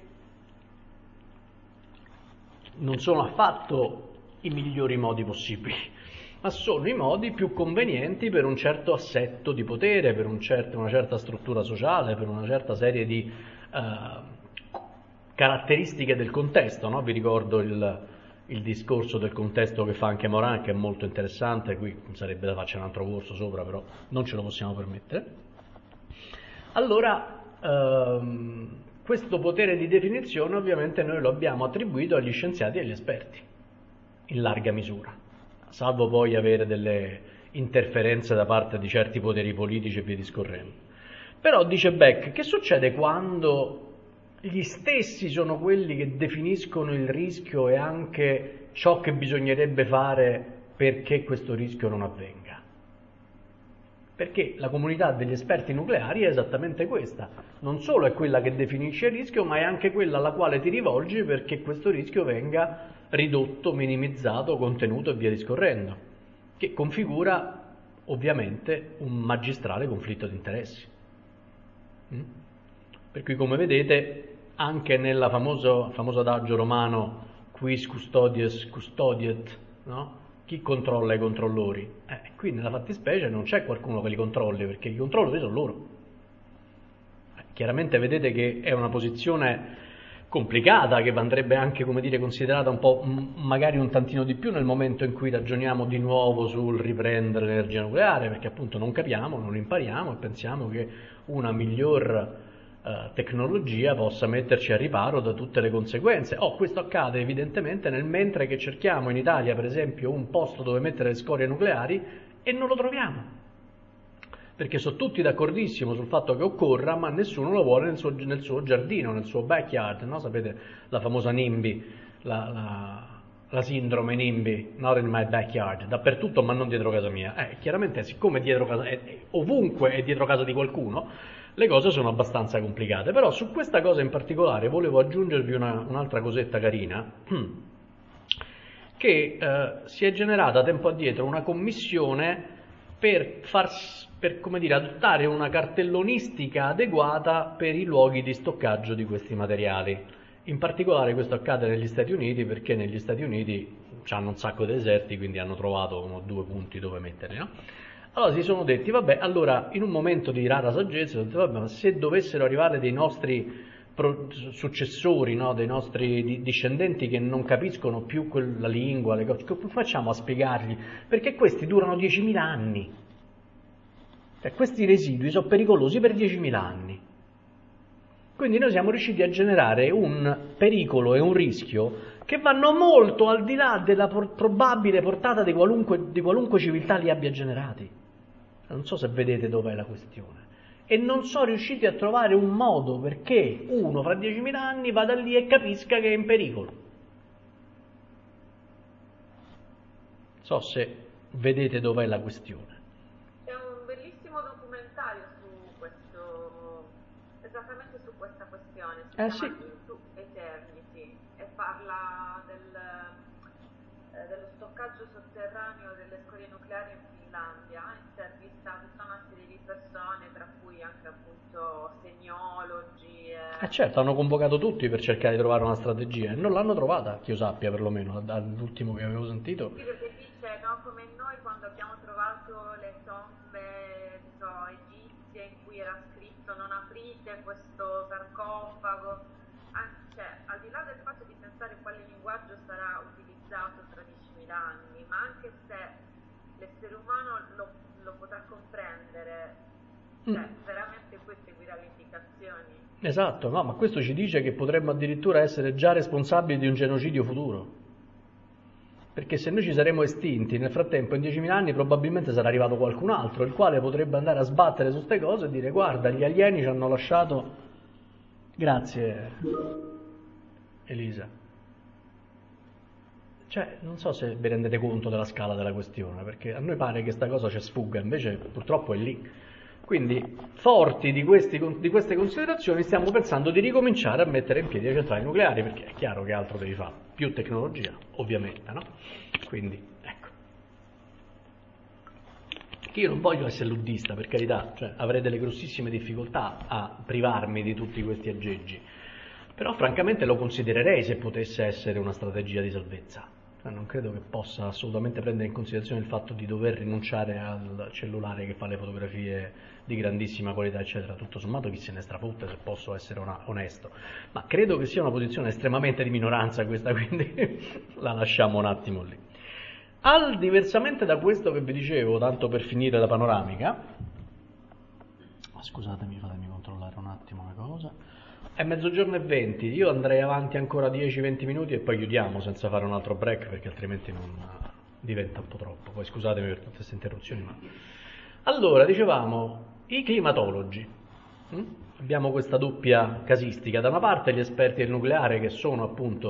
non sono affatto i migliori modi possibili, ma sono i modi più convenienti per un certo assetto di potere, per una certa struttura sociale, per una certa serie di caratteristiche del contesto, no? Vi ricordo il discorso del contesto che fa anche Morin, che è molto interessante, qui sarebbe da farci un altro corso sopra, però non ce lo possiamo permettere. Allora, questo potere di definizione ovviamente noi lo abbiamo attribuito agli scienziati e agli esperti, in larga misura, salvo poi avere delle interferenze da parte di certi poteri politici e via discorrendo. Però dice Beck, che succede quando gli stessi sono quelli che definiscono il rischio e anche ciò che bisognerebbe fare perché questo rischio non avvenga. Perché la comunità degli esperti nucleari è esattamente questa. Non solo è quella che definisce il rischio, ma è anche quella alla quale ti rivolgi perché questo rischio venga ridotto, minimizzato, contenuto e via discorrendo, che configura ovviamente un magistrale conflitto di interessi. Per cui, come vedete, anche nel famoso adagio romano quis custodies custodiet, no? Chi controlla i controllori? Qui nella fattispecie non c'è qualcuno che li controlli, perché i controllori sono loro. Chiaramente vedete che è una posizione complicata, che andrebbe anche, come dire, considerata un po', magari un tantino di più nel momento in cui ragioniamo di nuovo sul riprendere l'energia nucleare, perché appunto non capiamo, non impariamo e pensiamo che una miglior tecnologia possa metterci a riparo da tutte le conseguenze. Questo accade evidentemente nel mentre che cerchiamo in Italia, per esempio, un posto dove mettere le scorie nucleari e non lo troviamo, perché sono tutti d'accordissimo sul fatto che occorra, ma nessuno lo vuole nel suo giardino, nel suo backyard, no? Sapete la famosa NIMBY, la sindrome NIMBY, not in my backyard, dappertutto ma non dietro casa mia. Chiaramente, siccome dietro casa, ovunque è dietro casa di qualcuno, le cose sono abbastanza complicate. Però su questa cosa in particolare volevo aggiungervi un'altra cosetta carina, che si è generata tempo addietro una commissione per come dire, adottare una cartellonistica adeguata per i luoghi di stoccaggio di questi materiali. In particolare questo accade negli Stati Uniti, perché negli Stati Uniti hanno un sacco di deserti, quindi hanno trovato 1 o 2 punti dove metterli, no? Allora si sono detti, vabbè, allora in un momento di rara saggezza, ho detto, vabbè, ma se dovessero arrivare dei nostri successori, no, dei nostri discendenti che non capiscono più quella lingua, le cose, come facciamo a spiegargli? Perché questi durano 10.000 anni. Questi residui sono pericolosi per 10.000 anni. Quindi noi siamo riusciti a generare un pericolo e un rischio che vanno molto al di là della probabile portata di qualunque civiltà li abbia generati. Non so se vedete dov'è la questione. E non sono riusciti a trovare un modo perché uno fra 10.000 anni vada lì e capisca che è in pericolo. Non so se vedete dov'è la questione. C'è un bellissimo documentario su questo, esattamente su questa questione, si chiama Sì. Into Eternity, e parla dello stoccaggio sotterraneo delle scorie nucleari in Finlandia. Intervista tutta una serie di persone, tra cui anche appunto segnologi. Certo, hanno convocato tutti per cercare di trovare una strategia e non l'hanno trovata, che io sappia perlomeno, dall'ultimo che avevo sentito. Sì, perché dice, no, come noi quando abbiamo trovato le tombe egizie in cui era scritto non aprite questo sarcofago, cioè al di là del fatto di pensare quale linguaggio sarà utilizzato tra 10.000 anni, ma anche se l'essere umano lo potrà comprendere, cioè veramente poi seguirà le indicazioni. Esatto, no, ma questo ci dice che potremmo addirittura essere già responsabili di un genocidio futuro. Perché se noi ci saremo estinti, nel frattempo in 10.000 anni probabilmente sarà arrivato qualcun altro, il quale potrebbe andare a sbattere su queste cose e dire: guarda, gli alieni ci hanno lasciato... Grazie, Elisa. Cioè, non so se vi rendete conto della scala della questione, perché a noi pare che sta cosa ci sfugga, invece purtroppo è lì. Quindi, forti di queste considerazioni, stiamo pensando di ricominciare a mettere in piedi le centrali nucleari, perché è chiaro che altro devi fare, più tecnologia, ovviamente, no? Quindi, ecco. Io non voglio essere luddista, per carità, cioè avrei delle grossissime difficoltà a privarmi di tutti questi aggeggi, però francamente lo considererei se potesse essere una strategia di salvezza. Non credo che possa assolutamente prendere in considerazione il fatto di dover rinunciare al cellulare che fa le fotografie di grandissima qualità, eccetera. Tutto sommato chi se ne strafotte, se posso essere onesto. Ma credo che sia una posizione estremamente di minoranza questa, quindi la lasciamo un attimo lì. Diversamente da questo che vi dicevo, tanto per finire la panoramica, scusatemi, fatemi controllare un attimo una cosa. È 12:20, io andrei avanti ancora 10-20 minuti e poi chiudiamo senza fare un altro break, perché altrimenti non diventa un po' troppo. Poi scusatemi per tutte queste interruzioni. Ma... Allora, dicevamo, i climatologi. Abbiamo questa doppia casistica. Da una parte gli esperti del nucleare, che sono appunto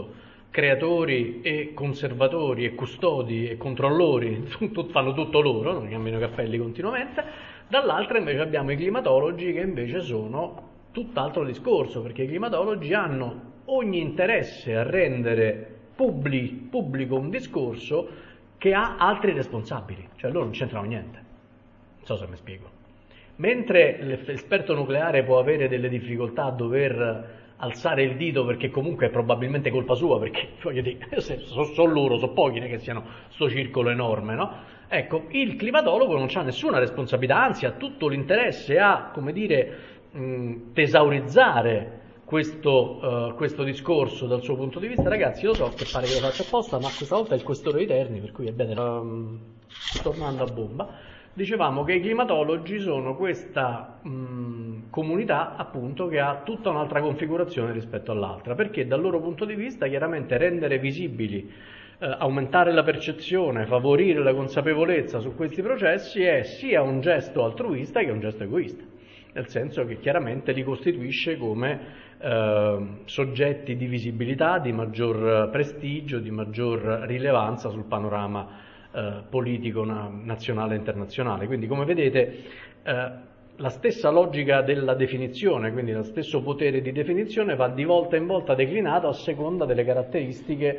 creatori e conservatori e custodi e controllori, fanno tutto loro, non cambiano i cappelli continuamente, dall'altra invece abbiamo i climatologi che invece sono tutt'altro discorso, perché i climatologi hanno ogni interesse a rendere pubblico un discorso che ha altri responsabili, cioè loro non c'entrano niente, non so se mi spiego. Mentre l'esperto nucleare può avere delle difficoltà a dover alzare il dito perché comunque è probabilmente colpa sua, perché voglio dire, sono loro, sono pochi, non è che siano sto circolo enorme, no? Ecco, il climatologo non ha nessuna responsabilità, anzi ha tutto l'interesse a, come dire, tesaurizzare questo discorso dal suo punto di vista. Ragazzi, lo so che pare che lo faccia apposta, ma questa volta è il questore di Terni, per cui è bene. Tornando a bomba, dicevamo che i climatologi sono questa comunità appunto che ha tutta un'altra configurazione rispetto all'altra, perché dal loro punto di vista chiaramente rendere visibili, aumentare la percezione, favorire la consapevolezza su questi processi è sia un gesto altruista che un gesto egoista, nel senso che chiaramente li costituisce come soggetti di visibilità, di maggior prestigio, di maggior rilevanza sul panorama politico nazionale e internazionale. Quindi, come vedete, la stessa logica della definizione, quindi lo stesso potere di definizione, va di volta in volta declinato a seconda delle caratteristiche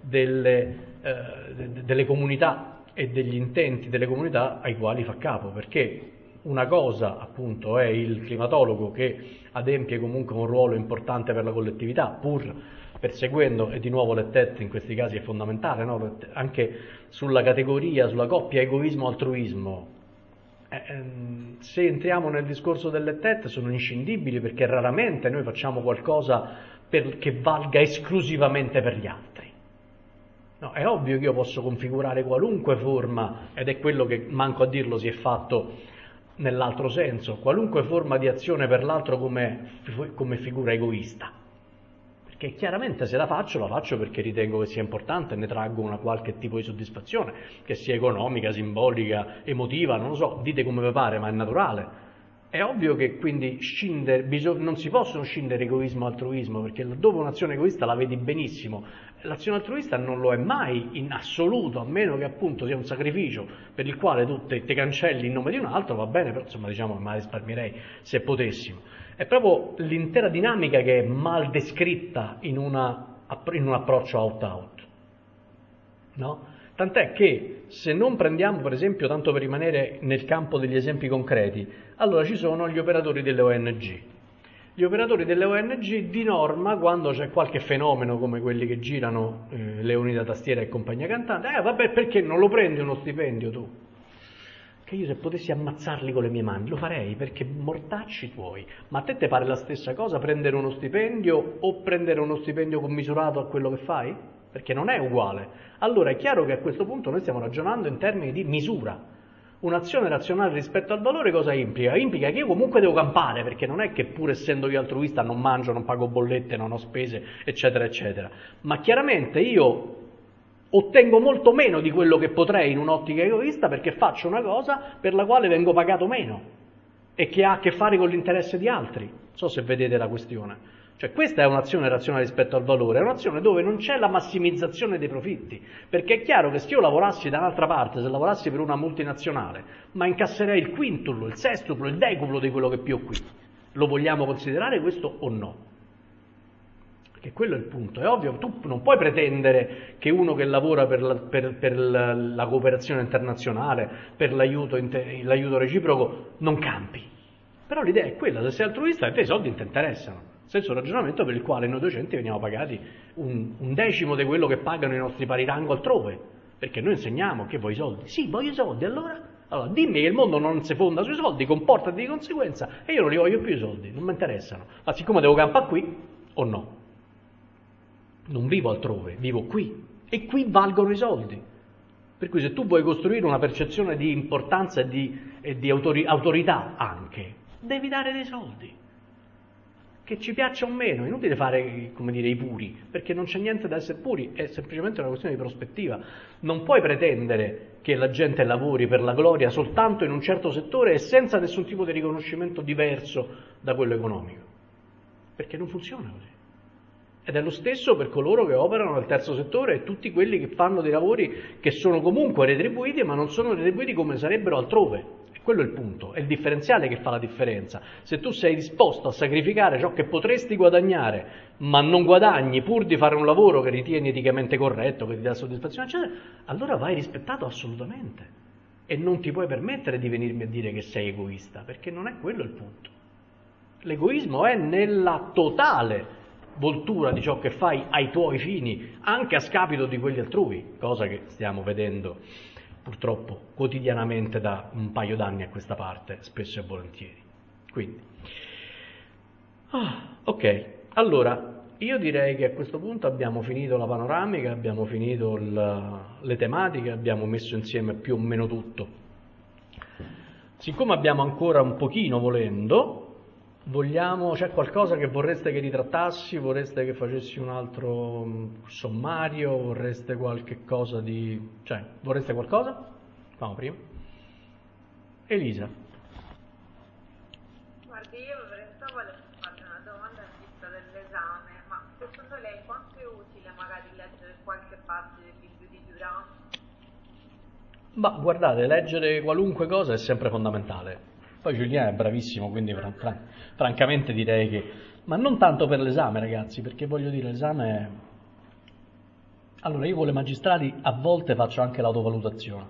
delle comunità e degli intenti delle comunità ai quali fa capo, perché una cosa appunto è il climatologo che adempie comunque un ruolo importante per la collettività, pur perseguendo, e di nuovo l'ETET in questi casi è fondamentale, no? Anche sulla categoria, sulla coppia egoismo-altruismo, se entriamo nel discorso dell'ETET sono inscindibili, perché raramente noi facciamo qualcosa che valga esclusivamente per gli altri. No, è ovvio che io posso configurare qualunque forma, ed è quello che, manco a dirlo, si è fatto nell'altro senso, qualunque forma di azione per l'altro come figura egoista, perché chiaramente se la faccio perché ritengo che sia importante e ne traggo una qualche tipo di soddisfazione, che sia economica, simbolica, emotiva, non lo so, dite come vi pare, ma è naturale. È ovvio che quindi non si possono scindere egoismo e altruismo, perché laddove un'azione egoista la vedi benissimo, l'azione altruista non lo è mai in assoluto, a meno che appunto sia un sacrificio per il quale tu te cancelli in nome di un altro, va bene, però insomma diciamo che me la risparmierei se potessimo. È proprio l'intera dinamica che è mal descritta in un approccio out-out, no? Tant'è che se non prendiamo, per esempio, tanto per rimanere nel campo degli esempi concreti, allora ci sono gli operatori delle ONG. Gli operatori delle ONG di norma, quando c'è qualche fenomeno come quelli che girano Leonida Tastiera e compagnia cantante, vabbè, perché non lo prendi uno stipendio tu? Che io se potessi ammazzarli con le mie mani lo farei, perché mortacci tuoi. Ma a te pare la stessa cosa prendere uno stipendio o prendere uno stipendio commisurato a quello che fai? Perché non è uguale. Allora è chiaro che a questo punto noi stiamo ragionando in termini di misura. Un'azione razionale rispetto al valore cosa implica? Implica che io comunque devo campare, perché non è che pur essendo io altruista non mangio, non pago bollette, non ho spese, eccetera, eccetera. Ma chiaramente io ottengo molto meno di quello che potrei in un'ottica egoista, perché faccio una cosa per la quale vengo pagato meno e che ha a che fare con l'interesse di altri. Non so se vedete la questione. Cioè questa è un'azione razionale rispetto al valore, è un'azione dove non c'è la massimizzazione dei profitti, perché è chiaro che se io lavorassi da un'altra parte, se lavorassi per una multinazionale, ma incasserei il quintuplo, il sestuplo, il decuplo di quello che più ho qui. Lo vogliamo considerare questo o no? Perché quello è il punto. È ovvio, tu non puoi pretendere che uno che lavora per la cooperazione internazionale, per l'aiuto reciproco, non campi. Però l'idea è quella, se sei altruista, a te i soldi non ti interessano. Stesso ragionamento per il quale noi docenti veniamo pagati un decimo di quello che pagano i nostri pari rango altrove, perché noi insegniamo che vuoi i soldi. Sì, voglio i soldi, allora dimmi che il mondo non si fonda sui soldi, comportati di conseguenza e io non li voglio più i soldi, non mi interessano. Ma siccome devo campare qui, o no? Non vivo altrove, vivo qui e qui valgono i soldi. Per cui se tu vuoi costruire una percezione di importanza e di autorità anche, devi dare dei soldi. Che ci piaccia o meno, è inutile fare, come dire, i puri, perché non c'è niente da essere puri, è semplicemente una questione di prospettiva. Non puoi pretendere che la gente lavori per la gloria soltanto in un certo settore e senza nessun tipo di riconoscimento diverso da quello economico, perché non funziona così. Ed è lo stesso per coloro che operano nel terzo settore e tutti quelli che fanno dei lavori che sono comunque retribuiti, ma non sono retribuiti come sarebbero altrove. E quello è il punto, è il differenziale che fa la differenza. Se tu sei disposto a sacrificare ciò che potresti guadagnare, ma non guadagni pur di fare un lavoro che ritieni eticamente corretto, che ti dà soddisfazione, eccetera, allora vai rispettato assolutamente. E non ti puoi permettere di venirmi a dire che sei egoista, perché non è quello il punto. L'egoismo è nella totale voltura di ciò che fai ai tuoi fini, anche a scapito di quelli altrui, cosa che stiamo vedendo purtroppo quotidianamente da un paio d'anni a questa parte, spesso e volentieri. Quindi, ok, allora io direi che a questo punto abbiamo finito la panoramica, abbiamo finito le tematiche, abbiamo messo insieme più o meno tutto. Siccome abbiamo ancora un pochino, volendo, c'è qualcosa che vorreste che ritrattassi? Vorreste che facessi un altro sommario? Vorreste qualche cosa vorreste qualcosa? Vamo prima. Elisa. Guardi, io in realtà volevo farle una domanda in vista dell'esame, ma secondo lei quanto è utile magari leggere qualche parte del libro di Durand? Ma guardate, leggere qualunque cosa è sempre fondamentale. Poi Julien è bravissimo, quindi francamente direi che... Ma non tanto per l'esame, ragazzi, perché voglio dire, l'esame... Allora, io con le magistrali a volte faccio anche l'autovalutazione,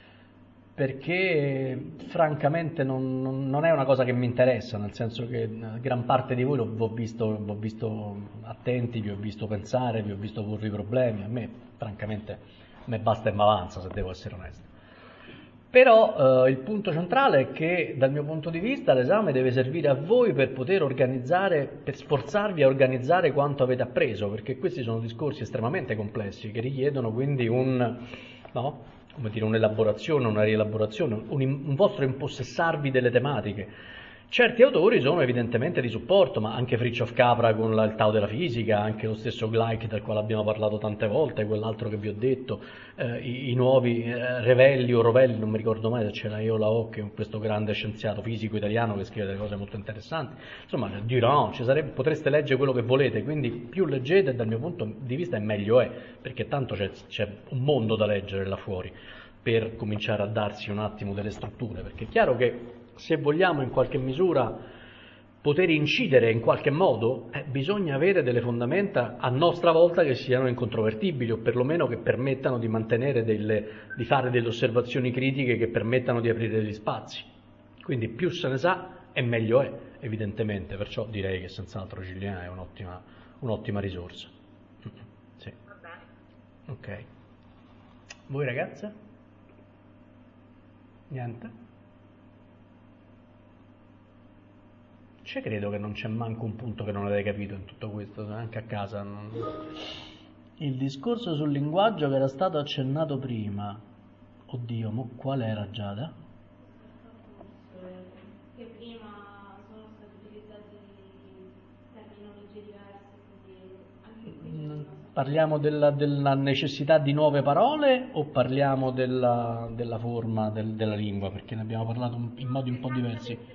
perché francamente non è una cosa che mi interessa, nel senso che gran parte di voi l'ho visto attenti, vi ho visto pensare, vi ho visto porre i problemi, a me francamente me basta e m'avanza, se devo essere onesto. Però il punto centrale è che dal mio punto di vista l'esame deve servire a voi per poter organizzare, per sforzarvi a organizzare quanto avete appreso, perché questi sono discorsi estremamente complessi che richiedono quindi un'elaborazione, una rielaborazione, un vostro impossessarvi delle tematiche. Certi autori sono evidentemente di supporto, ma anche Fritjof Capra con il Tao della fisica, anche lo stesso Gleich del quale abbiamo parlato tante volte, quell'altro che vi ho detto, i nuovi Revelli o Rovelli, non mi ricordo mai se c'era io la O, che questo grande scienziato fisico italiano che scrive delle cose molto interessanti. Insomma, Durand, potreste leggere quello che volete, quindi più leggete dal mio punto di vista e meglio è, perché tanto c'è un mondo da leggere là fuori per cominciare a darsi un attimo delle strutture, perché è chiaro che se vogliamo in qualche misura poter incidere in qualche modo, bisogna avere delle fondamenta a nostra volta che siano incontrovertibili, o perlomeno che permettano di mantenere di fare delle osservazioni critiche che permettano di aprire degli spazi. Quindi più se ne sa e meglio è, evidentemente, perciò direi che senz'altro Julien è un'ottima risorsa. Sì. Va bene. Ok. Voi ragazze? Niente? Ci credo che non c'è manco un punto che non avete capito in tutto questo, anche a casa. Il discorso sul linguaggio che era stato accennato prima, oddio, qual era, Giada? Che prima sono stati utilizzati terminologie diverse, quindi anche qui parliamo della necessità di nuove parole o parliamo della forma della lingua? Perché ne abbiamo parlato in modi un po' diversi.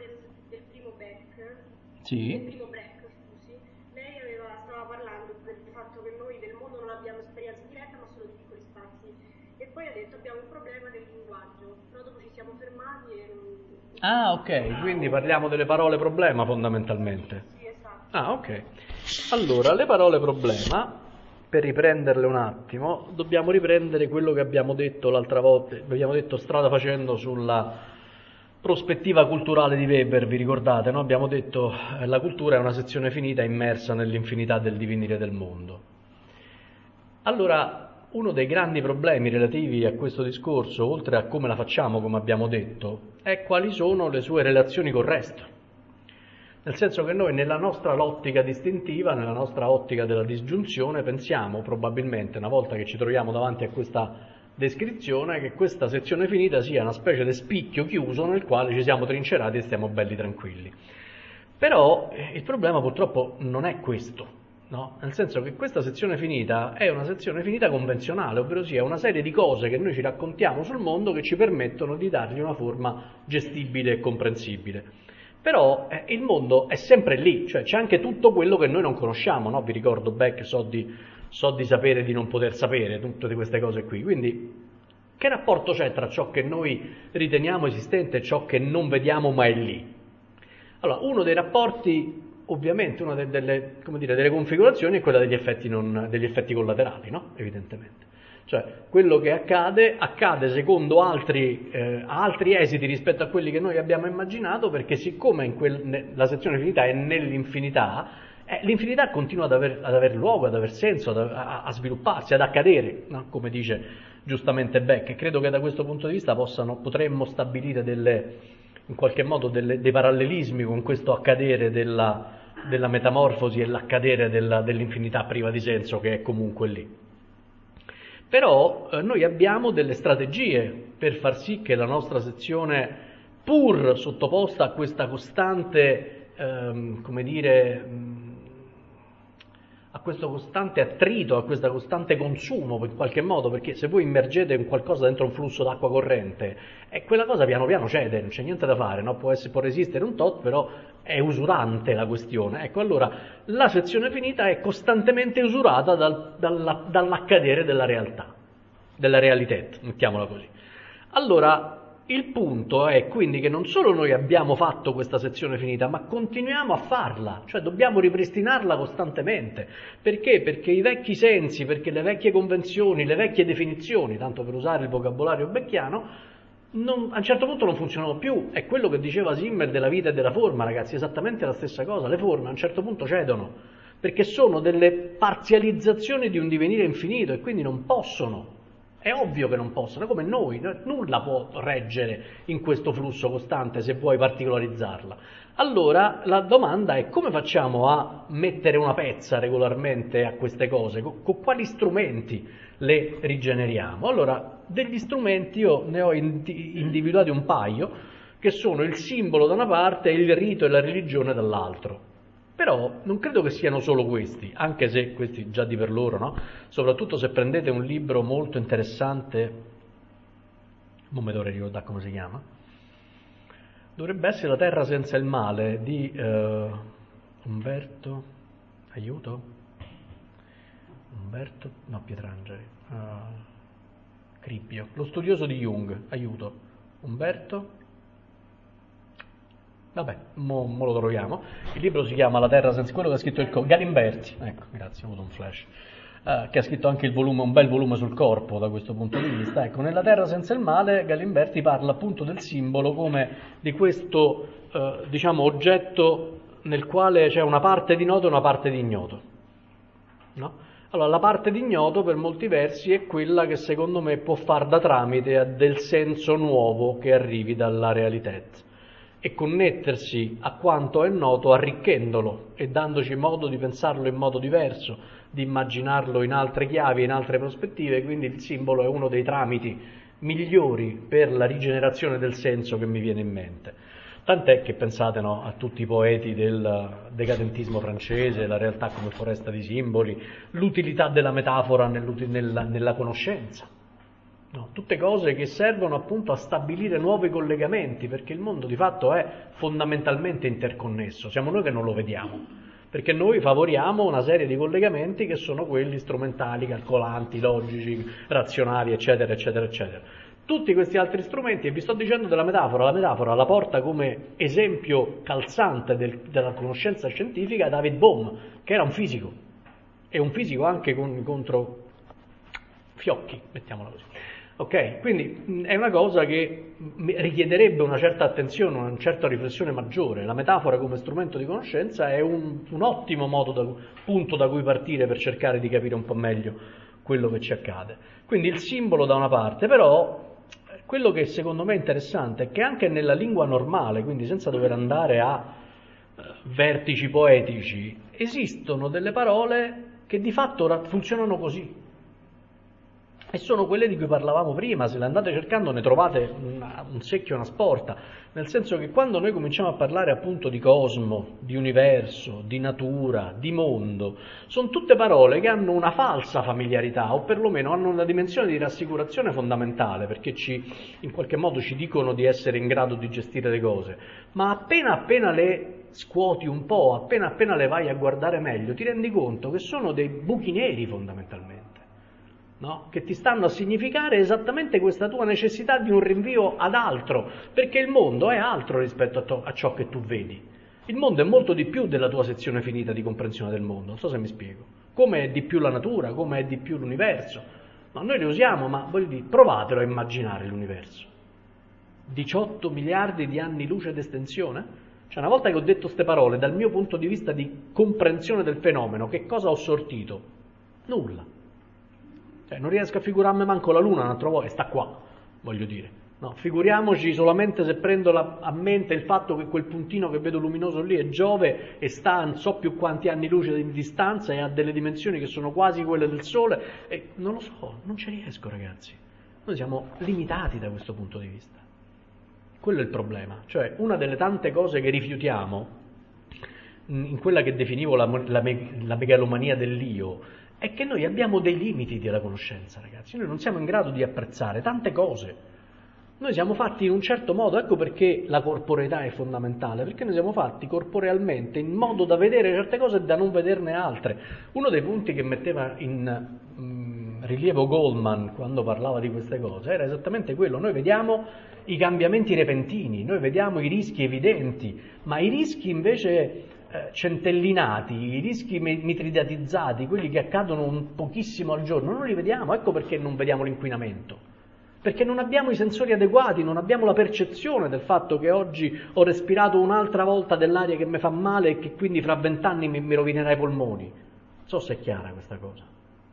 Sì. Nel primo break, scusi, lei stava parlando del fatto che noi del mondo non abbiamo esperienza diretta ma solo di piccoli spazi, e poi ha detto abbiamo un problema del linguaggio, però dopo ci siamo fermati e... Ah, ok, quindi parliamo delle parole problema fondamentalmente. Sì, esatto. Ah, ok. Allora, le parole problema, per riprenderle un attimo, dobbiamo riprendere quello che abbiamo detto l'altra volta, abbiamo detto strada facendo sulla prospettiva culturale di Weber, vi ricordate, no? Abbiamo detto la cultura è una sezione finita immersa nell'infinità del divenire del mondo. Allora, uno dei grandi problemi relativi a questo discorso, oltre a come la facciamo, come abbiamo detto, è quali sono le sue relazioni col resto. Nel senso che noi nella nostra ottica distintiva, nella nostra ottica della disgiunzione, pensiamo probabilmente, una volta che ci troviamo davanti a questa descrizione, che questa sezione finita sia una specie di spicchio chiuso nel quale ci siamo trincerati e stiamo belli tranquilli. Però il problema purtroppo non è questo, no? Nel senso che questa sezione finita è una sezione finita convenzionale, ovvero sia una serie di cose che noi ci raccontiamo sul mondo che ci permettono di dargli una forma gestibile e comprensibile. Però il mondo è sempre lì, cioè c'è anche tutto quello che noi non conosciamo, no? Vi ricordo Beck, so di sapere e di non poter sapere, tutte queste cose qui. Quindi che rapporto c'è tra ciò che noi riteniamo esistente e ciò che non vediamo ma è lì? Allora, uno dei rapporti, ovviamente, una delle configurazioni è quella degli effetti collaterali, no? Evidentemente. Cioè, quello che accade secondo altri esiti rispetto a quelli che noi abbiamo immaginato, perché siccome la sezione finita è nell'infinità, l'infinità continua ad aver luogo, ad aver senso, a svilupparsi, ad accadere, no? Come dice giustamente Beck, e credo che da questo punto di vista potremmo stabilire in qualche modo dei parallelismi con questo accadere della metamorfosi e l'accadere dell'infinità priva di senso che è comunque lì. Però noi abbiamo delle strategie per far sì che la nostra sezione, pur sottoposta a questa costante, a questo costante attrito, a questo costante consumo in qualche modo, perché se voi immergete qualcosa dentro un flusso d'acqua corrente, quella cosa piano piano cede, non c'è niente da fare, no? Può resistere un tot, però è usurante la questione. Ecco, allora la sezione finita è costantemente usurata dall'accadere della realtà, della realità, mettiamola così. Allora, il punto è quindi che non solo noi abbiamo fatto questa sezione finita, ma continuiamo a farla, cioè dobbiamo ripristinarla costantemente. Perché? Perché i vecchi sensi, perché le vecchie convenzioni, le vecchie definizioni, tanto per usare il vocabolario becchiano, a un certo punto non funzionano più. È quello che diceva Zimmer della vita e della forma, ragazzi, esattamente la stessa cosa. Le forme a un certo punto cedono, perché sono delle parzializzazioni di un divenire infinito e quindi non possono. È ovvio che non possono, come noi, nulla può reggere in questo flusso costante se vuoi particolarizzarla. Allora la domanda è: come facciamo a mettere una pezza regolarmente a queste cose? Con quali strumenti le rigeneriamo? Allora, degli strumenti io ne ho individuati un paio, che sono il simbolo da una parte e il rito e la religione dall'altro. Però non credo che siano solo questi, anche se questi già di per loro, no? Soprattutto se prendete un libro molto interessante, non mi dovrei ricordare come si chiama, dovrebbe essere La terra senza il male di Pietrangeli, Cribbio, lo studioso di Jung, vabbè, mo lo troviamo. Il libro si chiama La terra senza, quello che ha scritto Galimberti, ecco, grazie, ho avuto un flash, che ha scritto anche un bel volume sul corpo da questo punto di vista. Ecco, nella terra senza il male Galimberti parla appunto del simbolo come di questo, oggetto nel quale c'è una parte di noto e una parte di ignoto, no? Allora, la parte di ignoto per molti versi è quella che secondo me può far da tramite a del senso nuovo che arrivi dalla realità e connettersi a quanto è noto arricchendolo e dandoci modo di pensarlo in modo diverso, di immaginarlo in altre chiavi, in altre prospettive. Quindi il simbolo è uno dei tramiti migliori per la rigenerazione del senso che mi viene in mente. Tant'è che pensate, no, a tutti i poeti del decadentismo francese, la realtà come foresta di simboli, l'utilità della metafora nella conoscenza. No, tutte cose che servono appunto a stabilire nuovi collegamenti, perché il mondo di fatto è fondamentalmente interconnesso, siamo noi che non lo vediamo, perché noi favoriamo una serie di collegamenti che sono quelli strumentali, calcolanti, logici, razionali, eccetera, eccetera, eccetera. Tutti questi altri strumenti, e vi sto dicendo della metafora, la metafora la porta come esempio calzante della conoscenza scientifica David Bohm, che era un fisico, e un fisico anche contro fiocchi, mettiamola così. Ok? Quindi è una cosa che richiederebbe una certa attenzione, una certa riflessione maggiore. La metafora come strumento di conoscenza è un ottimo punto da cui partire per cercare di capire un po' meglio quello che ci accade. Quindi il simbolo da una parte, però quello che secondo me è interessante è che anche nella lingua normale, quindi senza dover andare a vertici poetici, esistono delle parole che di fatto funzionano così. E sono quelle di cui parlavamo prima, se le andate cercando ne trovate un secchio e una sporta, nel senso che quando noi cominciamo a parlare appunto di cosmo, di universo, di natura, di mondo, sono tutte parole che hanno una falsa familiarità o perlomeno hanno una dimensione di rassicurazione fondamentale, perché in qualche modo ci dicono di essere in grado di gestire le cose, ma appena le scuoti un po', appena le vai a guardare meglio, ti rendi conto che sono dei buchi neri fondamentalmente. No? Che ti stanno a significare esattamente questa tua necessità di un rinvio ad altro, perché il mondo è altro rispetto a ciò che tu vedi. Il mondo è molto di più della tua sezione finita di comprensione del mondo, non so se mi spiego. Come è di più la natura, come è di più l'universo. Ma noi le usiamo, ma voglio dire, provatelo a immaginare l'universo. 18 miliardi di anni luce d'estensione? Cioè, una volta che ho detto queste parole, dal mio punto di vista di comprensione del fenomeno, che cosa ho sortito? Nulla. Cioè, non riesco a figurarmi manco la Luna un'altra volta, e sta qua, voglio dire. No, figuriamoci solamente se prendo a mente il fatto che quel puntino che vedo luminoso lì è Giove e sta a non so più quanti anni luce di distanza e ha delle dimensioni che sono quasi quelle del Sole. E non lo so, non ci riesco, ragazzi. Noi siamo limitati da questo punto di vista. Quello è il problema. Cioè, una delle tante cose che rifiutiamo, in quella che definivo la megalomania dell'io, è che noi abbiamo dei limiti della conoscenza, ragazzi. Noi non siamo in grado di apprezzare tante cose. Noi siamo fatti in un certo modo, ecco perché la corporeità è fondamentale, perché noi siamo fatti corporealmente in modo da vedere certe cose e da non vederne altre. Uno dei punti che metteva in rilievo Goldman quando parlava di queste cose era esattamente quello. Noi vediamo i cambiamenti repentini, noi vediamo i rischi evidenti, ma i rischi invece centellinati, i rischi mitridatizzati, quelli che accadono un pochissimo al giorno, non li vediamo. Ecco perché non vediamo l'inquinamento, perché non abbiamo i sensori adeguati, non abbiamo la percezione del fatto che oggi ho respirato un'altra volta dell'aria che mi fa male e che quindi fra 20 anni mi rovinerà i polmoni. Non so se è chiara questa cosa.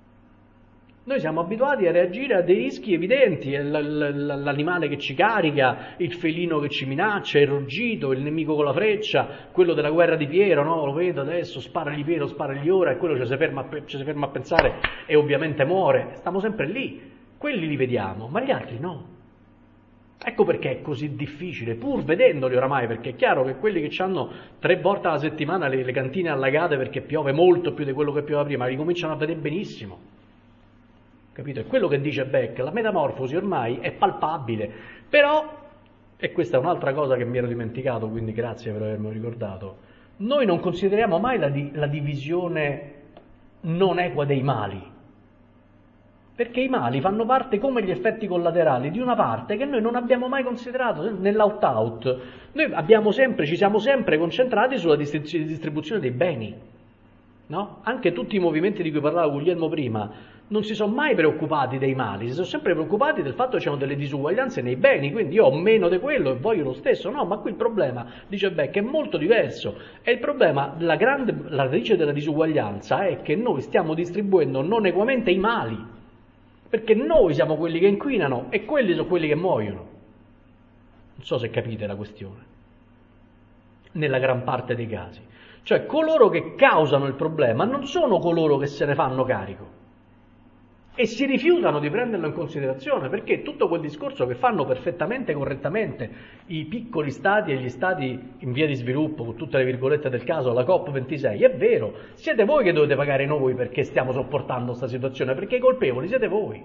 Noi siamo abituati a reagire a dei rischi evidenti, l'animale che ci carica, il felino che ci minaccia, il ruggito, il nemico con la freccia, quello della guerra di Piero, no? Lo vedo adesso, sparagli Piero, sparagli ora, e quello ci si ferma a pensare e ovviamente muore. Stiamo sempre lì, quelli li vediamo, ma gli altri no. Ecco perché è così difficile, pur vedendoli oramai, perché è chiaro che quelli che hanno 3 volte alla settimana le cantine allagate perché piove molto più di quello che pioveva prima, li cominciano a vedere benissimo. Capito? È quello che dice Beck, la metamorfosi ormai è palpabile, però, e questa è un'altra cosa che mi ero dimenticato, quindi grazie per avermi ricordato, noi non consideriamo mai la divisione non equa dei mali, perché i mali fanno parte come gli effetti collaterali di una parte che noi non abbiamo mai considerato nell'out-out. Noi ci siamo sempre concentrati sulla distribuzione dei beni, no? Anche tutti i movimenti di cui parlava Guglielmo prima non si sono mai preoccupati dei mali, si sono sempre preoccupati del fatto che c'erano delle disuguaglianze nei beni, quindi io ho meno di quello e voglio lo stesso. No, ma qui il problema, dice Beck, è molto diverso. E il problema, la radice della disuguaglianza è che noi stiamo distribuendo non equamente i mali, perché noi siamo quelli che inquinano e quelli sono quelli che muoiono. Non so se capite la questione, nella gran parte dei casi. Cioè, coloro che causano il problema non sono coloro che se ne fanno carico e si rifiutano di prenderlo in considerazione, perché tutto quel discorso che fanno perfettamente correttamente i piccoli stati e gli stati in via di sviluppo, con tutte le virgolette del caso, la COP26, è vero, siete voi che dovete pagare noi perché stiamo sopportando questa situazione, perché i colpevoli siete voi.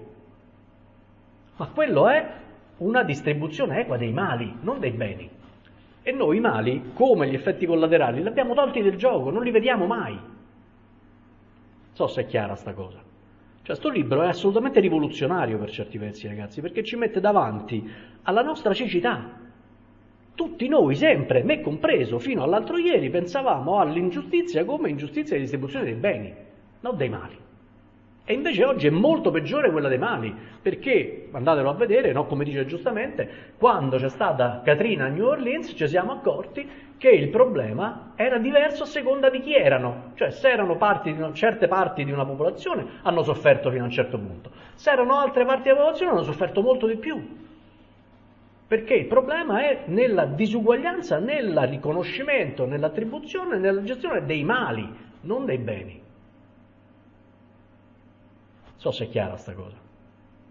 Ma quello è una distribuzione equa dei mali, non dei beni. E noi i mali, come gli effetti collaterali, li abbiamo tolti del gioco, non li vediamo mai. Non so se è chiara sta cosa. Cioè, sto libro è assolutamente rivoluzionario per certi versi, ragazzi, perché ci mette davanti alla nostra cecità. Tutti noi, sempre, me compreso, fino all'altro ieri, pensavamo all'ingiustizia come ingiustizia di distribuzione dei beni, non dei mali. E invece oggi è molto peggiore quella dei mali, perché, andatelo a vedere, no, come dice giustamente, quando c'è stata Katrina a New Orleans ci siamo accorti che il problema era diverso a seconda di chi erano, cioè se erano certe parti di una popolazione hanno sofferto fino a un certo punto, se erano altre parti della popolazione hanno sofferto molto di più, perché il problema è nella disuguaglianza, nel riconoscimento, nell'attribuzione, nella gestione dei mali, non dei beni. Non so se è chiara sta cosa.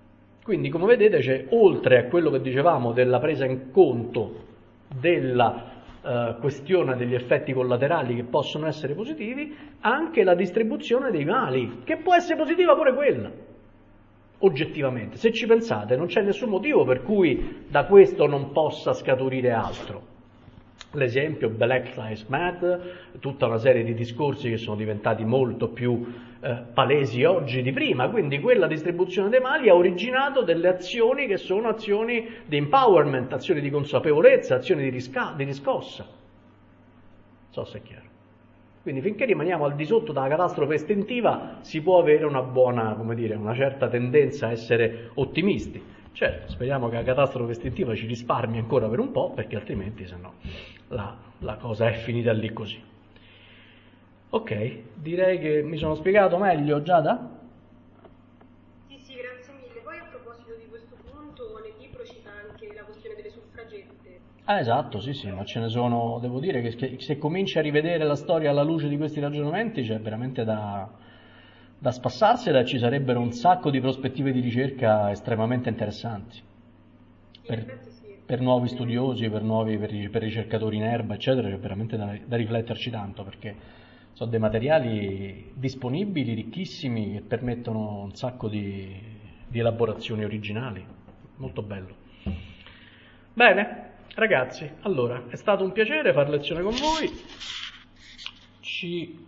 Quindi, come vedete, c'è, oltre a quello che dicevamo della presa in conto della questione degli effetti collaterali che possono essere positivi, anche la distribuzione dei mali, che può essere positiva pure quella, oggettivamente. Se ci pensate, non c'è nessun motivo per cui da questo non possa scaturire altro. L'esempio Black Lives Matter, tutta una serie di discorsi che sono diventati molto più palesi oggi di prima, quindi quella distribuzione dei mali ha originato delle azioni che sono azioni di empowerment, azioni di consapevolezza, azioni di riscossa. Non so se è chiaro. Quindi finché rimaniamo al di sotto della catastrofe estintiva si può avere una buona, come dire, una certa tendenza a essere ottimisti. Certo, speriamo che la catastrofe estintiva ci risparmi ancora per un po', perché altrimenti se no la cosa è finita lì così. Ok, direi che mi sono spiegato meglio, Giada? Sì, grazie mille. Poi a proposito di questo punto, nel libro cita anche la questione delle suffragette. Esatto, sì, ma ce ne sono, devo dire che se cominci a rivedere la storia alla luce di questi ragionamenti c'è veramente da spassarsela, e ci sarebbero un sacco di prospettive di ricerca estremamente interessanti per nuovi studiosi, per ricercatori in erba, eccetera. C'è veramente da rifletterci tanto, perché sono dei materiali disponibili, ricchissimi, che permettono un sacco di elaborazioni originali. Molto bello. Bene, ragazzi, allora è stato un piacere fare lezione con voi.